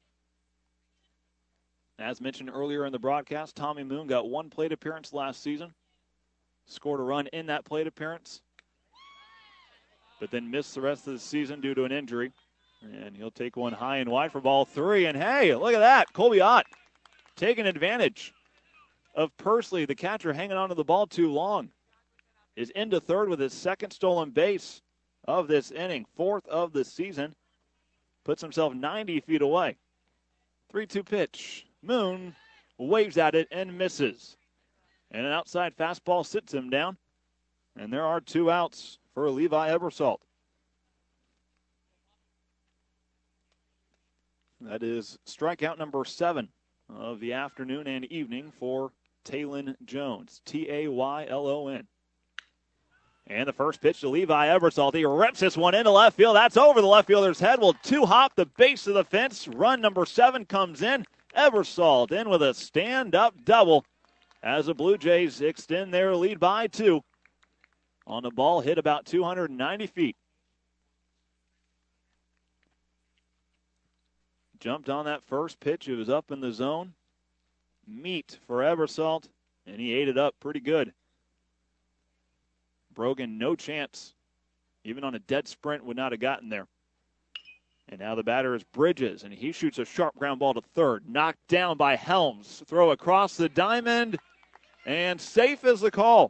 As mentioned earlier in the broadcast, Tommy Moon got 1 plate appearance last season, scored a run in that plate appearance, but then missed the rest of the season due to an injury. And he'll take one high and wide for ball 3. And hey, look at that. Colby Ott taking advantage of Pursley, the catcher, hanging on to the ball too long. Is into third with his second stolen base of this inning, 4th of the season. Puts himself 90 feet away. 3-2 pitch. Moon waves at it and misses. And an outside fastball sits him down. And there are 2 outs for Levi Ebersol. That is strikeout number 7 of the afternoon and evening for Talon Jones. Taylon. And the first pitch to Levi Ebersol. He rips this one into left field. That's over the left fielder's head. Will 2-hop the base of the fence. Run number 7 comes in. Ebersol in with a stand-up double as the Blue Jays extend their lead by 2 on a ball hit about 290 feet. Jumped on that first pitch. It was up in the zone. Meat for Ebersol, and he ate it up pretty good. Brogan, no chance. Even on a dead sprint, would not have gotten there. And now the batter is Bridges, and he shoots a sharp ground ball to third. Knocked down by Helms. Throw across the diamond, and safe is the call.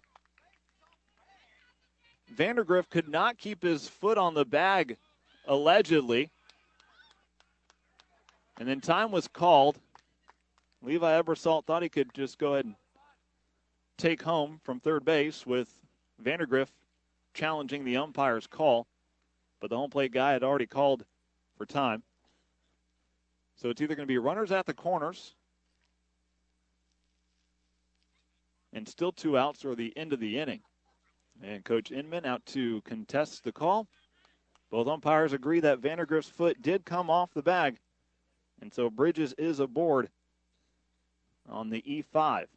Vandergrift could not keep his foot on the bag, allegedly. And then time was called. Levi Ebersol thought he could just go ahead and take home from third base with Vandergrift challenging the umpire's call. But the home plate guy had already called for time. So it's either going to be runners at the corners and still 2 outs or the end of the inning. And Coach Inman out to contest the call. Both umpires agree that Vandergrift's foot did come off the bag. And so Bridges is aboard on the E5.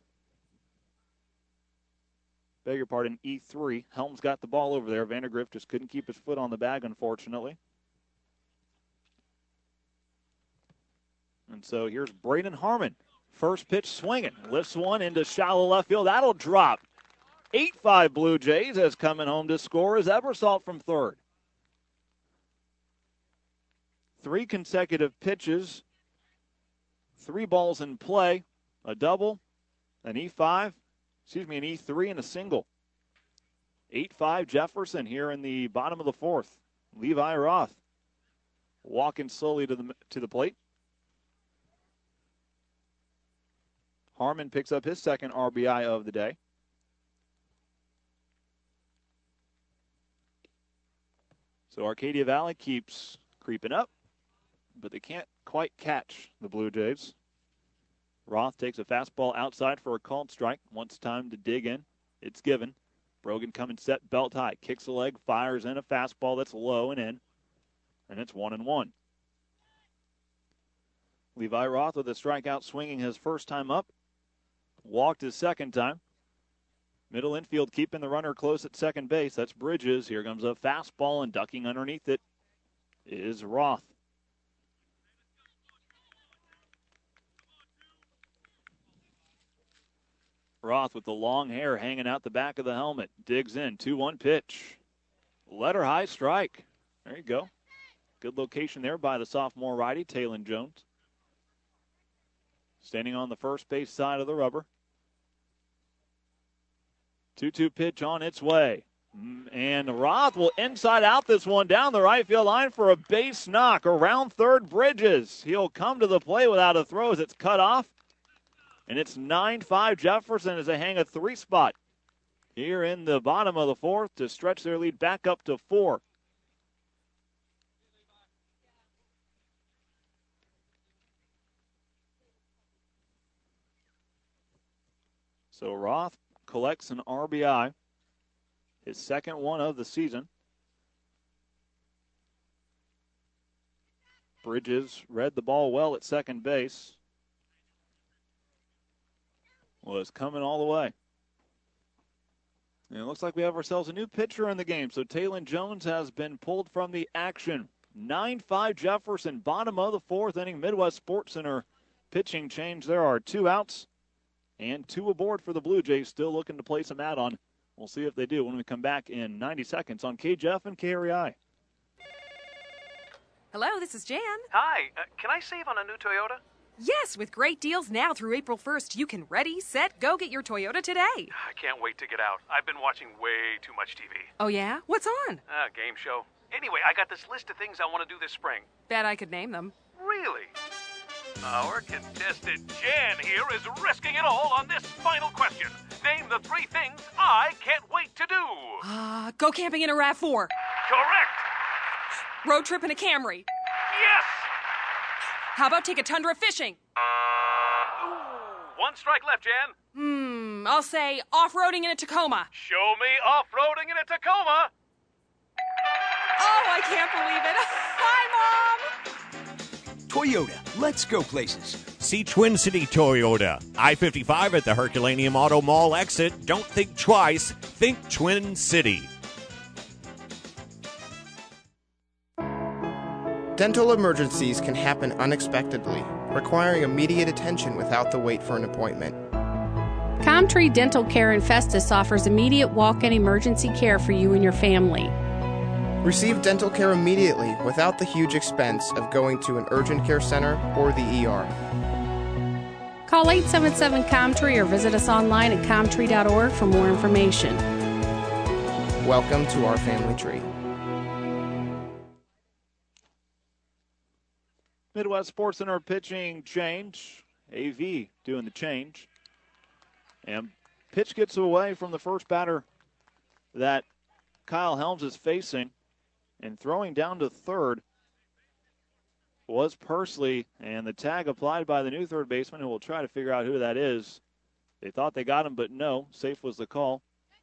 Beg your pardon, E3. Helms got the ball over there. Vandergrift just couldn't keep his foot on the bag, unfortunately. And so here's Braden Harmon. First pitch swinging. Lifts one into shallow left field. That'll drop. 8-5 Blue Jays as coming home to score is Ebersol from third. 3 consecutive pitches. 3 balls in play. A double, an E3, and a single. 8-5 Jefferson here in the bottom of the fourth. Levi Roth walking slowly to the plate. Harmon picks up his second RBI of the day. So Arcadia Valley keeps creeping up, but they can't quite catch the Blue Jays. Roth takes a fastball outside for a called strike. Wants time to dig in. It's given. Brogan coming set, belt high. Kicks the leg, fires in a fastball that's low and in. And it's 1-1. Levi Roth with a strikeout swinging his first time up. Walked his second time. Middle infield keeping the runner close at second base. That's Bridges. Here comes a fastball, and ducking underneath it is Roth. Roth with the long hair hanging out the back of the helmet. Digs in. 2-1 pitch. Letter high strike. There you go. Good location there by the sophomore righty, Taylon Jones. Standing on the first base side of the rubber. 2-2 pitch on its way. And Roth will inside out this one down the right field line for a base knock. Around third, Bridges. He'll come to the plate without a throw as it's cut off. And it's 9-5 Jefferson as they hang a 3 spot here in the bottom of the fourth to stretch their lead back up to 4. So Roth collects an RBI, his second one of the season. Bridges read the ball well at second base. Was coming all the way. And it looks like we have ourselves a new pitcher in the game. So Taylon Jones has been pulled from the action. 9-5 Jefferson, bottom of the fourth inning. Midwest Sports Center pitching change. There are 2 outs and 2 aboard for the Blue Jays. Still looking to place some add-on. We'll see if they do when we come back in 90 seconds on KJF and KREI. Hello, this is Jan. Hi, can I save on a new Toyota? Yes, with great deals now through April 1st, you can ready, set, go get your Toyota today. I can't wait to get out. I've been watching way too much TV. Oh, yeah? What's on? Game show. Anyway, I got this list of things I want to do this spring. Bet I could name them. Really? Our contestant Jan here is risking it all on this final question. Name the 3 things I can't wait to do. Go camping in a RAV4. Correct. Road trip in a Camry. Yes. How about take a Tundra fishing? Ooh, 1 strike left, Jan. I'll say off-roading in a Tacoma. Show me off-roading in a Tacoma. Oh, I can't believe it. Hi, Mom. Toyota, let's go places. See Twin City Toyota. I-55 at the Herculaneum Auto Mall exit. Don't think twice. Think Twin City. Dental emergencies can happen unexpectedly, requiring immediate attention without the wait for an appointment. Comtree Dental Care in Festus offers immediate walk-in emergency care for you and your family. Receive dental care immediately without the huge expense of going to an urgent care center or the ER. Call 877-COMTREE or visit us online at comtree.org for more information. Welcome to our family tree. Midwest Sports Center pitching change. AV doing the change. And pitch gets away from the first batter that Kyle Helms is facing. And throwing down to third was Persley. And the tag applied by the new third baseman, who will try to figure out who that is. They thought they got him, but no. Safe was the call.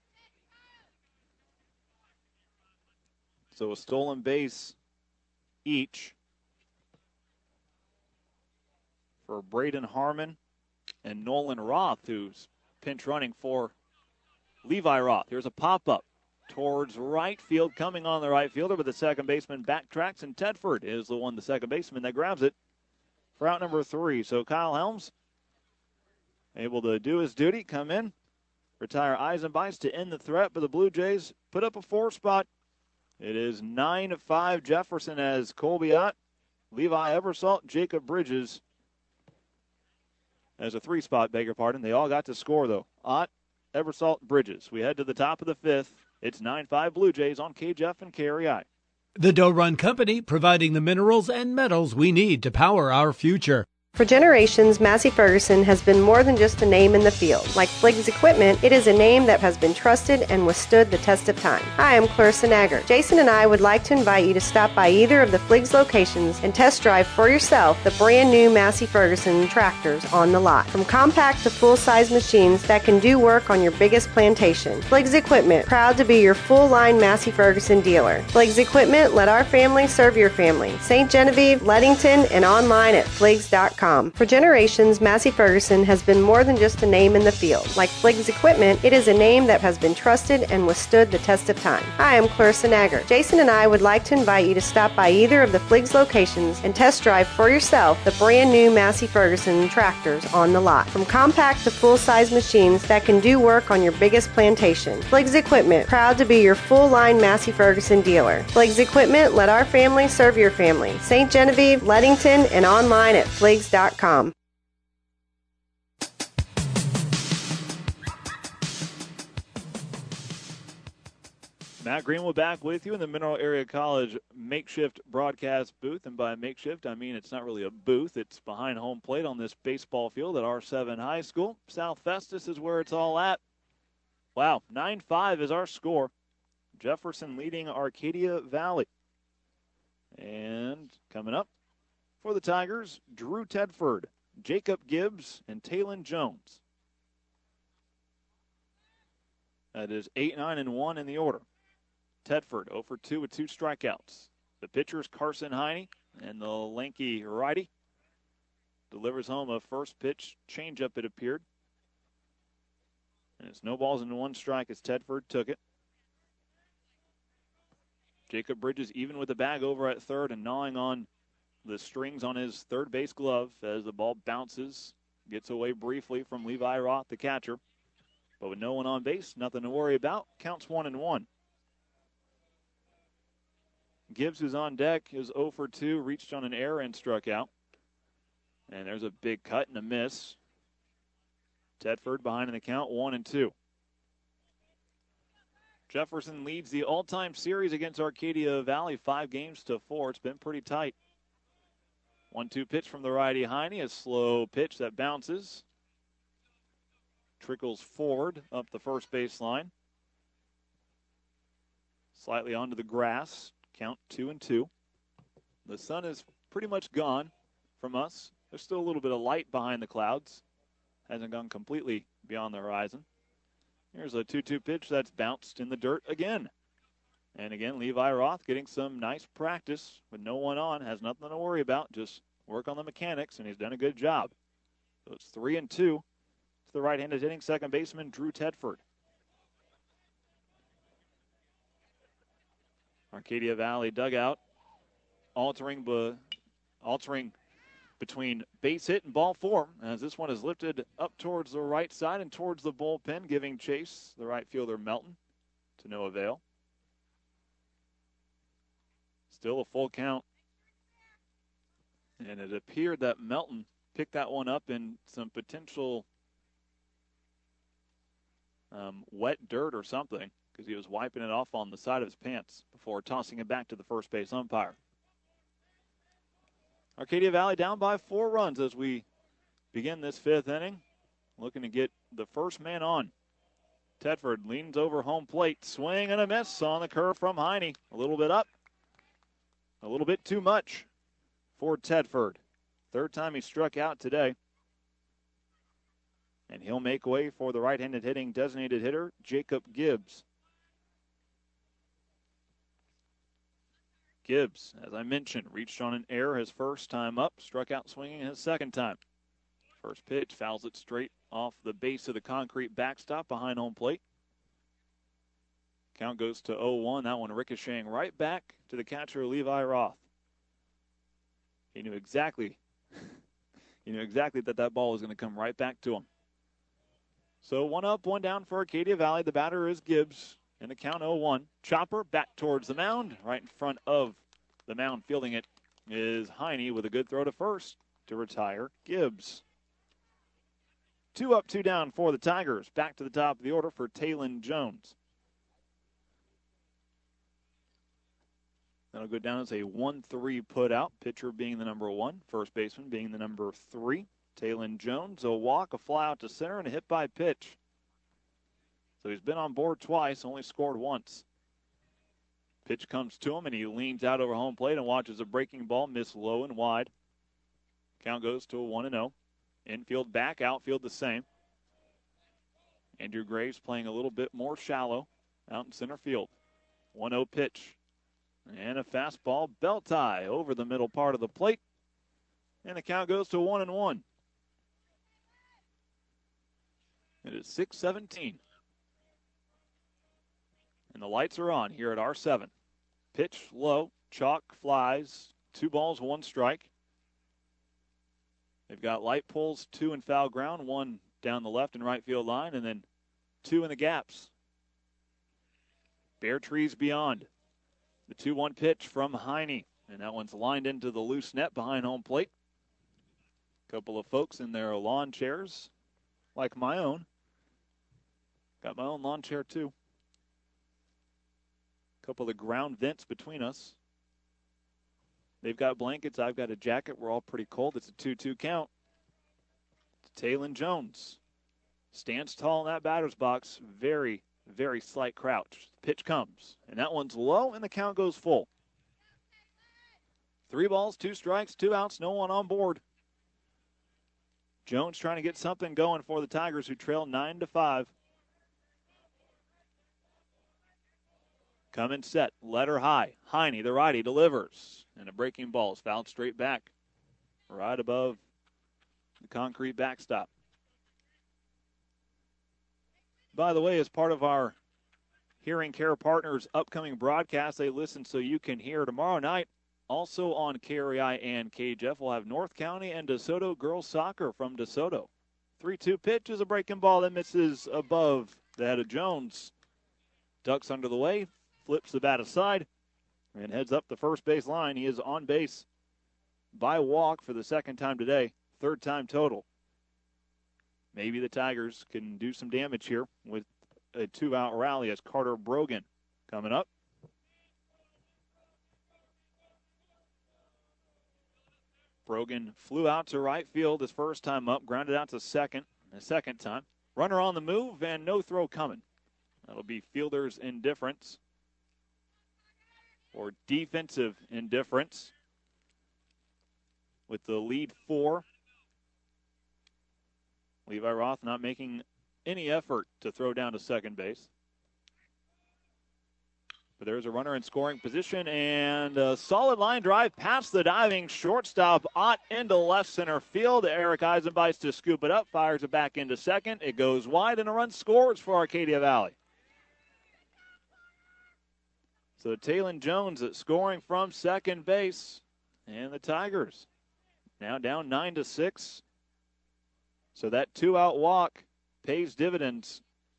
So a stolen base each for Braden Harmon and Nolan Roth, who's pinch running for Levi Roth. Here's a pop-up towards right field, coming on the right fielder, but the second baseman backtracks, and Tedford is the second baseman that grabs it for out number 3. So Kyle Helms able to do his duty, come in, retire Eisenbeis to end the threat, but the Blue Jays put up a 4 spot. It is 9-5. Jefferson has Colby Ott, Levi Eversalt, Jacob Bridges as a 3 spot, beg your pardon. They all got to score, though. Ott, Eversalt, Bridges. We head to the top of the 5th. It's 9-5 Blue Jays on KJF and KREI. The Doe Run Company, providing the minerals and metals we need to power our future. For generations, Massey Ferguson has been more than just a name in the field. Like Fliggs Equipment, it is a name that has been trusted and withstood the test of time. Hi, I'm Clarissa Nagger. Jason and I would like to invite you to stop by either of the Fliggs locations and test drive for yourself the brand new Massey Ferguson tractors on the lot. From compact to full-size machines that can do work on your biggest plantation. Fliggs Equipment, proud to be your full-line Massey Ferguson dealer. Fliggs Equipment, let our family serve your family. St. Genevieve, Leadington, and online at fliggs.com. For generations, Massey Ferguson has been more than just a name in the field. Like Fliggs Equipment, it is a name that has been trusted and withstood the test of time. Hi, I'm Clarissa Nagger. Jason and I would like to invite you to stop by either of the Fliggs locations and test drive for yourself the brand new Massey Ferguson tractors on the lot. From compact to full-size machines that can do work on your biggest plantation. Fliggs Equipment, proud to be your full-line Massey Ferguson dealer. Fliggs Equipment, let our family serve your family. St. Genevieve, Leadington, and online at fliggs.com. Matt Greenwood back with you in the Mineral Area College makeshift broadcast booth. And by makeshift, I mean it's not really a booth. It's behind home plate on this baseball field at R7 High School. South Festus is where it's all at. Wow, 9-5 is our score. Jefferson leading Arcadia Valley. And coming up for the Tigers, Drew Tedford, Jacob Gibbs, and Talon Jones. That is 8-9-1 in the order. Tedford 0 for 2 with 2 strikeouts. The pitcher's Carson Heine, and the lanky righty delivers home a first pitch changeup, it appeared. And it's no balls and 1 strike as Tedford took it. Jacob Bridges even with the bag over at third and gnawing on the strings on his third base glove as the ball bounces, gets away briefly from Levi Roth, the catcher. But with no one on base, nothing to worry about. Counts 1-1. Gibbs, who's on deck, is 0 for 2, reached on an error and struck out. And there's a big cut and a miss. Tedford behind in the count, 1-2. Jefferson leads the all-time series against Arcadia Valley 5-4. It's been pretty tight. 1-2 pitch from the righty Heine, a slow pitch that bounces. Trickles forward up the first baseline. Slightly onto the grass. Count 2-2. The sun is pretty much gone from us. There's still a little bit of light behind the clouds. Hasn't gone completely beyond the horizon. Here's a 2-2 pitch that's bounced in the dirt again. And again, Levi Roth getting some nice practice with no one on. Has nothing to worry about. Just work on the mechanics, and he's done a good job. So it's 3-2 to the right-handed hitting second baseman, Drew Tedford. Arcadia Valley dugout altering between base hit and ball four, as this one is lifted up towards the right side and towards the bullpen, giving chase the right fielder Melton to no avail. Still a full count. And it appeared that Melton picked that one up in some potential wet dirt or something, because he was wiping it off on the side of his pants before tossing it back to the first base umpire. Arcadia Valley down by 4 runs as we begin this 5th inning. Looking to get the first man on. Tedford leans over home plate. Swing and a miss on the curve from Heine. A little bit up. A little bit too much for Tedford. 3rd time he struck out today. And he'll make way for the right-handed hitting designated hitter, Jacob Gibbs. Gibbs, as I mentioned, reached on an error his first time up, struck out swinging his second time. First pitch, fouls it straight off the base of the concrete backstop behind home plate. Count goes to 0-1. That one ricocheting right back to the catcher, Levi Roth. He knew exactly that ball was going to come right back to him. So 1 up, 1 down for Arcadia Valley. The batter is Gibbs. In the count 0-1. Chopper back towards the mound. Right in front of the mound fielding it is Heine with a good throw to first to retire Gibbs. 2 up, 2 down for the Tigers. Back to the top of the order for Taylon Jones. That'll go down as a 1-3 put out. Pitcher being the number 1. First baseman being the number 3. Taylon Jones, a walk, a fly out to center, and a hit by pitch. So he's been on board twice, only scored once. Pitch comes to him, and he leans out over home plate and watches a breaking ball miss low and wide. Count goes to a 1-0. Infield back, outfield the same. Andrew Graves playing a little bit more shallow out in center field. 1-0 pitch. And a fastball, belt tie over the middle part of the plate. And the count goes to 1-1. It is 6:17. And the lights are on here at R7. Pitch low, chalk flies, 2 balls, 1 strike. They've got light pulls, 2 in foul ground, 1 down the left and right field line, and then 2 in the gaps. Bare trees beyond. The 2-1 pitch from Heine, and that one's lined into the loose net behind home plate. A couple of folks in their lawn chairs, like my own. Got my own lawn chair too. Couple of ground vents between us. They've got blankets. I've got a jacket. We're all pretty cold. It's a 2-2 count. Taylon Jones stands tall in that batter's box. Very, very slight crouch. Pitch comes, and that one's low, and the count goes full. 3 balls, 2 strikes, 2 outs, no one on board. Jones trying to get something going for the Tigers, who trail 9-5. Coming set, letter high. Heine, the righty, delivers. And a breaking ball is fouled straight back, right above the concrete backstop. By the way, as part of our Hearing Care Partners upcoming broadcast, they listen so you can hear tomorrow night. Also on KREI and KJF, we'll have North County and DeSoto girls soccer from DeSoto. 3-2 pitch is a breaking ball that misses above the head of Jones. Ducks under the way. Flips the bat aside and heads up the first base line. He is on base by walk for the 2nd time today, 3rd time total. Maybe the Tigers can do some damage here with a 2-out rally as Carter Brogan coming up. Brogan flew out to right field his first time up, grounded out to second the 2nd time. Runner on the move and no throw coming. That'll be fielder's indifference. Or defensive indifference with the lead 4. Levi Roth not making any effort to throw down to second base. But there's a runner in scoring position, and a solid line drive past the diving shortstop Ott into left center field. Eric Eisenbeis to scoop it up, fires it back into second. It goes wide, and a run scores for Arcadia Valley. So Taylon Jones scoring from second base, and the Tigers Now down 9-6. So that 2-out walk pays dividends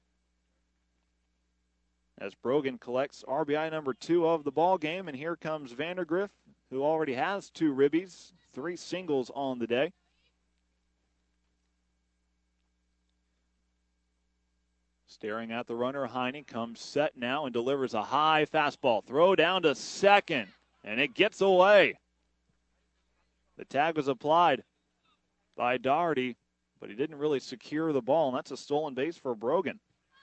as Brogan collects RBI number 2 of the ball game. And here comes Vandergriff, who already has 2 ribbies, 3 singles on the day. Staring at the runner, Heine comes set now and delivers a high fastball. Throw down to second, and it gets away. The tag was applied by Doherty, but he didn't really secure the ball, and that's a stolen base for Brogan.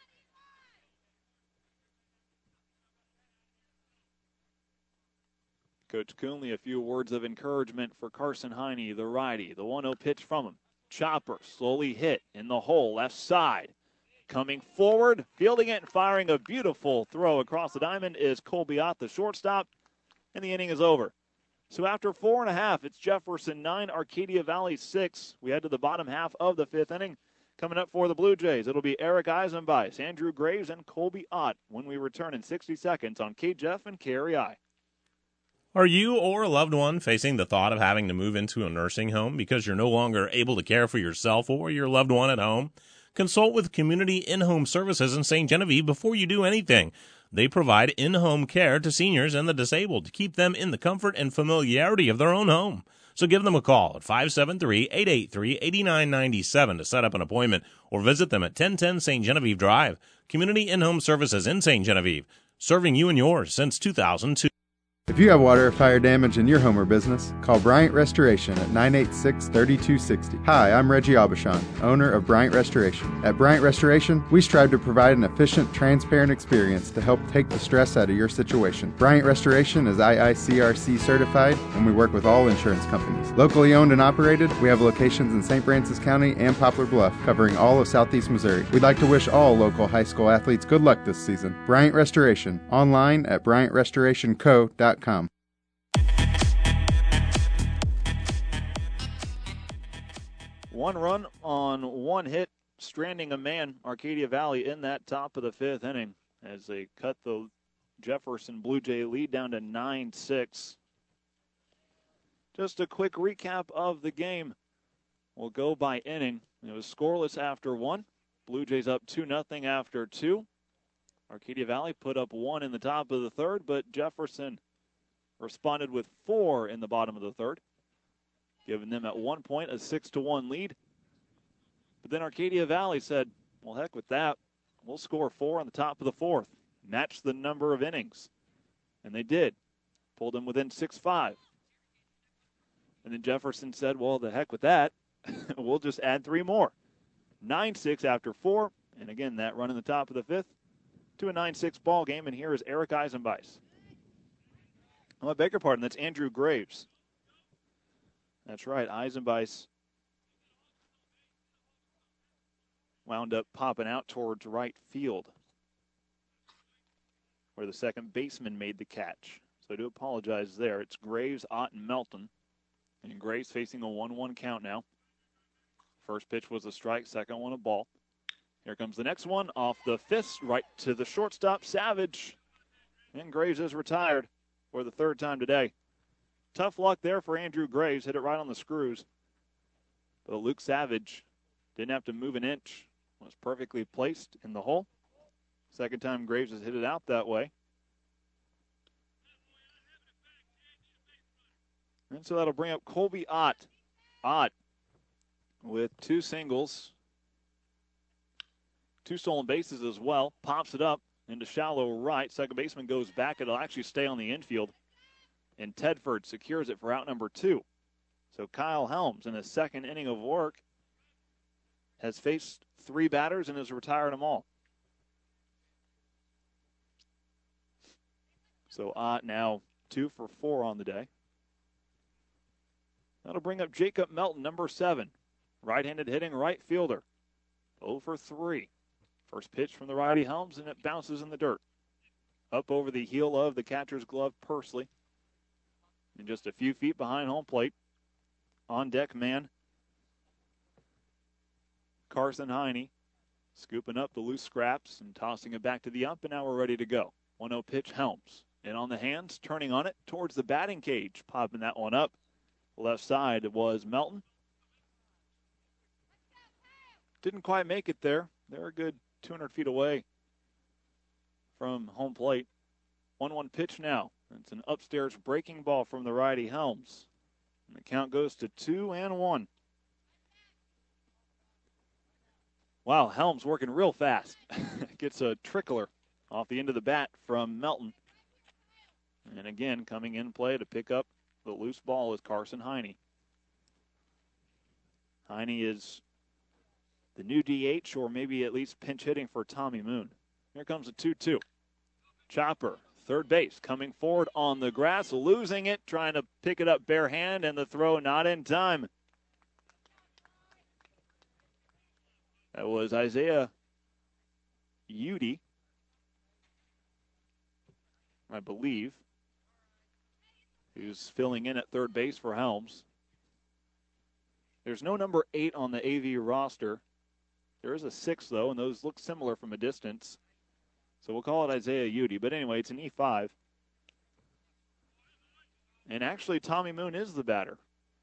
Coach Coonley, a few words of encouragement for Carson Heine, the righty. The 1-0 pitch from him. Chopper slowly hit in the hole, left side. Coming forward, fielding it and firing a beautiful throw across the diamond is Colby Ott, the shortstop, and the inning is over. So after 4.5, it's Jefferson 9, Arcadia Valley 6. We head to the bottom half of the 5th inning. Coming up for the Blue Jays, it'll be Eric Eisenbeis, Andrew Graves, and Colby Ott when we return in 60 seconds on KJEF and KREI. Are you or a loved one facing the thought of having to move into a nursing home because you're no longer able to care for yourself or your loved one at home? Consult with Community In-Home Services in St. Genevieve before you do anything. They provide in-home care to seniors and the disabled to keep them in the comfort and familiarity of their own home. So give them a call at 573-883-8997 to set up an appointment or visit them at 1010 St. Genevieve Drive. Community In-Home Services in St. Genevieve, serving you and yours since 2002. If you have water or fire damage in your home or business, call Bryant Restoration at 986-3260. Hi, I'm Reggie Aubuchon, owner of Bryant Restoration. At Bryant Restoration, we strive to provide an efficient, transparent experience to help take the stress out of your situation. Bryant Restoration is IICRC certified, and we work with all insurance companies. Locally owned and operated, we have locations in St. Francis County and Poplar Bluff, covering all of southeast Missouri. We'd like to wish all local high school athletes good luck this season. Bryant Restoration, online at BryantRestorationCo.com. One run on one hit, stranding a man, Arcadia Valley, in that top of the 5th inning as they cut the Jefferson Blue Jay lead down to 9-6. Just a quick recap of the game. We'll go by inning. It was scoreless after 1. Blue Jays up 2-0 after 2. Arcadia Valley put up 1 in the top of the 3rd, but Jefferson responded with 4 in the bottom of the 3rd, giving them at one point a 6-1 lead. But then Arcadia Valley said, well, heck with that. We'll score 4 on the top of the 4th. Match the number of innings. And they did. Pulled them within 6-5. And then Jefferson said, well, the heck with that. We'll just add 3 more. 9-6 after 4. And again, that run in the top of the 5th to a 9-6 ball game. And here is Eric Eisenbeis. I beg your pardon, that's Andrew Graves. That's right, Eisenbeis wound up popping out towards right field, where the second baseman made the catch. So I do apologize there. It's Graves, Ott, and Melton. And Graves facing a 1-1 count now. First pitch was a strike, second one a ball. Here comes the next one off the fist, right to the shortstop, Savage. And Graves is retired for the 3rd time today. Tough luck there for Andrew Graves. Hit it right on the screws. But Luke Savage didn't have to move an inch. Was perfectly placed in the hole. Second time Graves has hit it out that way. And so that'll bring up Colby Ott. Ott with 2 singles. 2 stolen bases as well. Pops it up into shallow right. Second baseman goes back. It'll actually stay on the infield. And Tedford secures it for out number 2. So Kyle Helms, in his 2nd inning of work, has faced 3 batters and has retired them all. So Ott now 2 for 4 on the day. That'll bring up Jacob Melton, number 7. Right-handed hitting right fielder. 0 for 3. First pitch from the righty Helms, and it bounces in the dirt. Up over the heel of the catcher's glove, Pursley. And just a few feet behind home plate. On deck man, Carson Heine, scooping up the loose scraps and tossing it back to the ump, and now we're ready to go. 1-0 pitch, Helms. And on the hands, turning on it towards the batting cage, popping that one up. Left side was Melton. Didn't quite make it there. They're a good 200 feet away from home plate. 1-1 pitch now. It's an upstairs breaking ball from the righty Helms. And the count goes to 2-1. Wow, Helms working real fast. Gets a trickler off the end of the bat from Melton. And again, coming in play to pick up the loose ball is Carson Heine. Heine is the new DH, or maybe at least pinch hitting for Tommy Moon. Here comes a 2-2. Chopper, third base, coming forward on the grass, losing it, trying to pick it up bare hand, and the throw not in time. That was Isaiah Udy, I believe, who's filling in at third base for Helms. There's no number 8 on the AV roster. There is a 6, though, and those look similar from a distance. So we'll call it Isaiah Udy. But anyway, it's an E5. And actually, Tommy Moon is the batter.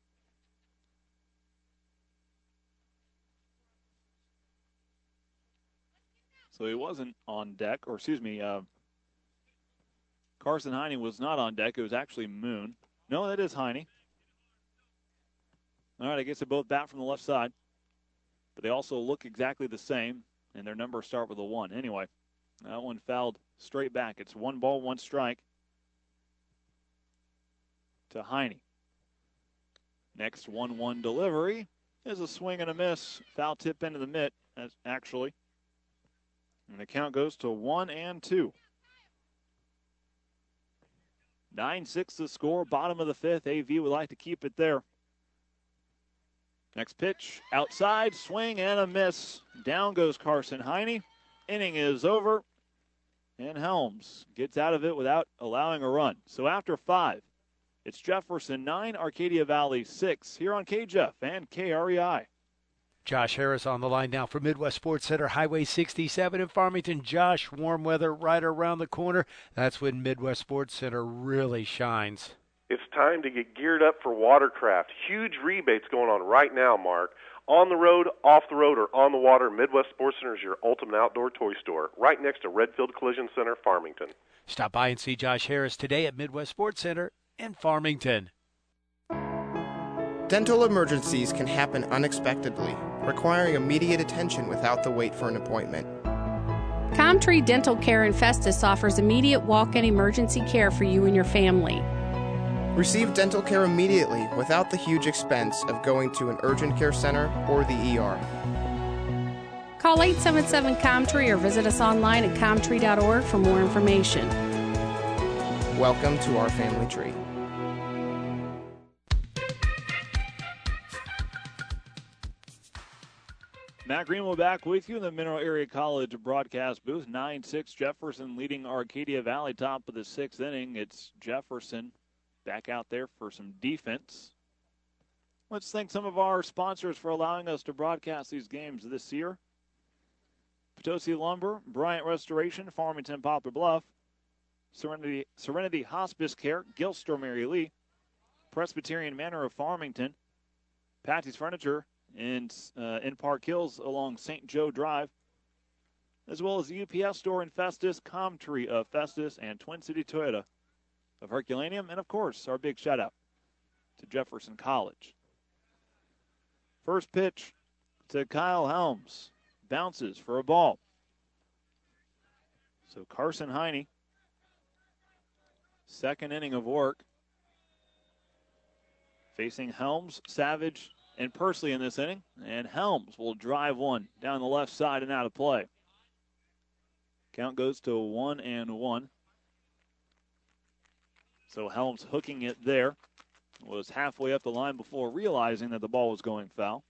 So he wasn't on deck, or excuse me, Carson Heine was not on deck. It was actually Moon. No, that is Heine. All right, I guess they both bat from the left side. But they also look exactly the same, and their numbers start with a 1. Anyway, that one fouled straight back. It's 1 ball, 1 strike to Heine. Next 1-1 delivery is a swing and a miss. Foul tip into the mitt, actually. And the count goes to 1-2. 9-6 the score, bottom of the 5th. AV would like to keep it there. Next pitch, outside, swing and a miss. Down goes Carson Heine. Inning is over. And Helms gets out of it without allowing a run. So after 5, it's Jefferson 9, Arcadia Valley 6 here on KJEF and KREI. Josh Harris on the line now from Midwest Sports Center, Highway 67 in Farmington. Josh, warm weather right around the corner. That's when Midwest Sports Center really shines. It's time to get geared up for Watercraft. Huge rebates going on right now, Mark. On the road, off the road, or on the water, Midwest Sports Center is your ultimate outdoor toy store, right next to Redfield Collision Center, Farmington. Stop by and see Josh Harris today at Midwest Sports Center in Farmington. Dental emergencies can happen unexpectedly, requiring immediate attention without the wait for an appointment. Comtree Dental Care in Festus offers immediate walk-in emergency care for you and your family. Receive dental care immediately without the huge expense of going to an urgent care center or the ER. Call 877-COMTREE or visit us online at comtree.org for more information. Welcome to our family tree. Matt Greenwood back with you in the Mineral Area College broadcast booth. 9-6 Jefferson leading Arcadia Valley, top of the 6th inning. It's Jefferson back out there for some defense. Let's thank some of our sponsors for allowing us to broadcast these games this year. Potosi Lumber, Bryant Restoration, Farmington Poplar Bluff, Serenity Hospice Care, Gilster Mary Lee, Presbyterian Manor of Farmington, Patty's Furniture in Park Hills along St. Joe Drive, as well as the UPS store in Festus, Comtree of Festus, and Twin City Toyota of Herculaneum, and of course, our big shout out to Jefferson College. First pitch to Kyle Helms. Bounces for a ball. So Carson Heine, second inning of work, facing Helms, Savage, and Persley in this inning. And Helms will drive one down the left side and out of play. Count goes to 1-1. So Helms hooking it there. Was halfway up the line before realizing that the ball was going foul.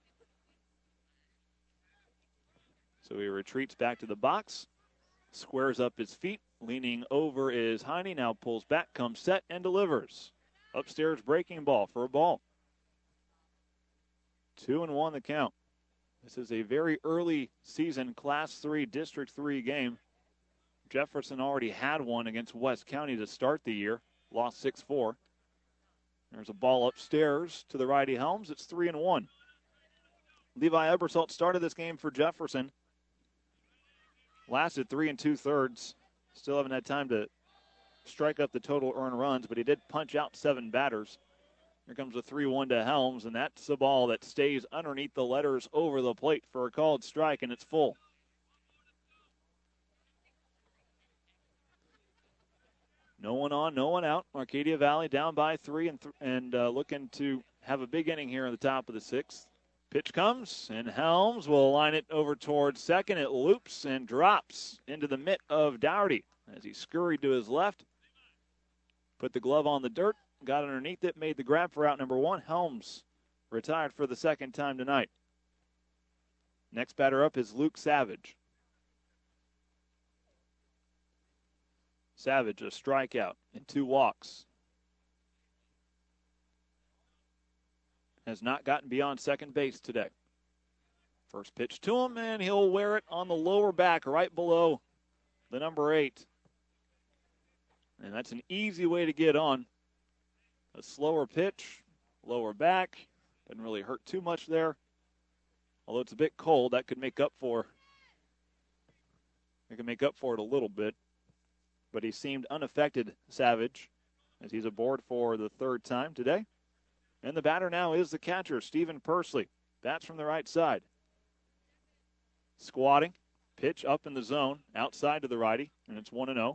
So he retreats back to the box, squares up his feet. Leaning over is Heine. Now pulls back, comes set, and delivers. Upstairs breaking ball for a ball. 2-1 the count. This is a very early season Class 3 District 3 game. Jefferson already had one against West County to start the year. Lost 6-4. There's a ball upstairs to the righty Helms. It's 3-1. Levi Ebersole started this game for Jefferson. Lasted 3 2/3. Still haven't had time to strike up the total earned runs, but he did punch out 7 batters. Here comes a 3-1 to Helms, and that's a ball that stays underneath the letters over the plate for a called strike, and it's full. No one on, no one out. Arcadia Valley down by 3 and looking to have a big inning here in the top of the 6th. Pitch comes, and Helms will line it over towards second. It loops and drops into the mitt of Dougherty as he scurried to his left. Put the glove on the dirt, got underneath it, made the grab for out number 1. Helms retired for the second time tonight. Next batter up is Luke Savage. Savage, a strikeout and 2 walks. Has not gotten beyond second base today. First pitch to him, and he'll wear it on the lower back right below the number 8. And that's an easy way to get on. A slower pitch, lower back. Doesn't really hurt too much there. Although it's a bit cold, that could make up for it a little bit. But he seemed unaffected, Savage, as he's aboard for the 3rd time today. And the batter now is the catcher, Stephen Persley. Bats from the right side. Squatting, pitch up in the zone, outside to the righty, and it's 1-0.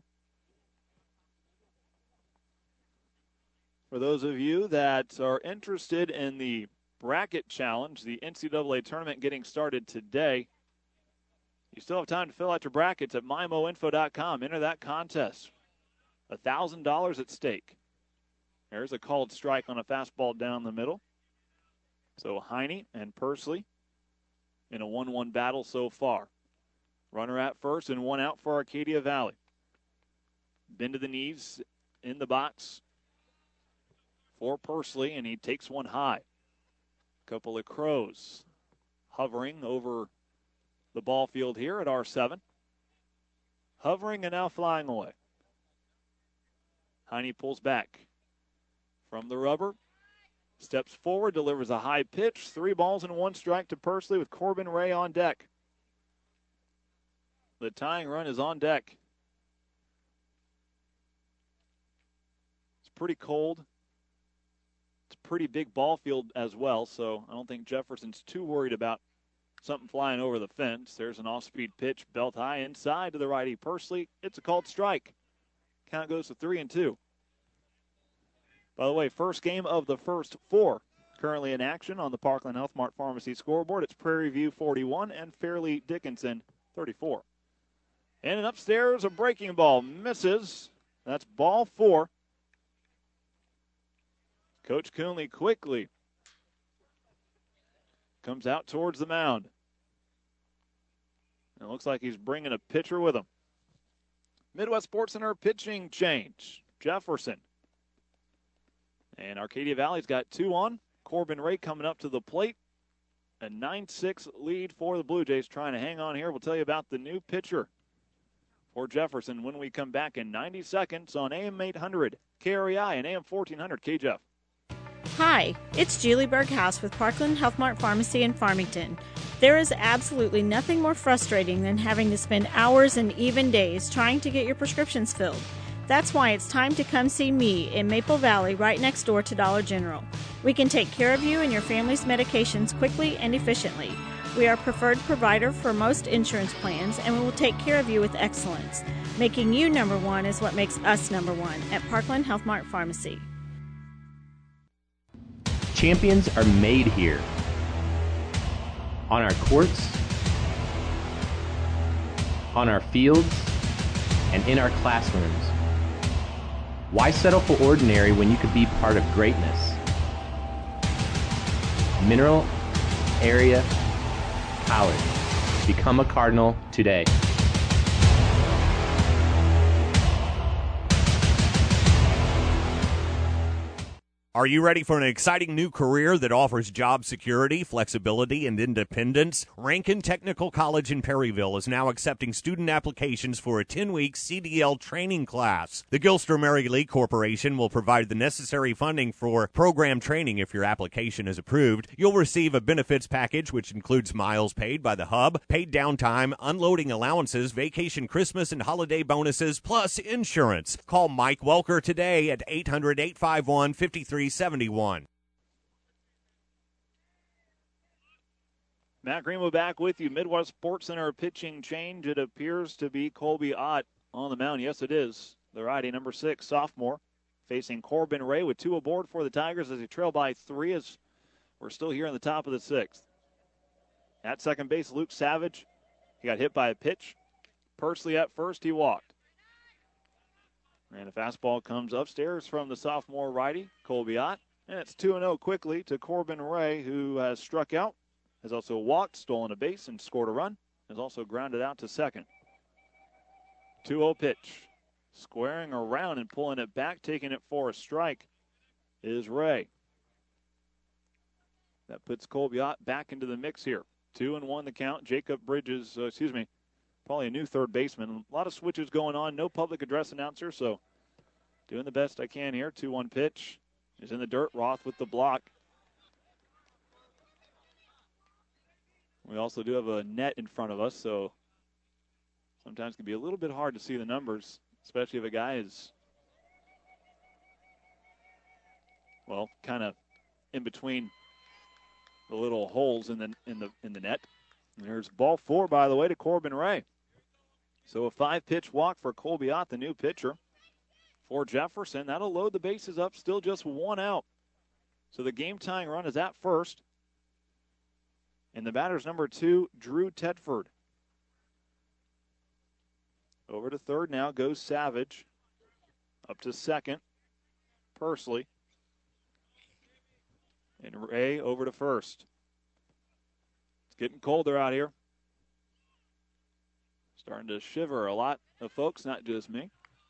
For those of you that are interested in the bracket challenge, the NCAA tournament getting started today, you still have time to fill out your brackets at mymoinfo.com. Enter that contest. $1,000 at stake. There's a called strike on a fastball down the middle. So Heine and Persley in a 1-1 battle so far. Runner at first and 1 out for Arcadia Valley. Bend to the knees in the box for Persley, and he takes one high. Couple of crows hovering over the ball field here at R7. Hovering and now flying away. Heine pulls back from the rubber. Steps forward, delivers a high pitch. 3 balls and 1 strike to Persley with Corbin Ray on deck. The tying run is on deck. It's pretty cold. It's a pretty big ball field as well, so I don't think Jefferson's too worried about something flying over the fence. There's an off-speed pitch, belt high inside to the righty Persley. It's a called strike. Count goes to 3-2. By the way, first game of the first 4 currently in action on the Parkland Health Mart Pharmacy scoreboard. It's Prairie View 41 and Fairleigh Dickinson 34. And upstairs, a breaking ball misses. That's ball 4. Coach Coonley quickly comes out towards the mound. It looks like he's bringing a pitcher with him. Midwest Sports Center pitching change. Jefferson. And Arcadia Valley's got 2 on. Corbin Ray coming up to the plate. A 9-6 lead for the Blue Jays trying to hang on here. We'll tell you about the new pitcher for Jefferson when we come back in 90 seconds on AM 800 KREI and AM 1400 KJEF. Hi, it's Julie Berghaus with Parkland Health Mart Pharmacy in Farmington. There is absolutely nothing more frustrating than having to spend hours and even days trying to get your prescriptions filled. That's why it's time to come see me in Maple Valley right next door to Dollar General. We can take care of you and your family's medications quickly and efficiently. We are a preferred provider for most insurance plans, and we will take care of you with excellence. Making you number one is what makes us number one at Parkland Health Mart Pharmacy. Champions are made here. On our courts, on our fields, and in our classrooms. Why settle for ordinary when you could be part of greatness? Mineral Area College. Become a Cardinal today. Are you ready for an exciting new career that offers job security, flexibility, and independence? Rankin Technical College in Perryville is now accepting student applications for a 10-week CDL training class. The Gilster Mary Lee Corporation will provide the necessary funding for program training if your application is approved. You'll receive a benefits package which includes miles paid by the hub, paid downtime, unloading allowances, vacation, Christmas, and holiday bonuses, plus insurance. Call Mike Welker today at 800-851-5371. Matt Greenwood back with you. Midwest Sports Center pitching change. It appears to be Colby Ott on the mound. Yes, it is. The righty, number 6, sophomore, facing Corbin Ray with 2 aboard for the Tigers as they trail by 3 as we're still here in the top of the 6th. At second base, Luke Savage. He got hit by a pitch. Pursley at first, he walked. And a fastball comes upstairs from the sophomore righty, Colby Ott. And it's 2-0 quickly to Corbin Ray, who has struck out, has also walked, stolen a base, and scored a run. Has also grounded out to second. 2-0 pitch. Squaring around and pulling it back, taking it for a strike, is Ray. That puts Colby Ott back into the mix here. 2-1 the count. Jacob Bridges, probably a new third baseman. A lot of switches going on. No public address announcer, so doing the best I can here. 2-1 pitch is in the dirt. Roth with the block. We also do have a net in front of us, so sometimes it can be a little bit hard to see the numbers, especially if a guy is, well, kind of in between the little holes in the net. And there's ball 4, by the way, to Corbin Ray. So a 5-pitch walk for Colby Ott, the new pitcher. For Jefferson, that'll load the bases up, still just 1 out. So the game-tying run is at first. And the batter's number 2, Drew Tedford. Over to third now goes Savage. Up to second, Pursley. And Ray over to first. It's getting colder out here. Starting to shiver a lot of folks, not just me.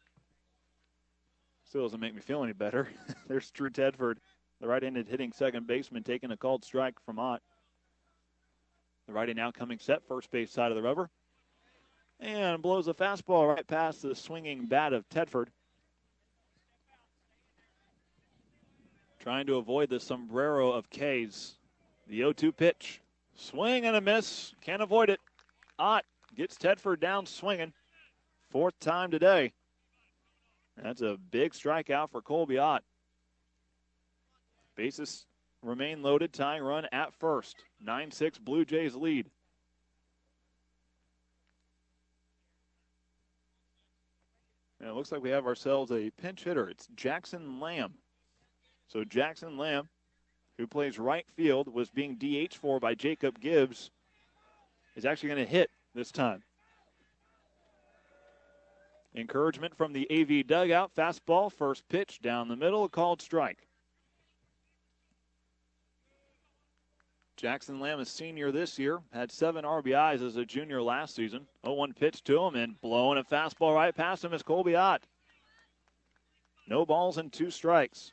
Still doesn't make me feel any better. There's Drew Tedford, the right-handed hitting second baseman, taking a called strike from Ott. The righty now coming set, first base side of the rubber. And blows a fastball right past the swinging bat of Tedford. Trying to avoid the sombrero of K's. The 0-2 pitch. Swing and a miss. Can't avoid it. Ott gets Tedford down swinging. 4th time today. That's a big strikeout for Colby Ott. Bases remain loaded. Tying run at first. 9-6 Blue Jays lead. And it looks like we have ourselves a pinch hitter. It's Jackson Lamb. So Jackson Lamb, who plays right field, was being DH for by Jacob Gibbs, is actually going to hit this time. Encouragement from the AV dugout. Fastball, first pitch, down the middle, a called strike. Jackson Lamb is senior this year, had 7 RBIs as a junior last season. 0-1 pitch to him, and blowing a fastball right past him is Colby Ott. No balls and 2 strikes.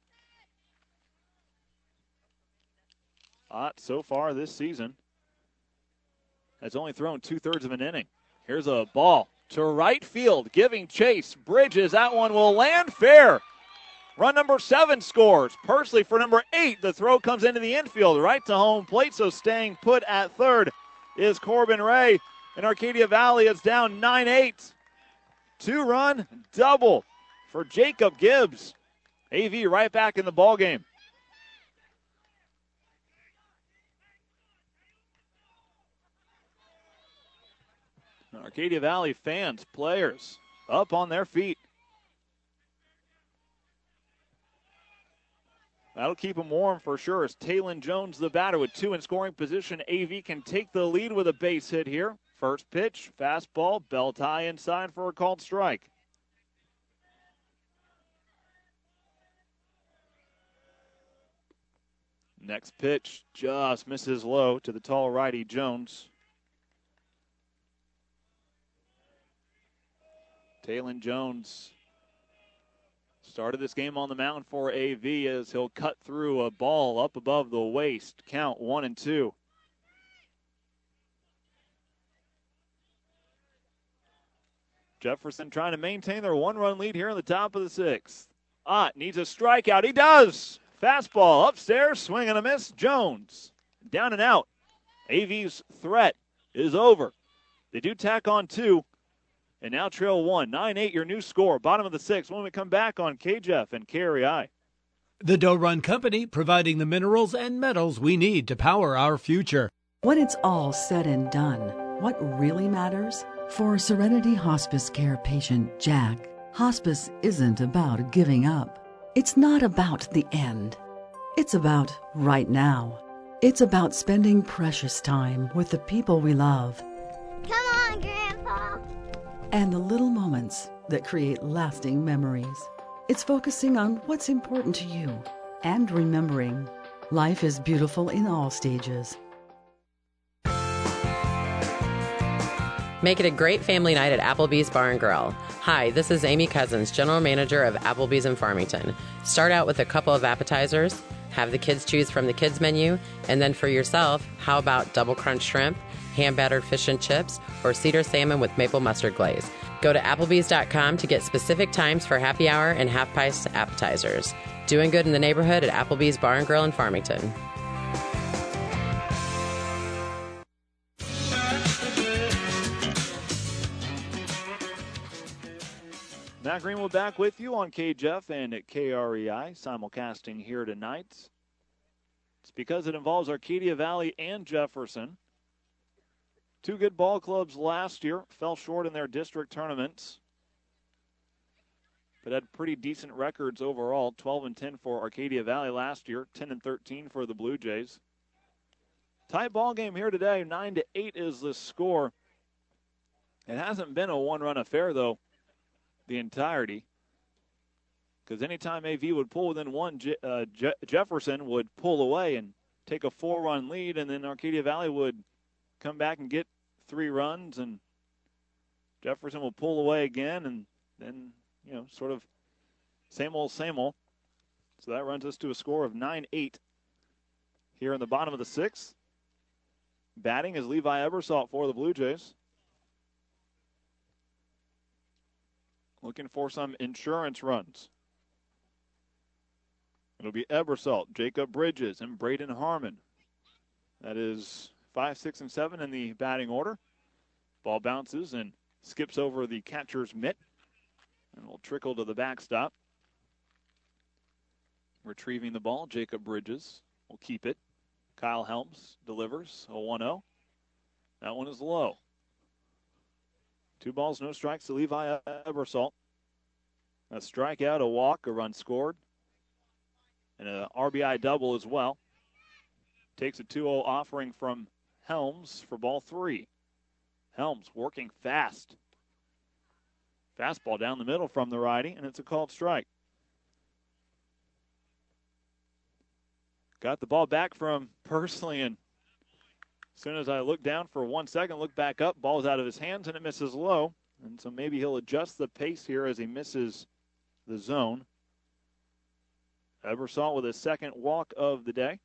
Ott, so far this season, has only thrown 2/3 of an inning. Here's a ball to right field, giving chase. Bridges, that one will land fair. Run number 7 scores. Pursley for number 8. The throw comes into the infield, right to home plate, so staying put at third is Corbin Ray. And Arcadia Valley is down 9-8. 2-run double for Jacob Gibbs. AV right back in the ballgame. Arcadia Valley fans, players, up on their feet. That'll keep them warm for sure as Talon Jones, the batter, with 2 in scoring position. AV can take the lead with a base hit here. First pitch, fastball, belt high inside for a called strike. Next pitch just misses low to the tall righty Jones. Talon Jones Started this game on the mound for AV as he'll cut through a ball up above the waist. Count 1-2. Jefferson trying to maintain their one-run lead here in the top of the sixth. Ott needs a strikeout. He does. Fastball upstairs, swing and a miss. Jones down and out. AV's threat is over. They do tack on 2, and now trail 1. 9-8 your new score. Bottom of the sixth when we come back on KJEF and KREI. The Doe Run Company, providing the minerals and metals we need to power our future. When it's all said and done, what really matters? For Serenity Hospice Care patient Jack, hospice isn't about giving up. It's not about the end. It's about right now. It's about spending precious time with the people we love. Come on, Grandpa. And the little moments that create lasting memories. It's focusing on what's important to you and remembering life is beautiful in all stages. Make it a great family night at Applebee's Bar and Grill. Hi, this is Amy Cousins, General Manager of Applebee's in Farmington. Start out with a couple of appetizers, have the kids choose from the kids menu, and then for yourself, how about double crunch shrimp, hand-battered fish and chips, or cedar salmon with maple mustard glaze. Go to Applebee's.com to get specific times for happy hour and half-price appetizers. Doing good in the neighborhood at Applebee's Bar and Grill in Farmington. Matt Greenwood back with you on KJEF and at KREI, simulcasting here tonight. It's because it involves Arcadia Valley and Jefferson. 2 good ball clubs last year, fell short in their district tournaments, but had pretty decent records overall. 12-10 for Arcadia Valley last year, 10-13 for the Blue Jays. Tight ball game here today, 9-8 is the score. It hasn't been a one-run affair, though, the entirety, because anytime AV would pull within one, Jefferson would pull away and take a 4-run lead, and then Arcadia Valley would come back and get 3 runs, and Jefferson will pull away again, and then, sort of same old, same old. So that runs us to a score of 9-8 here in the bottom of the sixth. Batting is Levi Ebersalt for the Blue Jays. Looking for some insurance runs. It'll be Ebersalt, Jacob Bridges, and Braden Harmon. That is 5, 6, and 7 in the batting order. Ball bounces and skips over the catcher's mitt and will trickle to the backstop. Retrieving the ball, Jacob Bridges will keep it. Kyle Helms delivers a 1-0. That one is low. 2 balls, no strikes to Levi Ebersalt. A strikeout, a walk, a run scored, and an RBI double as well. Takes a 2-0 offering from Helms for ball 3. Helms working fast. Fastball down the middle from the righty, and it's a called strike. Got the ball back from Pursley, and as soon as I look down for 1 second, look back up, ball's out of his hands, and it misses low. And so maybe he'll adjust the pace here as he misses the zone. Ebersalt with his second walk of the day.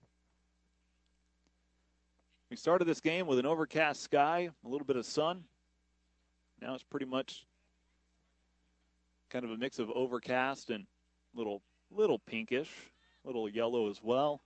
We started this game with an overcast sky, a little bit of sun. Now it's pretty much kind of a mix of overcast and little pinkish, little yellow as well.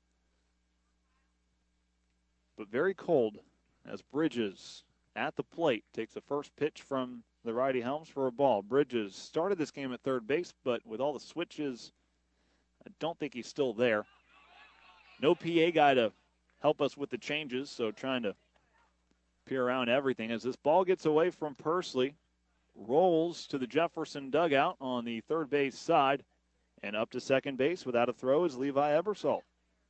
But very cold as Bridges at the plate takes the first pitch from the righty Helms for a ball. Bridges started this game at third base, but with all the switches, I don't think he's still there. No PA guy to help us with the changes, so trying to peer around everything. As this ball gets away from Pursley, rolls to the Jefferson dugout on the third base side, and up to second base without a throw is Levi Ebersalt.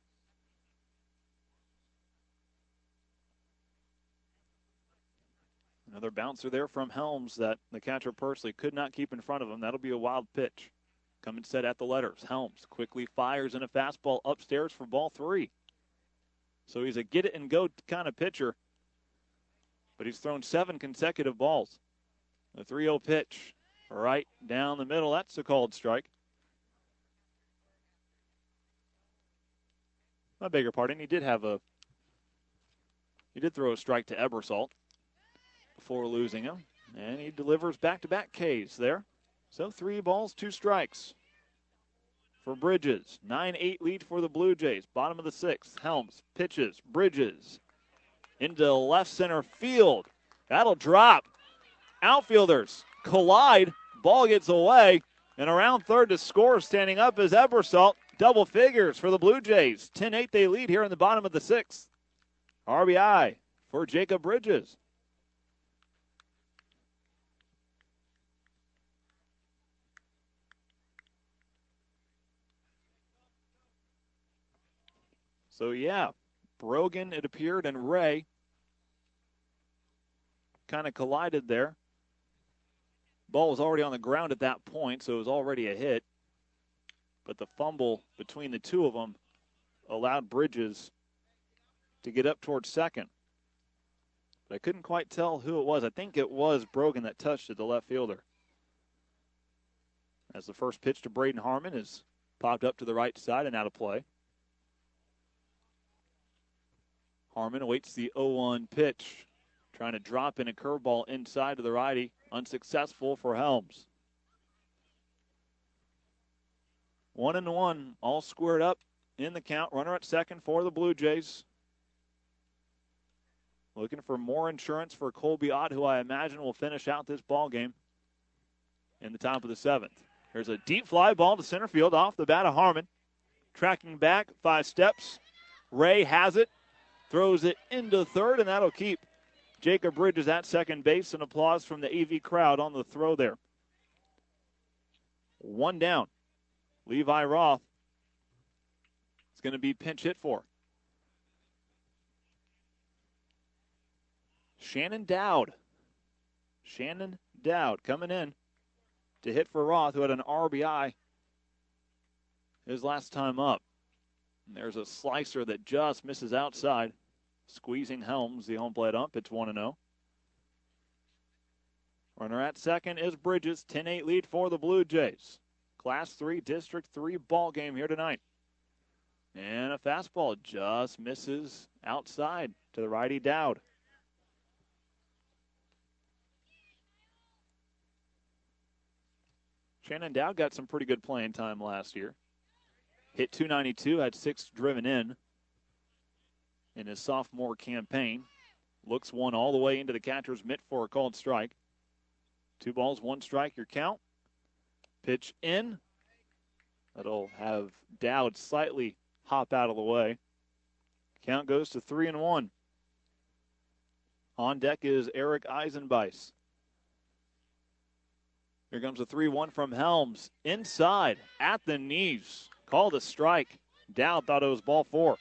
Another bouncer there from Helms that the catcher Pursley could not keep in front of him. That'll be a wild pitch. Coming set at the letters. Helms quickly fires in a fastball upstairs for ball 3. So he's a get it and go kind of pitcher. But he's thrown 7 consecutive balls. The 3-0 pitch right down the middle. That's a called strike. I beg your pardon. He did throw a strike to Ebersol before losing him. And he delivers back-to-back Ks there. So 3 balls, 2 strikes for Bridges. 9-8 lead for the Blue Jays. Bottom of the 6th. Helms pitches. Bridges into left center field. That'll drop. Outfielders collide. Ball gets away. And around third to score, standing up is Ebersol. Double figures for the Blue Jays. 10-8 they lead here in the bottom of the 6th. RBI for Jacob Bridges. So, yeah, Brogan, it appeared, and Ray kind of collided there. Ball was already on the ground at that point, so it was already a hit. But the fumble between the two of them allowed Bridges to get up towards second. But I couldn't quite tell who it was. I think it was Brogan that touched it, the left fielder. As the first pitch to Braden Harmon is popped up to the right side and out of play. Harmon awaits the 0-1 pitch, trying to drop in a curveball inside to the righty. Unsuccessful for Helms. 1-1, all squared up in the count. Runner at second for the Blue Jays. Looking for more insurance for Colby Ott, who I imagine will finish out this ball game in the top of the 7th. There's a deep fly ball to center field off the bat of Harmon. Tracking back 5 steps. Ray has it. Throws it into third, and that'll keep Jacob Bridges at second base. And applause from the AV crowd on the throw there. 1 down. Levi Roth is going to be pinch hit for. Shannon Dowd. Shannon Dowd coming in to hit for Roth, who had an RBI his last time up. And there's a slicer that just misses outside, squeezing Helms, the home plate ump. It's 1-0. Runner at second is Bridges. 10-8 lead for the Blue Jays. Class 3, District 3 ball game here tonight. And a fastball just misses outside to the righty Dowd. Shannon Dowd got some pretty good playing time last year. Hit .292, had 6 driven in his sophomore campaign. Looks one all the way into the catcher's mitt for a called strike. 2 balls, 1 strike, your count. Pitch in. That'll have Dowd slightly hop out of the way. Count goes to 3-1. On deck is Eric Eisenbeis. Here comes a 3-1 from Helms. Inside, at the knees. Called a strike. Dowd thought it was ball 4.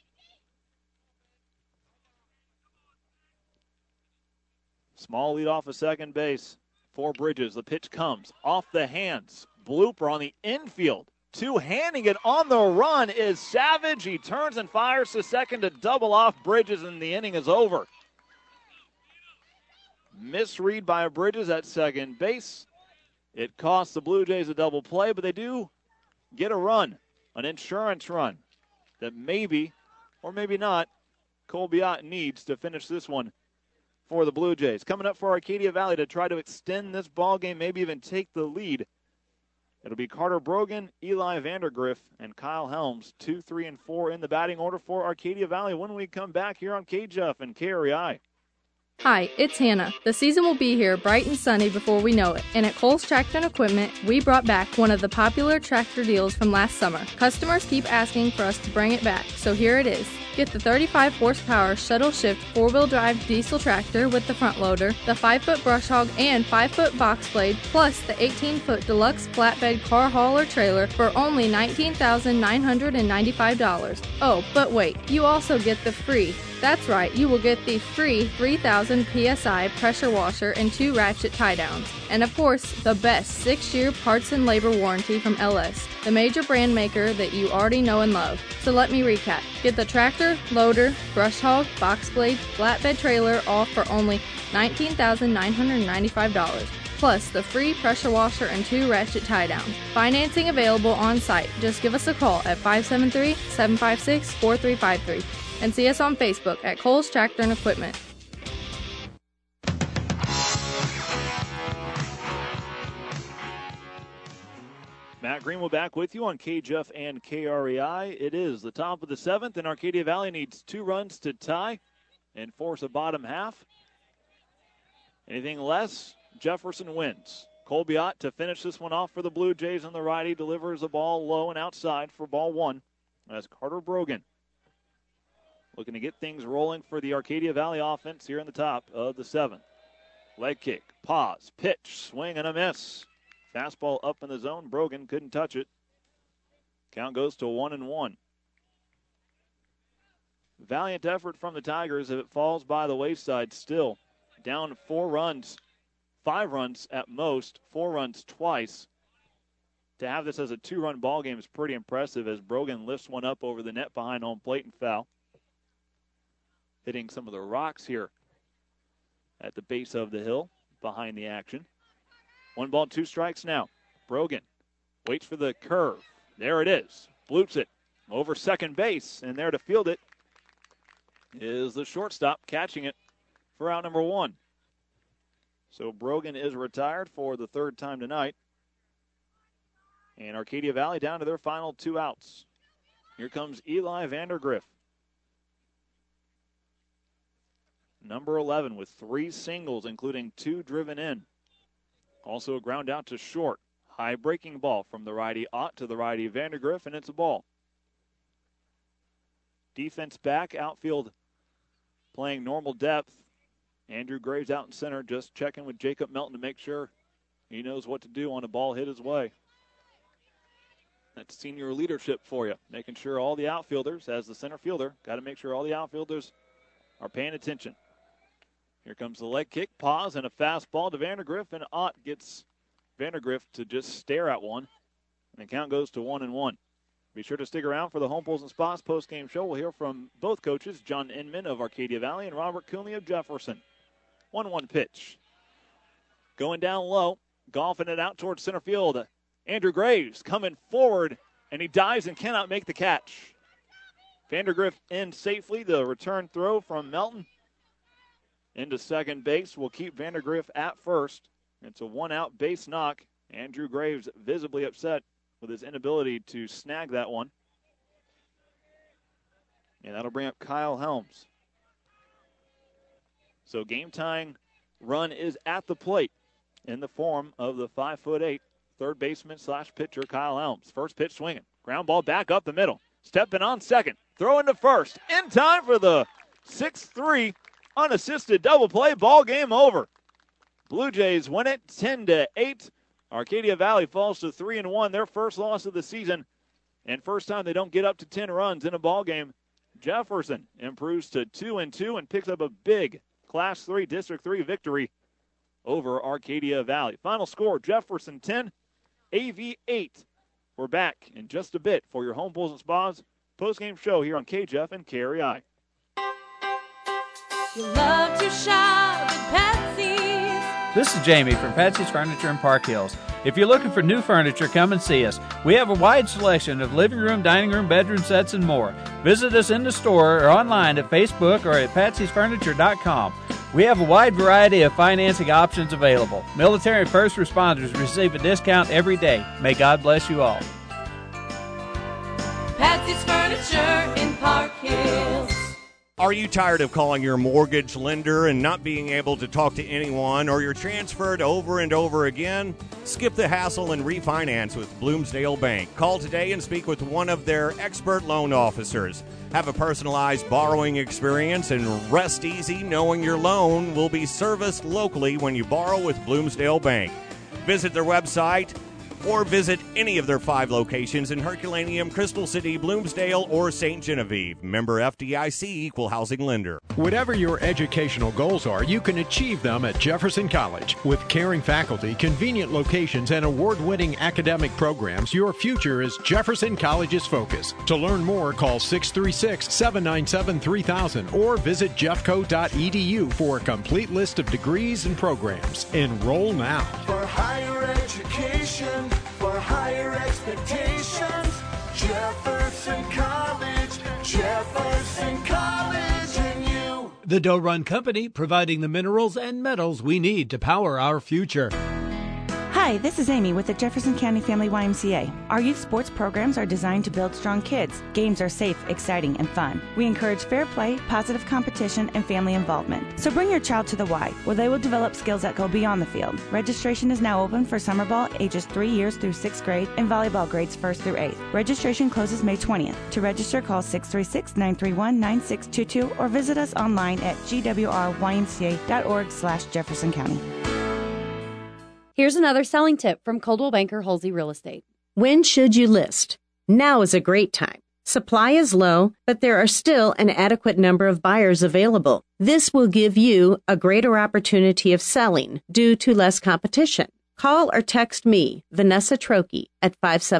Small lead off of second base for Bridges. The pitch comes off the hands. Blooper on the infield. Two-handing it on the run is Savage. He turns and fires to second to double off Bridges, and the inning is over. Misread by Bridges at second base. It costs the Blue Jays a double play, but they do get a run, an insurance run that maybe, or maybe not, Colby Ott needs to finish this one for the Blue Jays. Coming up for Arcadia Valley to try to extend this ball game, maybe even take the lead. It'll be Carter Brogan, Eli Vandergriff, and Kyle Helms, 2, 3, and 4 in the batting order for Arcadia Valley when we come back here on KJUF and KREI. Hi, it's Hannah. The season will be here bright and sunny before we know it. And at Coles Tractor and Equipment, we brought back one of the popular tractor deals from last summer. Customers keep asking for us to bring it back, so here it is. Get the 35 horsepower shuttle shift 4-wheel drive diesel tractor with the front loader, the 5-foot brush hog and 5-foot box blade, plus the 18-foot deluxe flatbed car hauler trailer for only $19,995. Oh, but wait, you also get the free. That's right, you will get the free 3,000 PSI pressure washer and 2 ratchet tie downs. And of course, the best 6-year parts and labor warranty from LS, the major brand maker that you already know and love. So let me recap. Get the tractor, loader, brush hog, box blade, flatbed trailer all for only $19,995. plus the free pressure washer and 2 ratchet tie-downs. Financing available on site. Just give us a call at 573-756-4353 and see us on Facebook at Coles Tractor and Equipment. Matt Greenwood back with you on KJUF and KREI. It is the top of the 7th, and Arcadia Valley needs 2 runs to tie and force a bottom half. Anything less, Jefferson wins. Colby Ott to finish this one off for the Blue Jays on the righty, delivers a ball low and outside for ball 1. That's Carter Brogan looking to get things rolling for the Arcadia Valley offense here in the top of the 7th. Leg kick, pause, pitch, swing and a miss. Fastball up in the zone. Brogan couldn't touch it. Count goes to 1-1. Valiant effort from the Tigers if it falls by the wayside still. Down 4 runs, 5 runs at most, 4 runs twice. To have this as a 2-run ball game is pretty impressive as Brogan lifts one up over the net behind home plate and foul. Hitting some of the rocks here at the base of the hill behind the action. 1 ball, 2 strikes now. Brogan waits for the curve. There it is. Bloops it over second base, and there to field it is the shortstop catching it for out number 1. So Brogan is retired for the 3rd time tonight. And Arcadia Valley down to their final 2 outs. Here comes Eli Vandergriff. Number 11 with 3 singles, including 2 driven in. Also a ground out to short. High breaking ball from the righty Ott to the righty Vandergriff, and it's a ball. Defense back, outfield playing normal depth. Andrew Graves out in center, just checking with Jacob Melton to make sure he knows what to do on a ball hit his way. That's senior leadership for you, making sure all the outfielders, as the center fielder, got to make sure all the outfielders are paying attention. Here comes the leg kick, pause, and a fastball to Vandergriff, and Ott gets Vandergriff to just stare at one, and the count goes to 1-1. Be sure to stick around for the Home Pulls and Spas post-game show. We'll hear from both coaches, John Inman of Arcadia Valley and Robert Coonley of Jefferson. 1-1 pitch. Going down low, golfing it out towards center field. Andrew Graves coming forward, and he dives and cannot make the catch. Vandergriff in safely. The return throw from Melton into second base will keep Vandergriff at first. It's a 1-out base knock. Andrew Graves visibly upset with his inability to snag that one. And that'll bring up Kyle Helms. So game-tying run is at the plate in the form of the 5'8" third baseman / pitcher Kyle Helms. First pitch swinging. Ground ball back up the middle. Stepping on second. Throwing to first. In time for the 6-3 unassisted double play. Ball game over. Blue Jays win it 10-8. Arcadia Valley falls to 3-1. Their first loss of the season. And first time they don't get up to 10 runs in a ball game. Jefferson improves to 2-2 and picks up a big Class 3 District 3 victory over Arcadia Valley. Final score, Jefferson 10, AV 8. We're back in just a bit for your Home Pulls and Spas post-game show here on KJUF and KREI. You love to shop at Patsy's. This is Jamie from Patsy's Furniture in Park Hills. If you're looking for new furniture, come and see us. We have a wide selection of living room, dining room, bedroom sets, and more. Visit us in the store or online at Facebook or at patsysfurniture.com. We have a wide variety of financing options available. Military and first responders receive a discount every day. May God bless you all. Patsy's Furniture in Park Hills. Are you tired of calling your mortgage lender and not being able to talk to anyone, or you're transferred over and over again? Skip the hassle and refinance with Bloomsdale Bank. Call today and speak with one of their expert loan officers. Have a personalized borrowing experience and rest easy knowing your loan will be serviced locally when you borrow with Bloomsdale Bank. Visit their website, or visit any of their 5 locations in Herculaneum, Crystal City, Bloomsdale, or St. Genevieve. Member FDIC, Equal Housing Lender. Whatever your educational goals are, you can achieve them at Jefferson College. With caring faculty, convenient locations, and award-winning academic programs, your future is Jefferson College's focus. To learn more, call 636-797-3000 or visit jeffco.edu for a complete list of degrees and programs. Enroll now. For higher education, for higher expectations, Jefferson College, Jefferson College, and you. The Doe Run Company, providing the minerals and metals we need to power our future. Hi, this is Amy with the Jefferson County Family YMCA. Our youth sports programs are designed to build strong kids. Games are safe, exciting, and fun. We encourage fair play, positive competition, and family involvement. So bring your child to the Y, where they will develop skills that go beyond the field. Registration is now open for summer ball ages 3 years through 6th grade and volleyball grades 1st through 8th. Registration closes May 20th. To register, call 636-931-9622 or visit us online at gwrymca.org/Jefferson County. Here's another selling tip from Coldwell Banker Halsey Real Estate. When should you list? Now is a great time. Supply is low, but there are still an adequate number of buyers available. This will give you a greater opportunity of selling due to less competition. Call or text me, Vanessa Trokey, at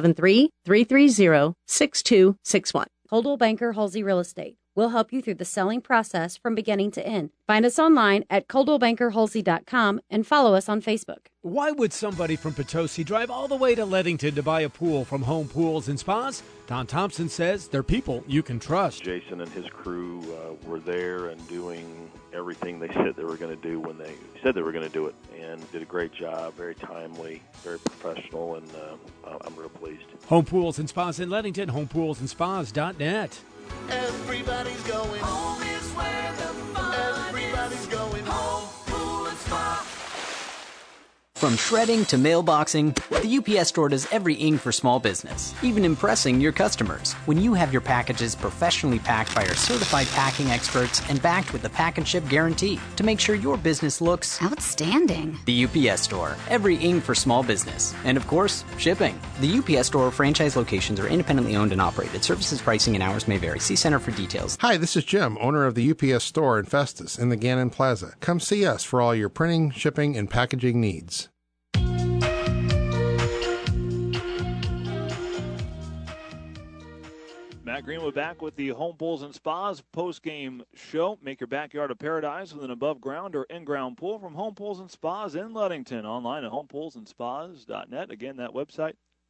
573-330-6261. Coldwell Banker Halsey Real Estate. We'll help you through the selling process from beginning to end. Find us online at coldwellbankerhalsey.com and follow us on Facebook. Why would somebody from Potosi drive all the way to Leadington to buy a pool from Home Pools and Spas? Don Thompson says they're people you can trust. Jason and his crew were there and doing everything they said they were going to do when they said they were going to do it, and did a great job, very timely, very professional, and I'm real pleased. Home Pools and Spas in Leadington, homepoolsandspas.net. Everybody's going home is where the fun Everybody's going home, pool and spa. From shredding to mailboxing, the UPS Store does everything for small business, even impressing your customers. When you have your packages professionally packed by our certified packing experts and backed with the pack and ship guarantee to make sure your business looks outstanding. The UPS Store, everything for small business. And of course, shipping. The UPS Store franchise locations are independently owned and operated. Services, pricing, and hours may vary. See Center for details. Hi, this is Jim, owner of the UPS Store in Festus in the Gannon Plaza. Come see us for all your printing, shipping, and packaging needs. Matt Greenwood back with the Home Pools and Spas post-game show. Make your backyard a paradise with an above-ground or in-ground pool from Home Pools and Spas in Leadington. Online at homepoolsandspas.net. Again, that website,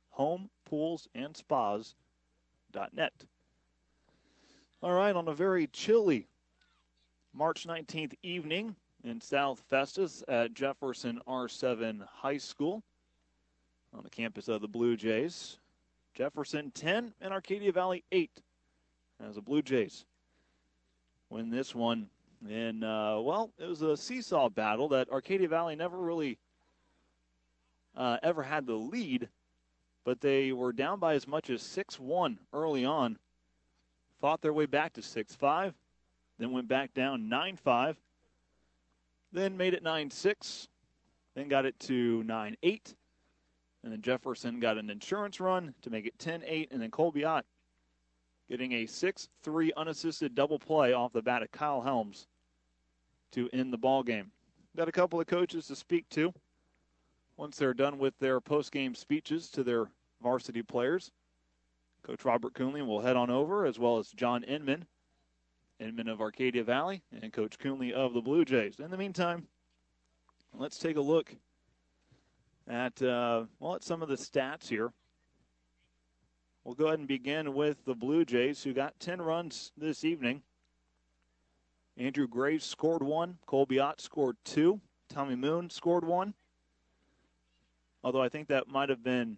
homepoolsandspas.net. All right, on a very chilly March 19th evening in South Festus at Jefferson R7 High School on the campus of the Blue Jays. Jefferson 10 and Arcadia Valley 8 as the Blue Jays win this one. And, well, it was a seesaw battle that Arcadia Valley never really ever had the lead, but they were down by as much as 6-1 early on, fought their way back to 6-5, then went back down 9-5, then made it 9-6, then got it to 9-8. And then Jefferson got an insurance run to make it 10-8. And then Colbiot getting a 6-3 unassisted double play off the bat of Kyle Helms to end the ball game. Got a couple of coaches to speak to once they're done with their post-game speeches to their varsity players. Coach Robert Coonley will head on over, as well as John Inman of Arcadia Valley, and Coach Coonley of the Blue Jays. In the meantime, let's take a look at some of the stats here. We'll go ahead and begin with the Blue Jays, who got 10 runs this evening. Andrew Graves scored 1. Colbiot scored 2. Tommy Moon scored 1. Although I think that might have been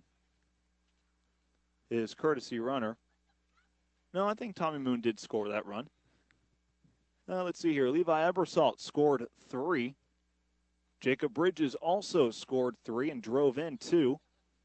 his courtesy runner. No, I think Tommy Moon did score that run. Let's see here. Levi Ebersalt scored 3. Jacob Bridges also scored 3 and drove in 2.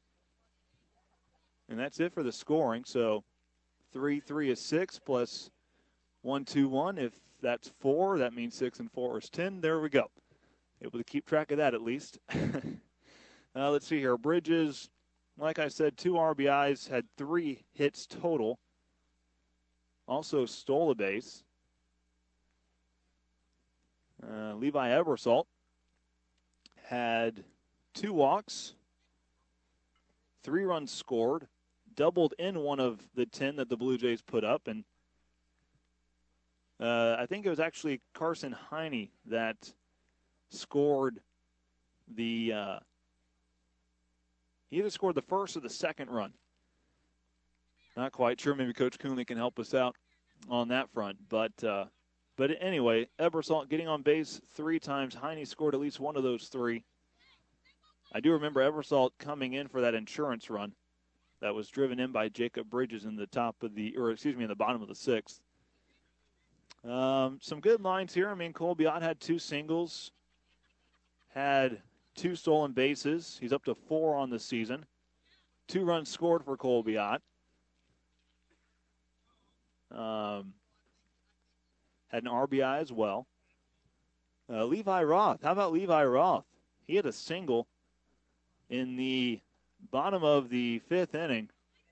And that's it for the scoring. So 3 is 6 plus 1, 2, 1. If that's 4, that means 6 and 4 is 10. There we go. Able to keep track of that at least. Let's see here. Bridges like I said, 2 RBIs, had 3 hits total. Also stole a base. Levi Ebersol had 2 walks, 3 runs scored, doubled in one of the 10 that the Blue Jays put up, and I think it was actually Carson Heine that scored he either scored the first or the second run. Not quite sure. Maybe Coach Coonley can help us out on that front. But anyway, Ebersol getting on base 3 times. Heine scored at least one of those 3. I do remember Ebersol coming in for that insurance run that was driven in by Jacob Bridges in the in the bottom of the 6th. Some good lines here. I mean, Cole Biot had 2 singles, had 2 stolen bases. He's up to 4 on the season. 2 runs scored for Cole Biot. Had an RBI as well. Levi Roth. How about Levi Roth? He had a single in the bottom of the 5th inning.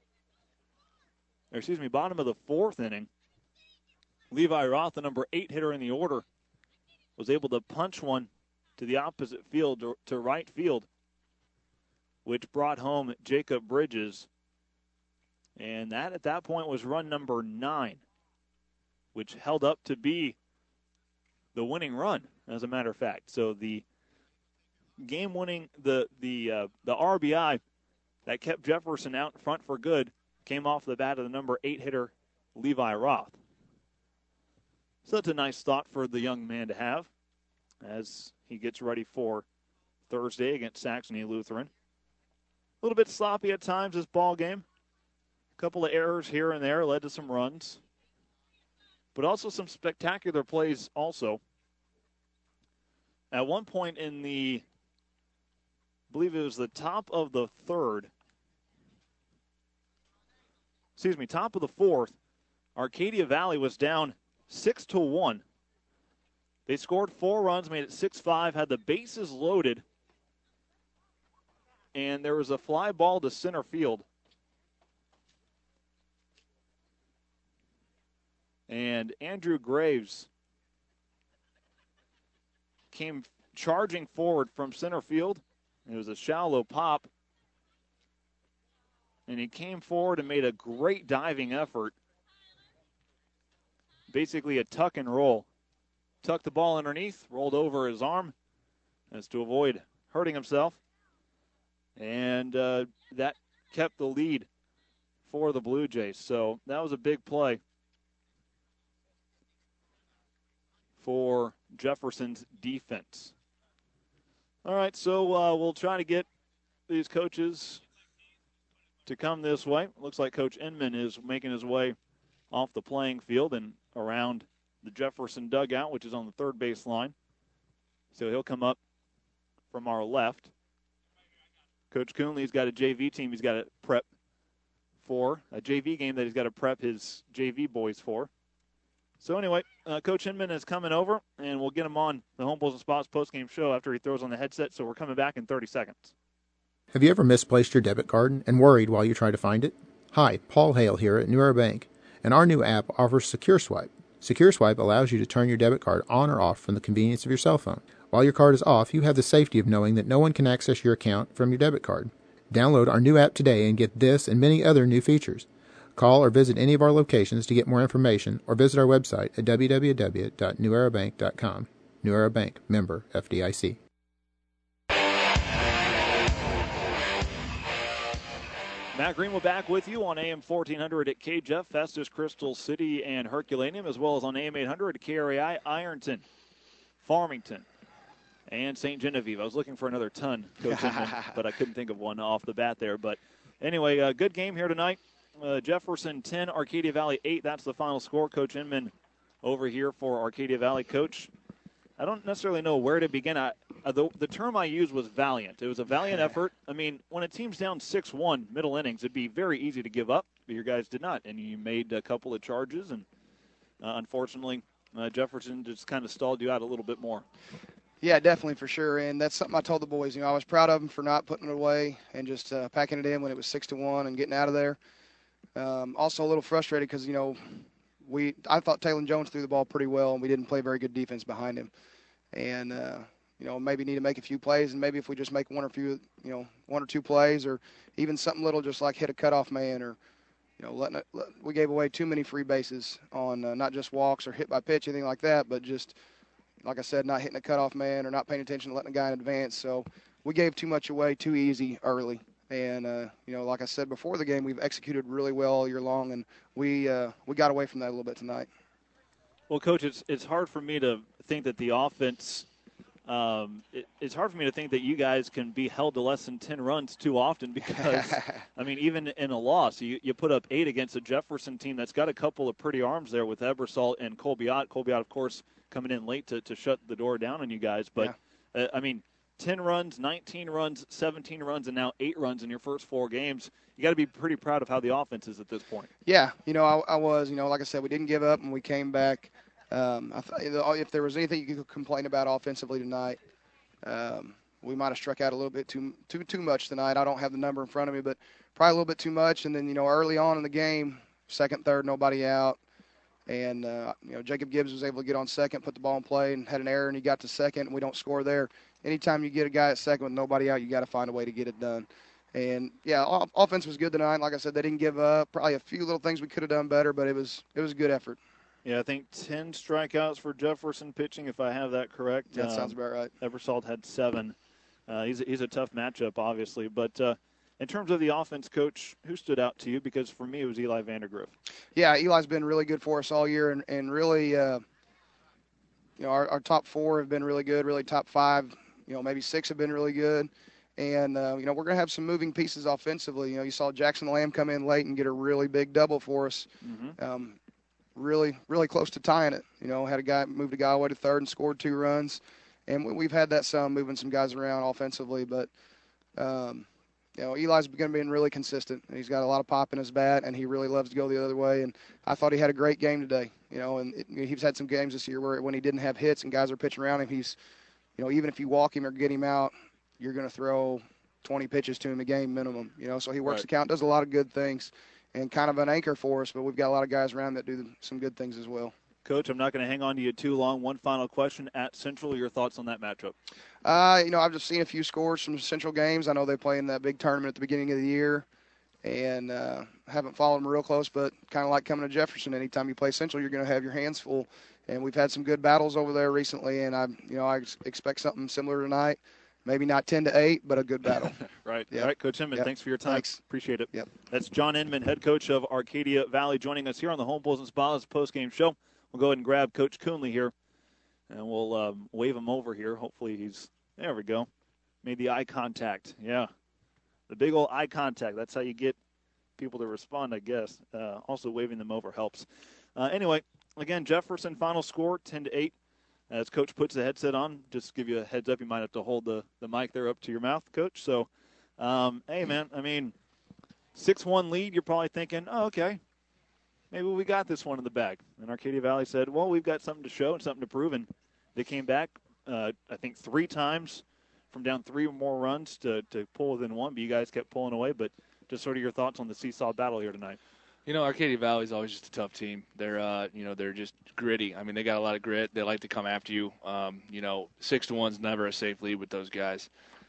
Bottom of the 4th inning. Levi Roth, the number 8 hitter in the order, was able to punch one to the opposite field, to right field, which brought home Jacob Bridges. And that, at that point, was run number 9, which held up to be the winning run, as a matter of fact. So the game-winning, the RBI that kept Jefferson out in front for good came off the bat of the number 8 hitter, Levi Roth. So that's a nice thought for the young man to have as he gets ready for Thursday against Saxony Lutheran. A little bit sloppy at times this ball game. A couple of errors here and there led to some runs. But also some spectacular plays also. At one point in I believe it was the top of the 4th, Arcadia Valley was down 6-1. They scored 4 runs, made it 6-5, had the bases loaded, and there was a fly ball to center field. And Andrew Graves came charging forward from center field. It was a shallow pop. And he came forward and made a great diving effort. Basically a tuck and roll. Tucked the ball underneath, rolled over his arm as to avoid hurting himself. And that kept the lead for the Blue Jays. So that was a big play for Jefferson's defense. All right, so we'll try to get these coaches to come this way. Looks like Coach Inman is making his way off the playing field and around the Jefferson dugout, which is on the 3rd base line. So he'll come up from our left. Coach Coonley's got a JV team he's got to prep for, a JV game that he's got to prep his JV boys for. So anyway, Coach Inman is coming over, and we'll get him on the Home Bulls and Spots postgame show after he throws on the headset. So we're coming back in 30 seconds. Have you ever misplaced your debit card and worried while you try to find it? Hi, Paul Hale here at New Era Bank, and our new app offers Secure Swipe. Secure Swipe allows you to turn your debit card on or off from the convenience of your cell phone. While your card is off, you have the safety of knowing that no one can access your account from your debit card. Download our new app today and get this and many other new features. Call or visit any of our locations to get more information, or visit our website at www.newerabank.com. New Era Bank, member FDIC. Matt Greenwood back with you on AM 1400 at KJEF, Festus, Crystal City, and Herculaneum, as well as on AM 800 at KREI, Ironton, Farmington, and St. Genevieve. I was looking for another ton, Coach Inman, but I couldn't think of one off the bat there. But anyway, good game here tonight. Jefferson 10, Arcadia Valley 8. That's the final score. Coach Inman over here for Arcadia Valley. Coach, I don't necessarily know where to begin. The term I used was valiant. It was a valiant effort. I mean, when a team's down 6-1 middle innings, it'd be very easy to give up, but your guys did not. And you made a couple of charges, and unfortunately, Jefferson just kind of stalled you out a little bit more. Yeah, definitely, for sure. And that's something I told the boys. I was proud of them for not putting it away and just packing it in when it was 6-1 and getting out of there. Also a little frustrated because, I thought Taylor Jones threw the ball pretty well, and we didn't play very good defense behind him. And, maybe need to make a few plays, and maybe if we just make one or two plays, or even something little, just like hit a cutoff man, or, we gave away too many free bases on not just walks or hit by pitch, anything like that, but just, like I said, not hitting a cutoff man or not paying attention to letting a guy in advance. So we gave too much away too easy early. And, like I said before the game, we've executed really well all year long, and we got away from that a little bit tonight. Well, Coach, it's hard for me to think that the offense it's hard for me to think that you guys can be held to less than 10 runs too often because, even in a loss, you put up 8 against a Jefferson team that's got a couple of pretty arms there with Ebersol and Colbiot. Colbiot, of course, coming in late to shut the door down on you guys. But, 10 runs, 19 runs, 17 runs, and now 8 runs in your first 4 games. You got to be pretty proud of how the offense is at this point. Yeah, I was. Like I said, we didn't give up, and we came back. If there was anything you could complain about offensively tonight, we might have struck out a little bit too much tonight. I don't have the number in front of me, but probably a little bit too much. And then, early on in the game, second, third, nobody out. And, Jacob Gibbs was able to get on second, put the ball in play, and had an error, and he got to second, and we don't score there. Anytime you get a guy at second with nobody out, you got to find a way to get it done. And, yeah, offense was good tonight. Like I said, they didn't give up. Probably a few little things we could have done better, but it was a good effort. Yeah, I think 10 strikeouts for Jefferson pitching, if I have that correct. That sounds about right. Ebersol had 7. He's a tough matchup, obviously. But in terms of the offense, Coach, who stood out to you? Because for me, it was Eli Vandergriff. Yeah, Eli's been really good for us all year, and really, our top 4 have been really good. Really, top 5, maybe 6 have been really good. And, we're going to have some moving pieces offensively. You saw Jackson Lamb come in late and get a really big double for us. Mm-hmm. Really, really close to tying it. Moved a guy away to third and scored 2 runs. And we've had that moving some guys around offensively. But, Eli's going to be really consistent. He's got a lot of pop in his bat, and he really loves to go the other way. And I thought he had a great game today. He's had some games this year where when he didn't have hits and guys are pitching around him, he's, even if you walk him or get him out, you're going to throw 20 pitches to him a game minimum. So he works the count, does a lot of good things. And kind of an anchor for us, but we've got a lot of guys around that do some good things as well. Coach, I'm not going to hang on to you too long. One final question. At Central, your thoughts on that matchup? I've just seen a few scores from Central games. I know they play in that big tournament at the beginning of the year, and haven't followed them real close, but kind of like coming to Jefferson. Anytime you play Central, you're going to have your hands full. And we've had some good battles over there recently, and I expect something similar tonight. Maybe not 10-8, but a good battle. Right. Yep. All right, Coach Inman, thanks for your time. Thanks. Appreciate it. Yep. That's John Inman, head coach of Arcadia Valley, joining us here on the Home Pools and Spas postgame show. We'll go ahead and grab Coach Coonley here, and we'll wave him over here. Hopefully there we go. Made the eye contact. Yeah. The big old eye contact. That's how you get people to respond, I guess. Also, waving them over helps. Anyway, again, Jefferson final score, 10-8. As Coach puts the headset on, just give you a heads up, you might have to hold the mic there up to your mouth, Coach. So, hey, man, 6-1 lead, you're probably thinking, oh, okay, maybe we got this one in the bag. And Arcadia Valley said, well, we've got something to show and something to prove. And they came back, I think, 3 times from down 3 or more runs to pull within 1. But you guys kept pulling away. But just sort of your thoughts on the seesaw battle here tonight. Arcadia Valley is always just a tough team. They're, they're just gritty. They got a lot of grit. They like to come after you. 6-1's never a safe lead with those guys.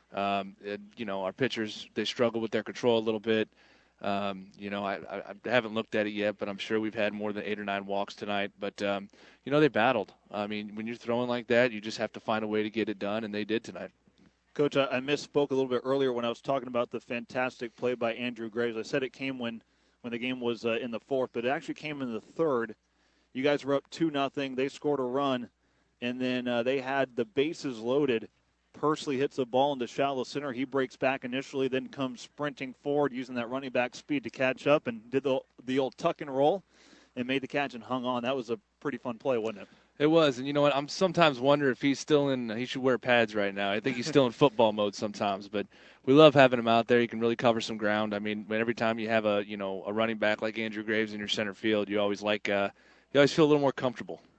Our pitchers, they struggle with their control a little bit. I haven't looked at it yet, but I'm sure we've had more than 8 or 9 walks tonight. But, they battled. When you're throwing like that, you just have to find a way to get it done, and they did tonight. Coach, I misspoke a little bit earlier when I was talking about the fantastic play by Andrew Graves. I said it came when the game was in the 4th, but it actually came in the 3rd. You guys were up 2-0. They scored a run, and then they had the bases loaded. Pursley hits a ball into shallow center. He breaks back initially, then comes sprinting forward using that running back speed to catch up and did the old tuck and roll and made the catch and hung on. That was a pretty fun play, wasn't it? It was, and you know what? I'm sometimes wonder if he's still he should wear pads right now. I think he's still in football mode sometimes, but we love having him out there. He can really cover some ground. Every time you have a running back like Andrew Graves in your center field, you always feel a little more comfortable.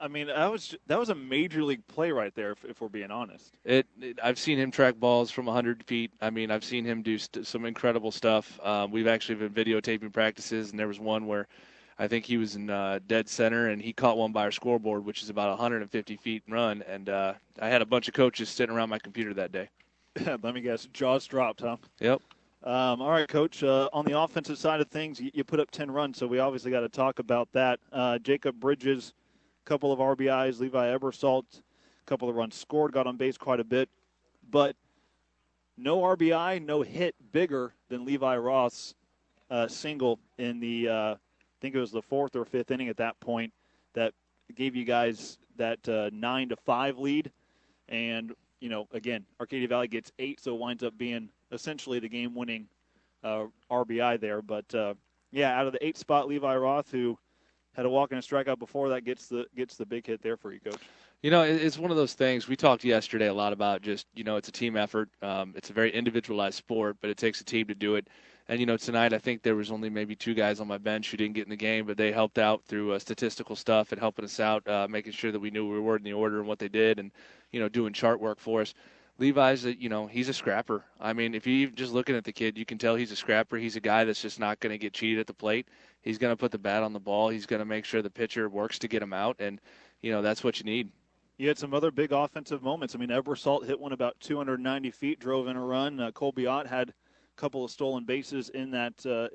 I mean, that was a major league play right there, if we're being honest. I've seen him track balls from 100 feet. I mean, I've seen him do some incredible stuff. We've actually been videotaping practices, and there was one where I think he was in dead center, and he caught one by our scoreboard, which is about 150 feet run. And I had a bunch of coaches sitting around my computer that day. Let me guess, jaws dropped, huh? Yep. All right, Coach. On the offensive side of things, you put up 10 runs, so we obviously got to talk about that. Jacob Bridges, a couple of RBIs. Levi Ebersolt, a couple of runs scored, got on base quite a bit. But no RBI, no hit bigger than Levi Roth's single in the, I think it was the 4th or 5th inning at that point, that gave you guys that 9-5 lead. And, you know, again, Arcadia Valley gets 8, so it winds up being essentially the game-winning RBI there. But, yeah, out of the 8 spot, Levi Roth, who had a walk and a strikeout before that, gets the big hit there for you, Coach. You know, it's one of those things. We talked yesterday a lot about just, you know, it's a team effort. It's a very individualized sport, but it takes a team to do it. And, you know, tonight I think there was only maybe 2 guys on my bench who didn't get in the game, but they helped out through statistical stuff and helping us out, making sure that we knew we were in the order and what they did and, you know, doing chart work for us. Levi's, you know, he's a scrapper. I mean, if you just looking at the kid, you can tell he's a scrapper. He's a guy that's just not going to get cheated at the plate. He's going to put the bat on the ball. He's going to make sure the pitcher works to get him out, and, you know, that's what you need. You had some other big offensive moments. I mean, Ebersolt hit one about 290 feet, drove in a run. Colby Ott had a couple of stolen bases in that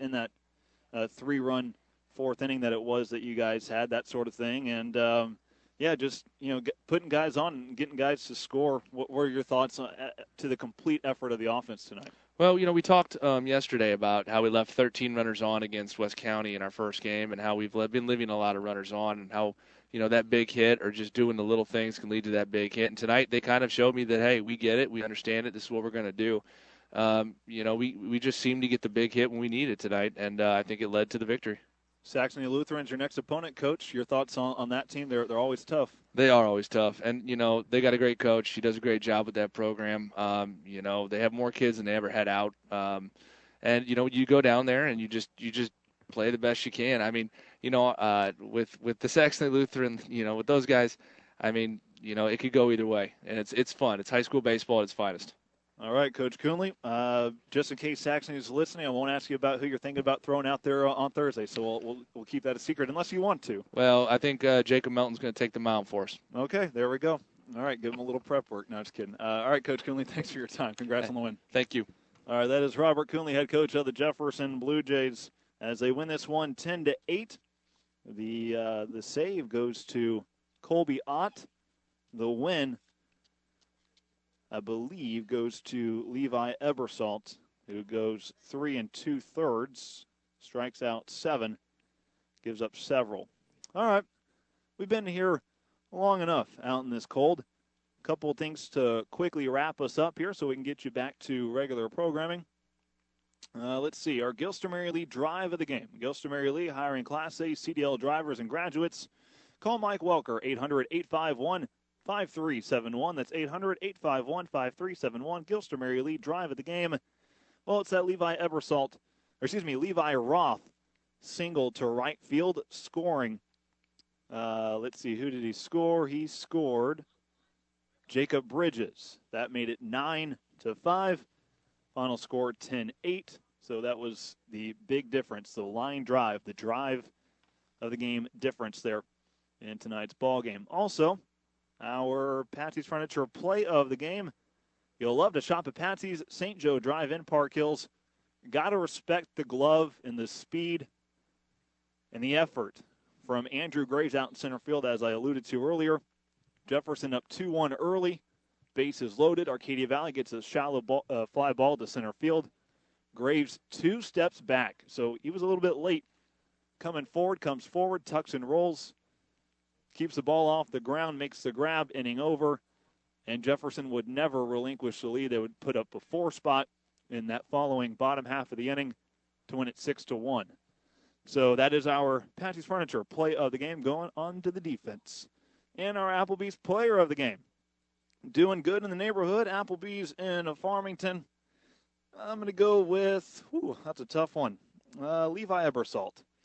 3-run 4th inning that it was that you guys had, that sort of thing. And, yeah, just, you know, putting guys on and getting guys to score. What were your thoughts to the complete effort of the offense tonight? Well, you know, we talked yesterday about how we left 13 runners on against West County in our first game and how we've been leaving a lot of runners on and how, you know, that big hit or just doing the little things can lead to that big hit. And tonight they kind of showed me that, hey, we get it. We understand it. This is what we're going to do. You know, we just seemed to get the big hit when we needed tonight, and I think it led to the victory. Saxony Lutheran's your next opponent, Coach. Your thoughts on that team? They're always tough. They are always tough. And, you know, they got a great coach. He does a great job with that program. You know, they have more kids than they ever had out. And, you know, you go down there and you just play the best you can. I mean, you know, with the Saxony Lutheran, you know, with those guys, I mean, you know, it could go either way. And it's fun. It's high school baseball at its finest. All right, Coach Coonley. Just in case Saxony is listening, I won't ask you about who you're thinking about throwing out there on Thursday, so we'll keep that a secret unless you want to. Well, I think Jacob Melton's going to take the mound for us. Okay, there we go. All right, give him a little prep work. No, just kidding. All right, Coach Coonley, thanks for your time. Congrats on the win. Thank you. All right, that is Robert Coonley, head coach of the Jefferson Blue Jays, as they win this one 10-8. The save goes to Colby Ott. The win, I believe, goes to Levi Ebersolt, who goes 3 2/3, strikes out 7, gives up several. All right, we've been here long enough out in this cold. A couple of things to quickly wrap us up here so we can get you back to regular programming. Let's see, our Gilster Mary Lee drive of the game. Gilster Mary Lee hiring Class A CDL drivers and graduates. Call Mike Welker, 800-851-5371. That's 800-851-5371. Gilster Mary Lee drive of the game. Well, it's that Levi Roth single to right field scoring. Let's see, who did he score? He scored Jacob Bridges. That made it 9-5. Final score 10-8. So that was the big difference. The line drive, the drive of the game difference there in tonight's ball game. Also, our Patsy's Furniture play of the game. You'll love to shop at Patsy's St. Joe Drive-In Park Hills. Got to respect the glove and the speed and the effort from Andrew Graves out in center field, as I alluded to earlier. Jefferson up 2-1 early. Bases loaded. Arcadia Valley gets a shallow fly ball to center field. Graves 2 steps back, so he was a little bit late. Comes forward, tucks and rolls. Keeps the ball off the ground, makes the grab, inning over. And Jefferson would never relinquish the lead. They would put up a 4 spot in that following bottom half of the inning to win it 6-1. So that is our Patsy's Furniture play of the game. Going on to the defense. And our Applebee's player of the game. Doing good in the neighborhood. Applebee's in Farmington. I'm going to go with, that's a tough one. Levi Ebersolt.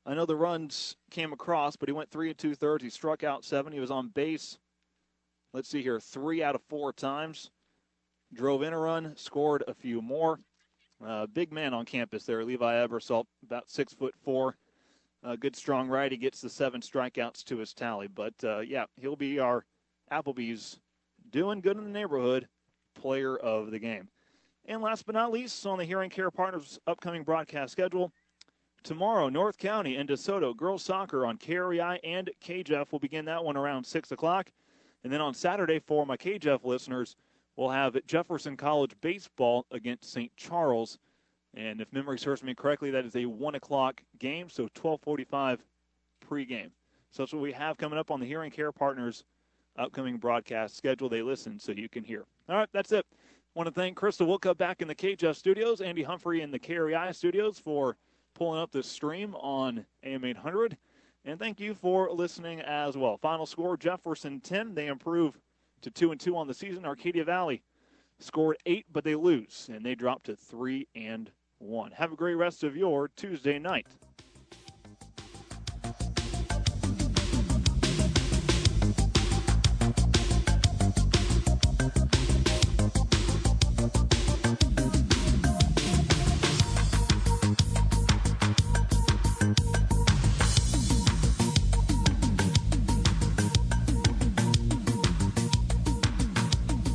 I know the runs came across, but he went 3 2/3. He struck out 7. He was on base, let's see here, 3 out of 4 times. Drove in a run, scored a few more. Big man on campus there, Levi Ebersol, about 6'4". Good strong righty, gets the 7 strikeouts to his tally. But, yeah, he'll be our Applebee's doing good in the neighborhood player of the game. And last but not least, on the Hearing Care Partners upcoming broadcast schedule, tomorrow, North County and DeSoto girls soccer on KREI and KJEF. We'll begin that one around 6 o'clock. And then on Saturday, for my KJEF listeners, we'll have Jefferson College baseball against St. Charles. And if memory serves me correctly, that is a 1 o'clock game, so 12:45 pregame. So that's what we have coming up on the Hearing Care Partners upcoming broadcast schedule. They listen so you can hear. All right, that's it. Want to thank Crystal Wilcup back in the KJEF studios, Andy Humphrey in the KREI studios for pulling up this stream on AM 800. And thank you for listening as well. Final score, Jefferson 10. They improve to 2-2 on the season. Arcadia Valley scored 8, but they lose, and they drop to 3-1. Have a great rest of your Tuesday night.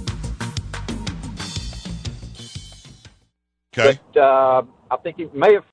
Okay. But I think he may have